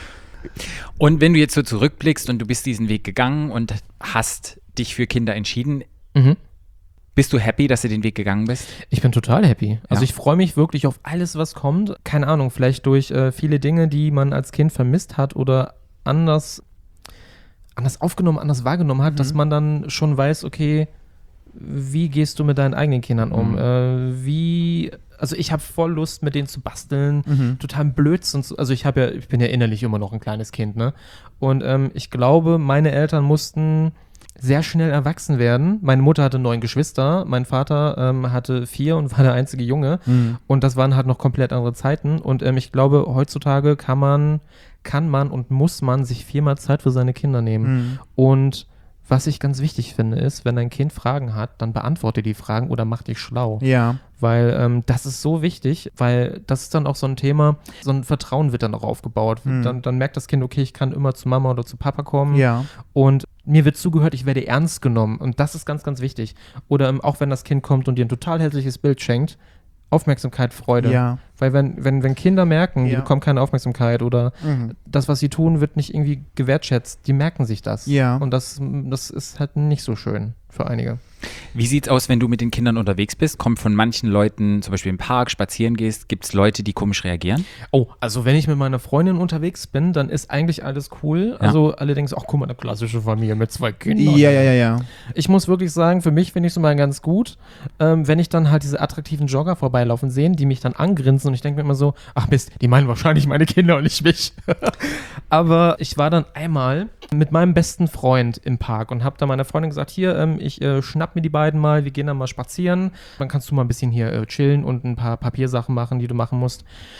Und wenn du jetzt so zurückblickst und du bist diesen Weg gegangen und hast dich für Kinder entschieden, Mhm. bist du happy, dass du den Weg gegangen bist? Ich bin total happy. Also Ja. ich freue mich wirklich auf alles, was kommt. Keine Ahnung, vielleicht durch äh, viele Dinge, die man als Kind vermisst hat oder anders, anders aufgenommen, anders wahrgenommen hat, Mhm. dass man dann schon weiß, okay, wie gehst du mit deinen eigenen Kindern um? Mhm. Äh, wie, also ich habe voll Lust, mit denen zu basteln, Mhm. total Blödsinn. zu- Also ich habe ja, ich bin ja innerlich immer noch ein kleines Kind, ne? Und ähm, ich glaube, meine Eltern mussten sehr schnell erwachsen werden. Meine Mutter hatte neun Geschwister, mein Vater ähm, hatte vier und war der einzige Junge. Mhm. Und das waren halt noch komplett andere Zeiten. Und ähm, ich glaube, heutzutage kann man, kann man und muss man sich viermal Zeit für seine Kinder nehmen. Mhm. Und was ich ganz wichtig finde, ist, wenn dein Kind Fragen hat, dann beantworte die Fragen oder mach dich schlau. Ja. Weil ähm, das ist so wichtig, weil das ist dann auch so ein Thema, so ein Vertrauen wird dann auch aufgebaut. Mhm. Dann, dann merkt das Kind, okay, ich kann immer zu Mama oder zu Papa kommen. Ja. Und mir wird zugehört, ich werde ernst genommen. Und das ist ganz, ganz wichtig. Oder ähm, auch wenn das Kind kommt und dir ein total hässliches Bild schenkt, Aufmerksamkeit, Freude. Ja. Weil wenn, wenn, wenn Kinder merken, die Ja. bekommen keine Aufmerksamkeit oder Mhm. das, was sie tun, wird nicht irgendwie gewertschätzt, die merken sich das. Ja. Und das, das ist halt nicht so schön für einige. Wie sieht's aus, wenn du mit den Kindern unterwegs bist? Kommt von manchen Leuten, zum Beispiel im Park, spazieren gehst, gibt es Leute, die komisch reagieren? Oh, also wenn ich mit meiner Freundin unterwegs bin, dann ist eigentlich alles cool. Ja. Also alle denken so, ach guck mal, eine klassische Familie mit zwei Kindern. Ja, ja, ja, ja. Ich muss wirklich sagen, für mich finde ich es immer ganz gut, ähm, wenn ich dann halt diese attraktiven Jogger vorbeilaufen sehe, die mich dann angrinsen und ich denke mir immer so, ach Mist, die meinen wahrscheinlich meine Kinder und nicht mich. Aber ich war dann einmal mit meinem besten Freund im Park und habe dann meiner Freundin gesagt, hier, ähm, ich äh, schnapp mir die beiden mal, wir gehen dann mal spazieren, dann kannst du mal ein bisschen hier äh, chillen und ein paar Papiersachen machen, die du machen musst.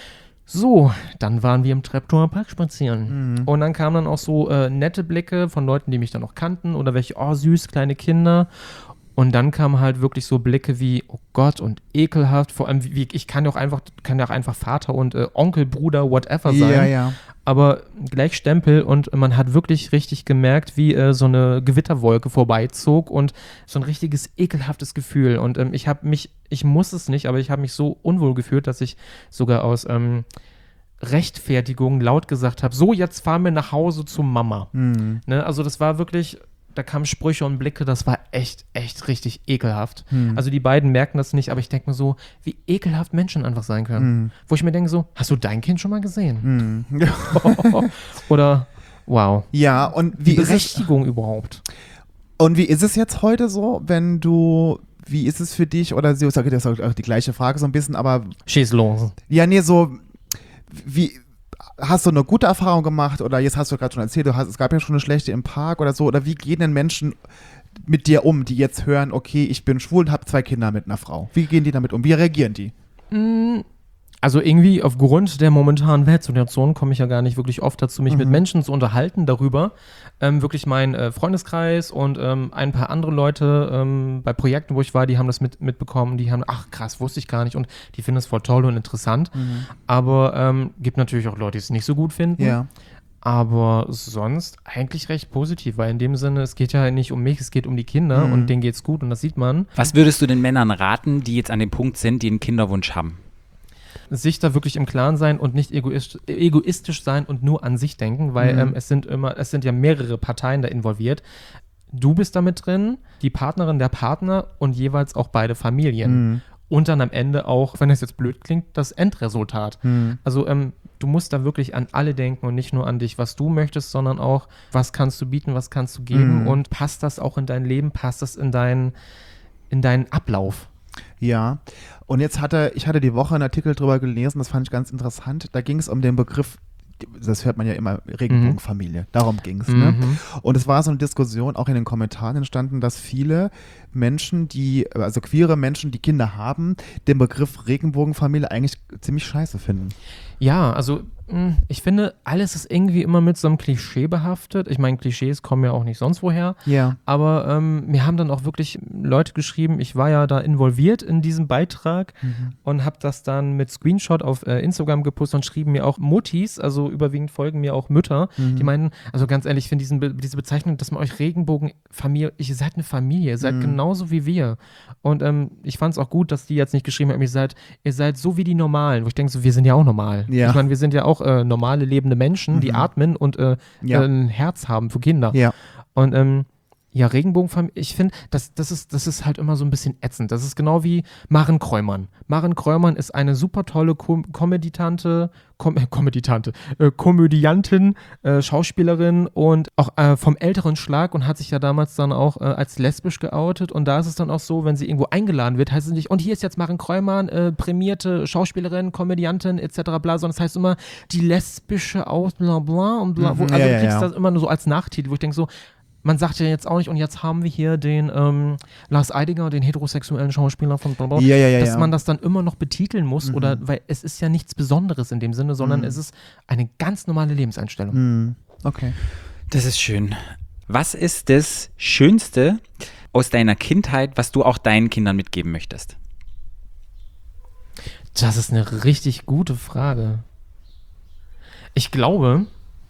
So, dann waren wir im Treptower Park spazieren. Mhm. Und dann kamen dann auch so äh, nette Blicke von Leuten, die mich dann noch kannten oder welche, oh süß, kleine Kinder. Und dann kamen halt wirklich so Blicke wie, oh Gott, und ekelhaft. Vor allem, wie, ich kann ja auch einfach, kann ja auch einfach Vater und äh, Onkel, Bruder, whatever sein. Ja, ja. Aber gleich Stempel und man hat wirklich richtig gemerkt, wie äh, so eine Gewitterwolke vorbeizog und so ein richtiges ekelhaftes Gefühl. Und ähm, ich habe mich, ich muss es nicht, aber ich habe mich so unwohl gefühlt, dass ich sogar aus ähm, Rechtfertigung laut gesagt habe, so, jetzt fahren wir nach Hause zu Mama. Mhm. Ne? Also das war wirklich, da kamen Sprüche und Blicke, das war echt, echt richtig ekelhaft. Mhm. Also die beiden merken das nicht, aber ich denke mir so, wie ekelhaft Menschen einfach sein können. Mhm. Wo ich mir denke so, hast du dein Kind schon mal gesehen? Mhm. Oder, wow. Ja, und wie die Berechtigung überhaupt. Und wie ist es jetzt heute so, wenn du, wie ist es für dich, oder sie sagt, das ist auch die gleiche Frage so ein bisschen, aber schieß los. Ja, nee, so, wie, hast du eine gute Erfahrung gemacht oder jetzt hast du gerade schon erzählt, du hast, es gab ja schon eine schlechte im Park oder so, oder wie gehen denn Menschen mit dir um, die jetzt hören, okay, ich bin schwul und habe zwei Kinder mit einer Frau? Wie gehen die damit um? Wie reagieren die? Also irgendwie aufgrund der momentanen Weltsituation komme ich ja gar nicht wirklich oft dazu, mich mhm. mit Menschen zu unterhalten darüber. Ähm, wirklich mein äh, Freundeskreis und ähm, ein paar andere Leute ähm, bei Projekten, wo ich war, die haben das mit, mitbekommen, die haben, ach krass, wusste ich gar nicht und die finden es voll toll und interessant. Mhm. Aber ähm, gibt natürlich auch Leute, die es nicht so gut finden. Ja. Aber sonst eigentlich recht positiv, weil in dem Sinne, es geht ja nicht um mich, es geht um die Kinder mhm. und denen geht's gut und das sieht man. Was würdest du den Männern raten, die jetzt an dem Punkt sind, die einen Kinderwunsch haben? Sich da wirklich im Klaren sein und nicht egoistisch, egoistisch sein und nur an sich denken, weil mhm. ähm, es sind immer, es sind ja mehrere Parteien da involviert. Du bist damit drin, die Partnerin, der Partner und jeweils auch beide Familien. Mhm. Und dann am Ende auch, wenn es jetzt blöd klingt, das Endresultat. Mhm. Also ähm, du musst da wirklich an alle denken und nicht nur an dich, was du möchtest, sondern auch, was kannst du bieten, was kannst du geben mhm. und passt das auch in dein Leben, passt das in deinen, in deinen Ablauf. Ja, und jetzt hatte, ich hatte die Woche einen Artikel drüber gelesen, das fand ich ganz interessant, da ging es um den Begriff, das hört man ja immer, Regenbogenfamilie, mhm. darum ging es. Mhm. Ne? Und es war so eine Diskussion, auch in den Kommentaren entstanden, dass viele Menschen, die, also queere Menschen, die Kinder haben, den Begriff Regenbogenfamilie eigentlich ziemlich scheiße finden. Ja, also ich finde, alles ist irgendwie immer mit so einem Klischee behaftet. Ich meine, Klischees kommen ja auch nicht sonst woher. Ja. Aber ähm, mir haben dann auch wirklich Leute geschrieben, ich war ja da involviert in diesem Beitrag mhm. und habe das dann mit Screenshot auf äh, Instagram gepostet und schrieben mir auch Muttis, also überwiegend folgen mir auch Mütter, mhm. die meinen, also ganz ehrlich, ich finde diesen, diese Bezeichnung, dass man euch Regenbogenfamilie, ihr seid eine Familie, ihr seid mhm. genauso wie wir. Und ähm, ich fand es auch gut, dass die jetzt nicht geschrieben haben, ihr seid, ihr seid so wie die Normalen, wo ich denke, so, wir sind ja auch normal. Ja. Ich meine, wir sind ja auch Äh, normale lebende Menschen, mhm. die atmen und äh, ja. äh, ein Herz haben für Kinder. Ja. Und ähm, ja, Regenbogenfamilie, ich finde, das, das, ist, das ist halt immer so ein bisschen ätzend. Das ist genau wie Maren Kräumann. Maren Kräumann ist eine super tolle Kom- Komöditante, Kom- äh, Komöditante, äh, Komödiantin, äh, Schauspielerin und auch äh, vom älteren Schlag und hat sich ja damals dann auch äh, als lesbisch geoutet. Und da ist es dann auch so, wenn sie irgendwo eingeladen wird, heißt es nicht, und hier ist jetzt Maren Kräumann, äh, prämierte Schauspielerin, Komödiantin et cetera bla, sondern es heißt immer die lesbische aus bla bla und bla. Mhm, wo, also ja, du ja, kriegst ja. das immer nur so als Nachtitel, wo ich denke so, man sagt ja jetzt auch nicht, und jetzt haben wir hier den ähm, Lars Eidinger, den heterosexuellen Schauspieler von blablabla, ja, ja, ja, dass ja. man das dann immer noch betiteln muss, mhm. oder weil es ist ja nichts Besonderes in dem Sinne, sondern mhm. es ist eine ganz normale Lebenseinstellung. Mhm. Okay. Das ist schön. Was ist das Schönste aus deiner Kindheit, was du auch deinen Kindern mitgeben möchtest? Das ist eine richtig gute Frage. Ich glaube,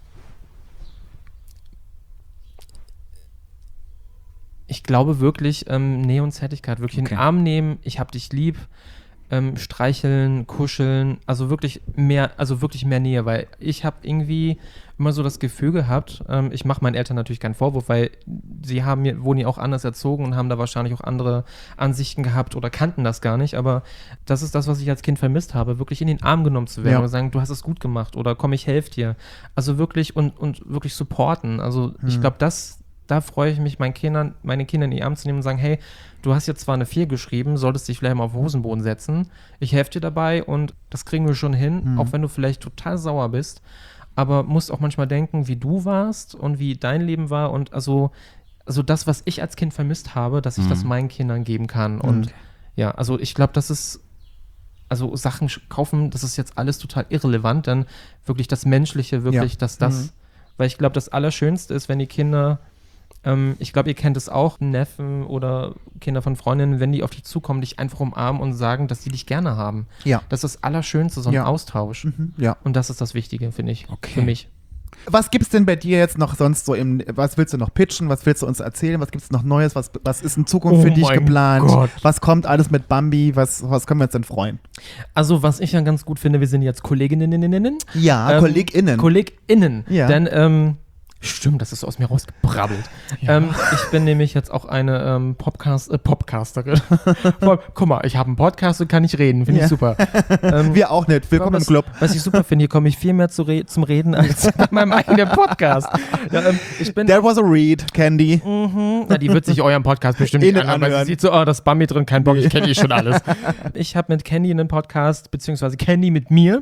Ich glaube wirklich, ähm, Nähe und Zärtlichkeit, wirklich Okay. in den Arm nehmen, ich hab dich lieb, ähm, streicheln, kuscheln, also wirklich mehr, also wirklich mehr Nähe, weil ich habe irgendwie immer so das Gefühl gehabt, ähm, ich mache meinen Eltern natürlich keinen Vorwurf, weil sie haben mir, wurden ja auch anders erzogen und haben da wahrscheinlich auch andere Ansichten gehabt oder kannten das gar nicht, aber das ist das, was ich als Kind vermisst habe, wirklich in den Arm genommen zu werden Ja. oder sagen, du hast es gut gemacht oder komm, ich helfe dir. Also wirklich und, und wirklich supporten, also ich Mhm. glaube, das da freue ich mich, meinen Kindern, meine Kinder in die Arme zu nehmen und sagen, hey, du hast jetzt zwar eine vier geschrieben, solltest dich vielleicht mal auf den Hosenboden setzen. Ich helfe dir dabei und das kriegen wir schon hin, Mhm. auch wenn du vielleicht total sauer bist. Aber musst auch manchmal denken, wie du warst und wie dein Leben war und also, also das, was ich als Kind vermisst habe, dass ich Mhm. das meinen Kindern geben kann. Und ja, also ich glaube, das ist also Sachen sch- kaufen, das ist jetzt alles total irrelevant, denn wirklich das Menschliche, wirklich, Ja. dass das, Mhm. weil ich glaube, das Allerschönste ist, wenn die Kinder, ähm, ich glaube, ihr kennt es auch, Neffen oder Kinder von Freundinnen, wenn die auf dich zukommen, dich einfach umarmen und sagen, dass sie dich gerne haben. Ja. Das ist das Allerschönste, so ein Ja. Austausch. Mhm. Ja. Und das ist das Wichtige, finde ich, Okay. für mich. Was gibt's denn bei dir jetzt noch sonst so im, was willst du noch pitchen, was willst du uns erzählen, was gibt's noch Neues, was, was ist in Zukunft Oh für dich mein geplant, Gott. was kommt alles mit Bambi, was, was können wir uns denn freuen? Also, was ich ja ganz gut finde, wir sind jetzt Kolleginnen. Ja, Ähm, KollegInnen. KollegInnen. Ja. Denn, ähm, stimmt, das ist so aus mir rausgebrabbelt. Ähm, ich bin nämlich jetzt auch eine ähm, Podcast, äh, Podcasterin. Guck mal, ich habe einen Podcast und kann nicht reden. Finde Ja. ich super. Ähm, Wir auch nicht, willkommen im was, Club. Was ich super finde, hier komme ich viel mehr zu re- zum Reden als in meinem eigenen Podcast. Ja, ähm, ich bin There was a read, Candy. Mhm. Na, die wird sich euren Podcast bestimmt Eh nicht nicht anhören, weil sie anhören. sieht so, oh, das Bambi drin, kein Bock, ich kenne eh schon alles. Ich habe mit Candy einen Podcast, beziehungsweise Candy mit mir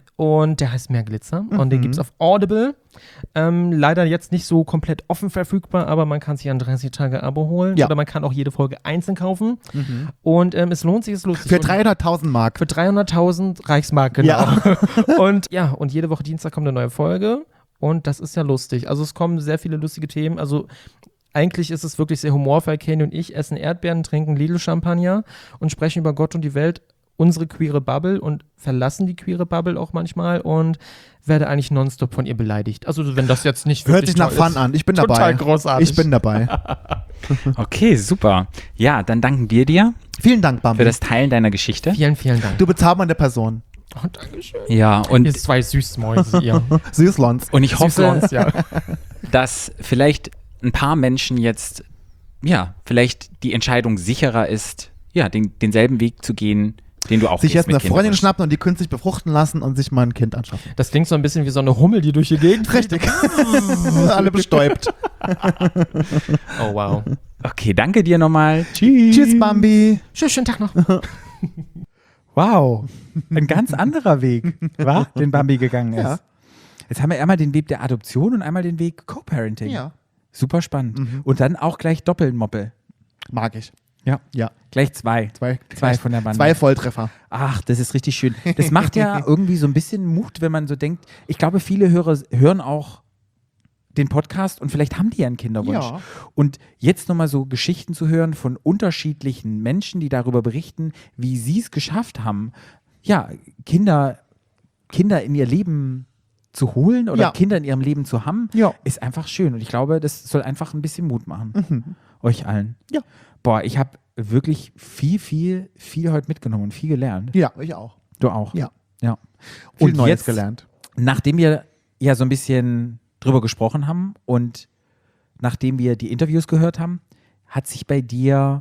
und der heißt Mehr Glitzer und den gibt es auf Audible. Ähm, leider jetzt nicht so komplett offen verfügbar, aber man kann sich ein dreißig Tage Abo holen Ja. oder man kann auch jede Folge einzeln kaufen und ähm, es lohnt sich, es lohnt sich. Für Und- dreihunderttausend Mark. für dreihunderttausend Reichsmark, genau. Ja. Und ja, und jede Woche Dienstag kommt eine neue Folge und das ist ja lustig. Also es kommen sehr viele lustige Themen. Also eigentlich ist es wirklich sehr humorvoll. Kenny und ich essen Erdbeeren, trinken Lidl-Champagner und sprechen über Gott und die Welt, unsere queere Bubble und verlassen die queere Bubble auch manchmal und werde eigentlich nonstop von ihr beleidigt. Also wenn das jetzt nicht Hört wirklich sich nach toll Fun ist. an. Ich bin Total dabei. großartig. Ich bin dabei. Okay, super. Ja, dann danken wir dir Vielen Dank, Bambi. für das Teilen deiner Geschichte. Vielen, vielen Dank. Du bezaubernde Person. Oh, Dankeschön. Ja, Ihr und, zwei Süßmäuse, ihr. Süßlons. und ich hoffe, Süßlons, ja. dass vielleicht ein paar Menschen jetzt, ja, vielleicht die Entscheidung sicherer ist, ja, den, denselben Weg zu gehen, den du auch Sich gehst jetzt mit eine Freundin Kinderwunsch. schnappen und die künstlich befruchten lassen und sich mal ein Kind anschaffen. Das klingt so ein bisschen wie so eine Hummel, die durch die Gegend fliegt. Richtig. Alle bestäubt. Oh, wow. Okay, danke dir nochmal. Tschüss. Tschüss, Bambi. Schönen, schönen Tag noch. Wow, ein ganz anderer Weg, wa? Den Bambi gegangen ist. Ja. Jetzt haben wir einmal den Weg der Adoption und einmal den Weg Co-Parenting. Ja. Super spannend. Und dann auch gleich Doppelmoppel. Mag ich. Ja. Ja. Gleich zwei. Zwei, Zwei von der Bande. Zwei Volltreffer. Ach, das ist richtig schön. Das macht ja irgendwie so ein bisschen Mut, wenn man so denkt. Ich glaube, viele Hörer hören auch den Podcast und vielleicht haben die ja einen Kinderwunsch. Ja. Und jetzt nochmal so Geschichten zu hören von unterschiedlichen Menschen, die darüber berichten, wie sie es geschafft haben, ja, Kinder, Kinder in ihr Leben zu holen oder Ja. Kinder in ihrem Leben zu haben, Ja. ist einfach schön. Und ich glaube, das soll einfach ein bisschen Mut machen. Euch allen. Ja. Boah, ich habe wirklich viel, viel, viel heute mitgenommen und viel gelernt. Ja, ich auch. Du auch. Ja. Ja. Viel Und Neues jetzt, gelernt. nachdem wir ja so ein bisschen drüber gesprochen haben und nachdem wir die Interviews gehört haben, hat sich bei dir,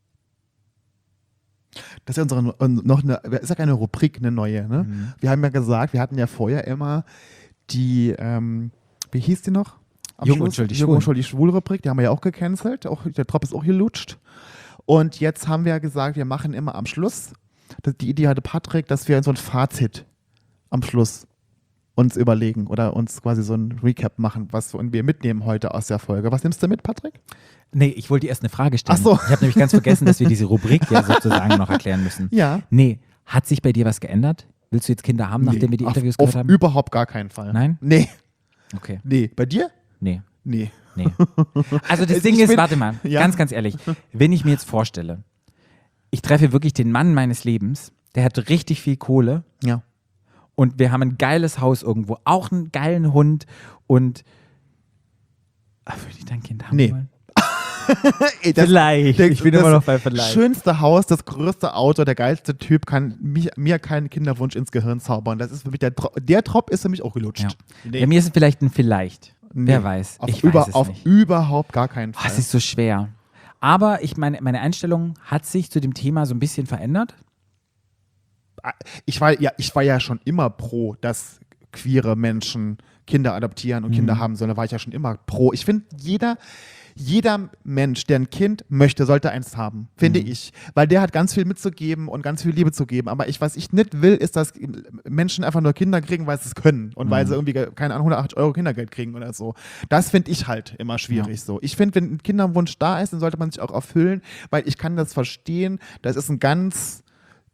Das ist ja unsere, noch eine, ist ja keine Rubrik, eine neue. Ne? Mhm. Wir haben ja gesagt, wir hatten ja vorher immer die, ähm, wie hieß die noch? Am Jung Schluss? und schuldig Jung schwul. und schuldig schwul Rubrik, die haben wir ja auch gecancelt. Auch, der Drop ist auch gelutscht. Und jetzt haben wir ja gesagt, wir machen immer am Schluss, das, die Idee hatte Patrick, dass wir so ein Fazit am Schluss uns überlegen oder uns quasi so ein Recap machen, was wir mitnehmen heute aus der Folge. Was nimmst du mit, Patrick? nee, ich wollte dir erst eine Frage stellen. Ach so. Ich habe nämlich ganz vergessen, dass wir diese Rubrik ja sozusagen noch erklären müssen. Ja. Nee, hat sich bei dir was geändert? Willst du jetzt Kinder haben, nachdem wir die auf, Interviews auf gehört haben? überhaupt gar keinen Fall. Nein? Nee. Okay, Nee. Bei dir? nee. Nee. Nee. Also das Ich Ding ist, bin- warte mal, Ja. ganz, ganz ehrlich, wenn ich mir jetzt vorstelle, ich treffe wirklich den Mann meines Lebens, der hat richtig viel Kohle Ja. und wir haben ein geiles Haus irgendwo, auch einen geilen Hund und Ach, würde ich dein Kind haben Nee. wollen? Ey, das- Vielleicht. der- Ich bin das immer noch bei vielleicht. Schönste Haus, das größte Auto, der geilste Typ kann mich, mir keinen Kinderwunsch ins Gehirn zaubern. Das ist für mich der, Tro- der Trop ist für mich auch gelutscht. Ja. Nee. Bei mir ist es vielleicht ein Vielleicht. Nee. Wer weiß. Auf, Ich über, weiß es auf nicht. überhaupt gar keinen Oh, Fall. es ist so schwer. Aber ich meine, meine Einstellung hat sich zu dem Thema so ein bisschen verändert. ich, war, ja, ich war ja schon immer pro, dass queere Menschen Kinder adoptieren und Mhm. Kinder haben sollen. Da war ich ja schon immer pro. Ich finde, jeder, jeder Mensch, der ein Kind möchte, sollte eins haben, finde Mhm. ich. Weil der hat ganz viel mitzugeben und ganz viel Liebe zu geben. Aber ich, was ich nicht will, ist, dass Menschen einfach nur Kinder kriegen, weil sie es können und Mhm. weil sie irgendwie, keine Ahnung, hundertachtzig Euro Kindergeld kriegen oder so. Das finde ich halt immer schwierig so. Ich finde, wenn ein Kinderwunsch da ist, dann sollte man sich auch erfüllen, weil ich kann das verstehen. Das ist ein ganz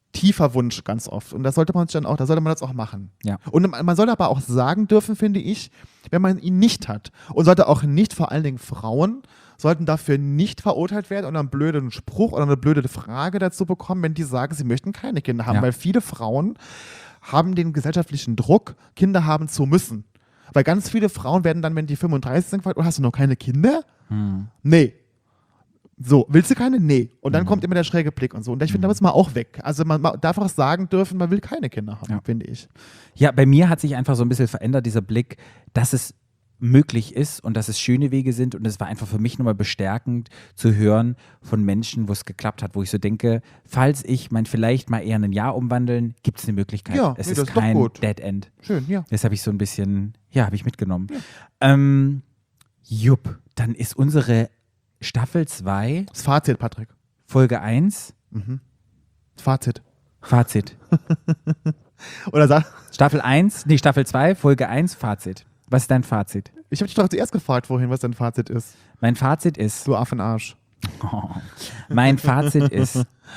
tiefer Wunsch ganz oft. Und das sollte man sich dann auch, da sollte man das auch machen. Ja. Und man sollte aber auch sagen dürfen, finde ich, wenn man ihn nicht hat. Und sollte auch nicht, vor allen Dingen Frauen, sollten dafür nicht verurteilt werden und einen blöden Spruch oder eine blöde Frage dazu bekommen, wenn die sagen, sie möchten keine Kinder haben. Ja. Weil viele Frauen haben den gesellschaftlichen Druck, Kinder haben zu müssen. Weil ganz viele Frauen werden dann, wenn die fünfunddreißig sind, gefragt, oh, hast du noch keine Kinder? Hm. Nee. So, willst du keine? Nee. Und dann Mhm. kommt immer der schräge Blick und so. Und ich finde, da muss man auch weg. Also man, man darf auch sagen dürfen, man will keine Kinder haben, Ja. finde ich. Ja, bei mir hat sich einfach so ein bisschen verändert, dieser Blick, dass es möglich ist und dass es schöne Wege sind. Und es war einfach für mich nochmal bestärkend zu hören von Menschen, wo es geklappt hat, wo ich so denke, falls ich mein vielleicht mal eher ein Jahr umwandeln, gibt es eine Möglichkeit. Ja, es nee, ist das ist doch kein gut. Dead End. Schön, ja. Das habe ich so ein bisschen, ja, habe ich mitgenommen. Ähm, jupp, dann ist unsere Staffel zwei, Das Fazit, Patrick. Folge eins, Mhm. Das Fazit. Fazit. Oder sag, Staffel eins, nee, Staffel zwei, Folge eins, Fazit. Was ist dein Fazit? ich habe dich doch zuerst gefragt vorhin, was dein Fazit ist. Mein Fazit ist, Du Affenarsch. oh, mein Fazit ist,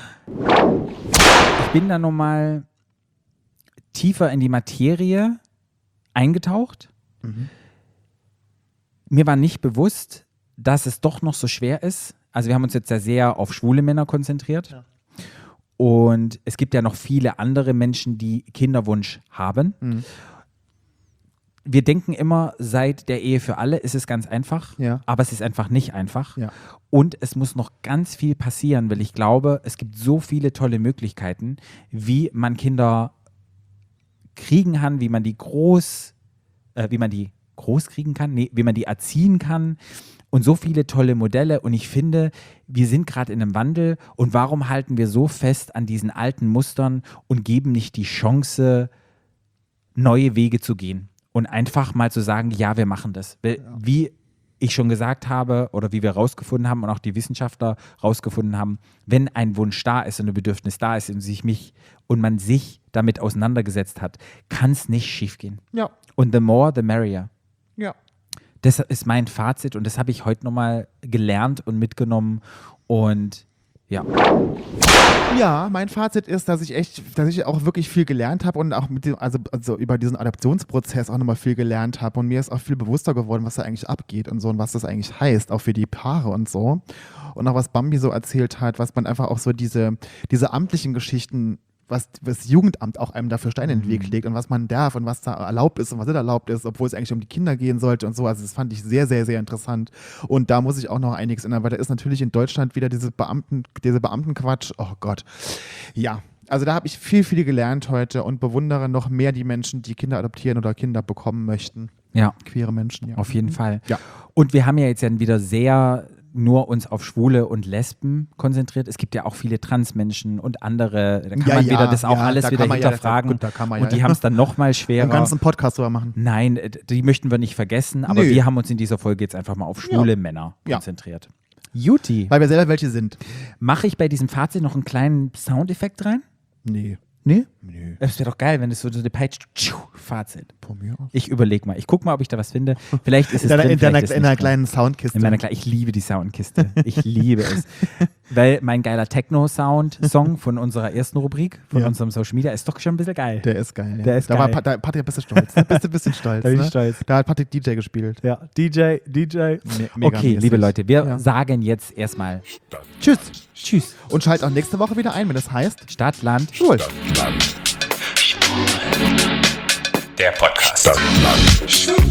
ich bin da nochmal tiefer in die Materie eingetaucht. Mhm. Mir war nicht bewusst, dass es doch noch so schwer ist. Also wir haben uns jetzt ja sehr auf schwule Männer konzentriert. Ja. Und es gibt ja noch viele andere Menschen, die Kinderwunsch haben. Mhm. Wir denken immer, seit der Ehe für alle ist es ganz einfach, Ja. aber es ist einfach nicht einfach. Ja. Und es muss noch ganz viel passieren, weil ich glaube, es gibt so viele tolle Möglichkeiten, wie man Kinder kriegen kann, wie man die groß, äh, wie man die groß kriegen kann, nee, wie man die erziehen kann und so viele tolle Modelle. Und ich finde, wir sind gerade in einem Wandel und warum halten wir so fest an diesen alten Mustern und geben nicht die Chance, neue Wege zu gehen und einfach mal zu sagen, ja, wir machen das. Weil, wie ich schon gesagt habe oder wie wir rausgefunden haben und auch die Wissenschaftler rausgefunden haben, wenn ein Wunsch da ist und ein Bedürfnis da ist und sich mich und man sich damit auseinandergesetzt hat, kann es nicht schiefgehen. Ja. Und the more, the merrier. Ja. Das ist mein Fazit und das habe ich heute nochmal gelernt und mitgenommen und ja. Ja, mein Fazit ist, dass ich echt, dass ich auch wirklich viel gelernt habe und auch mit dem, also, also über diesen Adoptionsprozess auch nochmal viel gelernt habe und mir ist auch viel bewusster geworden, was da eigentlich abgeht und so und was das eigentlich heißt, auch für die Paare und so. Und auch was Bambi so erzählt hat, was man einfach auch so diese, diese amtlichen Geschichten, was das Jugendamt auch einem dafür Steine in den Weg legt und was man darf und was da erlaubt ist und was nicht erlaubt ist, obwohl es eigentlich um die Kinder gehen sollte und so. Also das fand ich sehr, sehr, sehr interessant. Und da muss ich auch noch einiges ändern, weil da ist natürlich in Deutschland wieder diese Beamten, diese Beamtenquatsch. Oh Gott. Ja. Also da habe ich viel, viel gelernt heute und bewundere noch mehr die Menschen, die Kinder adoptieren oder Kinder bekommen möchten. Ja, Queere Menschen, ja. auf jeden Fall. Ja. Und wir haben ja jetzt ja wieder sehr nur uns auf Schwule und Lesben konzentriert. Es gibt ja auch viele Transmenschen und andere. Da kann Ja, man ja, wieder das auch ja, alles da wieder kann man ja- hinterfragen. gut, da kann man und ja- die haben es dann nochmal schwerer. Den ganzen Podcast drüber machen. Nein, äh, die möchten wir nicht vergessen, aber Nö. wir haben uns in dieser Folge jetzt einfach mal auf schwule Ja. Männer Ja. konzentriert. Juti, Weil wir selber welche sind. mache ich bei diesem Fazit noch einen kleinen Soundeffekt rein? Nee. Nee? Nee. Es wäre doch geil, wenn es so eine Peitsche, tschiu, Fazit. Von mir aus. Ich überlege mal. Ich gucke mal, ob ich da was finde. Vielleicht ist es In deiner, drin, in deiner, vielleicht ist in nicht deiner drin. kleinen Soundkiste. In meiner Kle ich liebe die Soundkiste. Ich liebe es. Weil mein geiler Techno-Sound-Song von unserer ersten Rubrik, von Ja. unserem Social Media, ist doch schon ein bisschen geil. Der ist geil. Ja. Der ist da War, geil. Pa- da, Patrick, bist du stolz. Ne? Bist du ein bisschen stolz. Da bin ich ne? stolz. Da hat Patrick D J gespielt. Ja, D J, D J. Me Okay, megamäßig. liebe Leute, wir Ja. sagen jetzt erstmal Tschüss. Tschüss. Und schalt auch nächste Woche wieder ein, wenn das heißt Stadt, Land, Schwul. Stadtland. Der Podcast. Stadtland.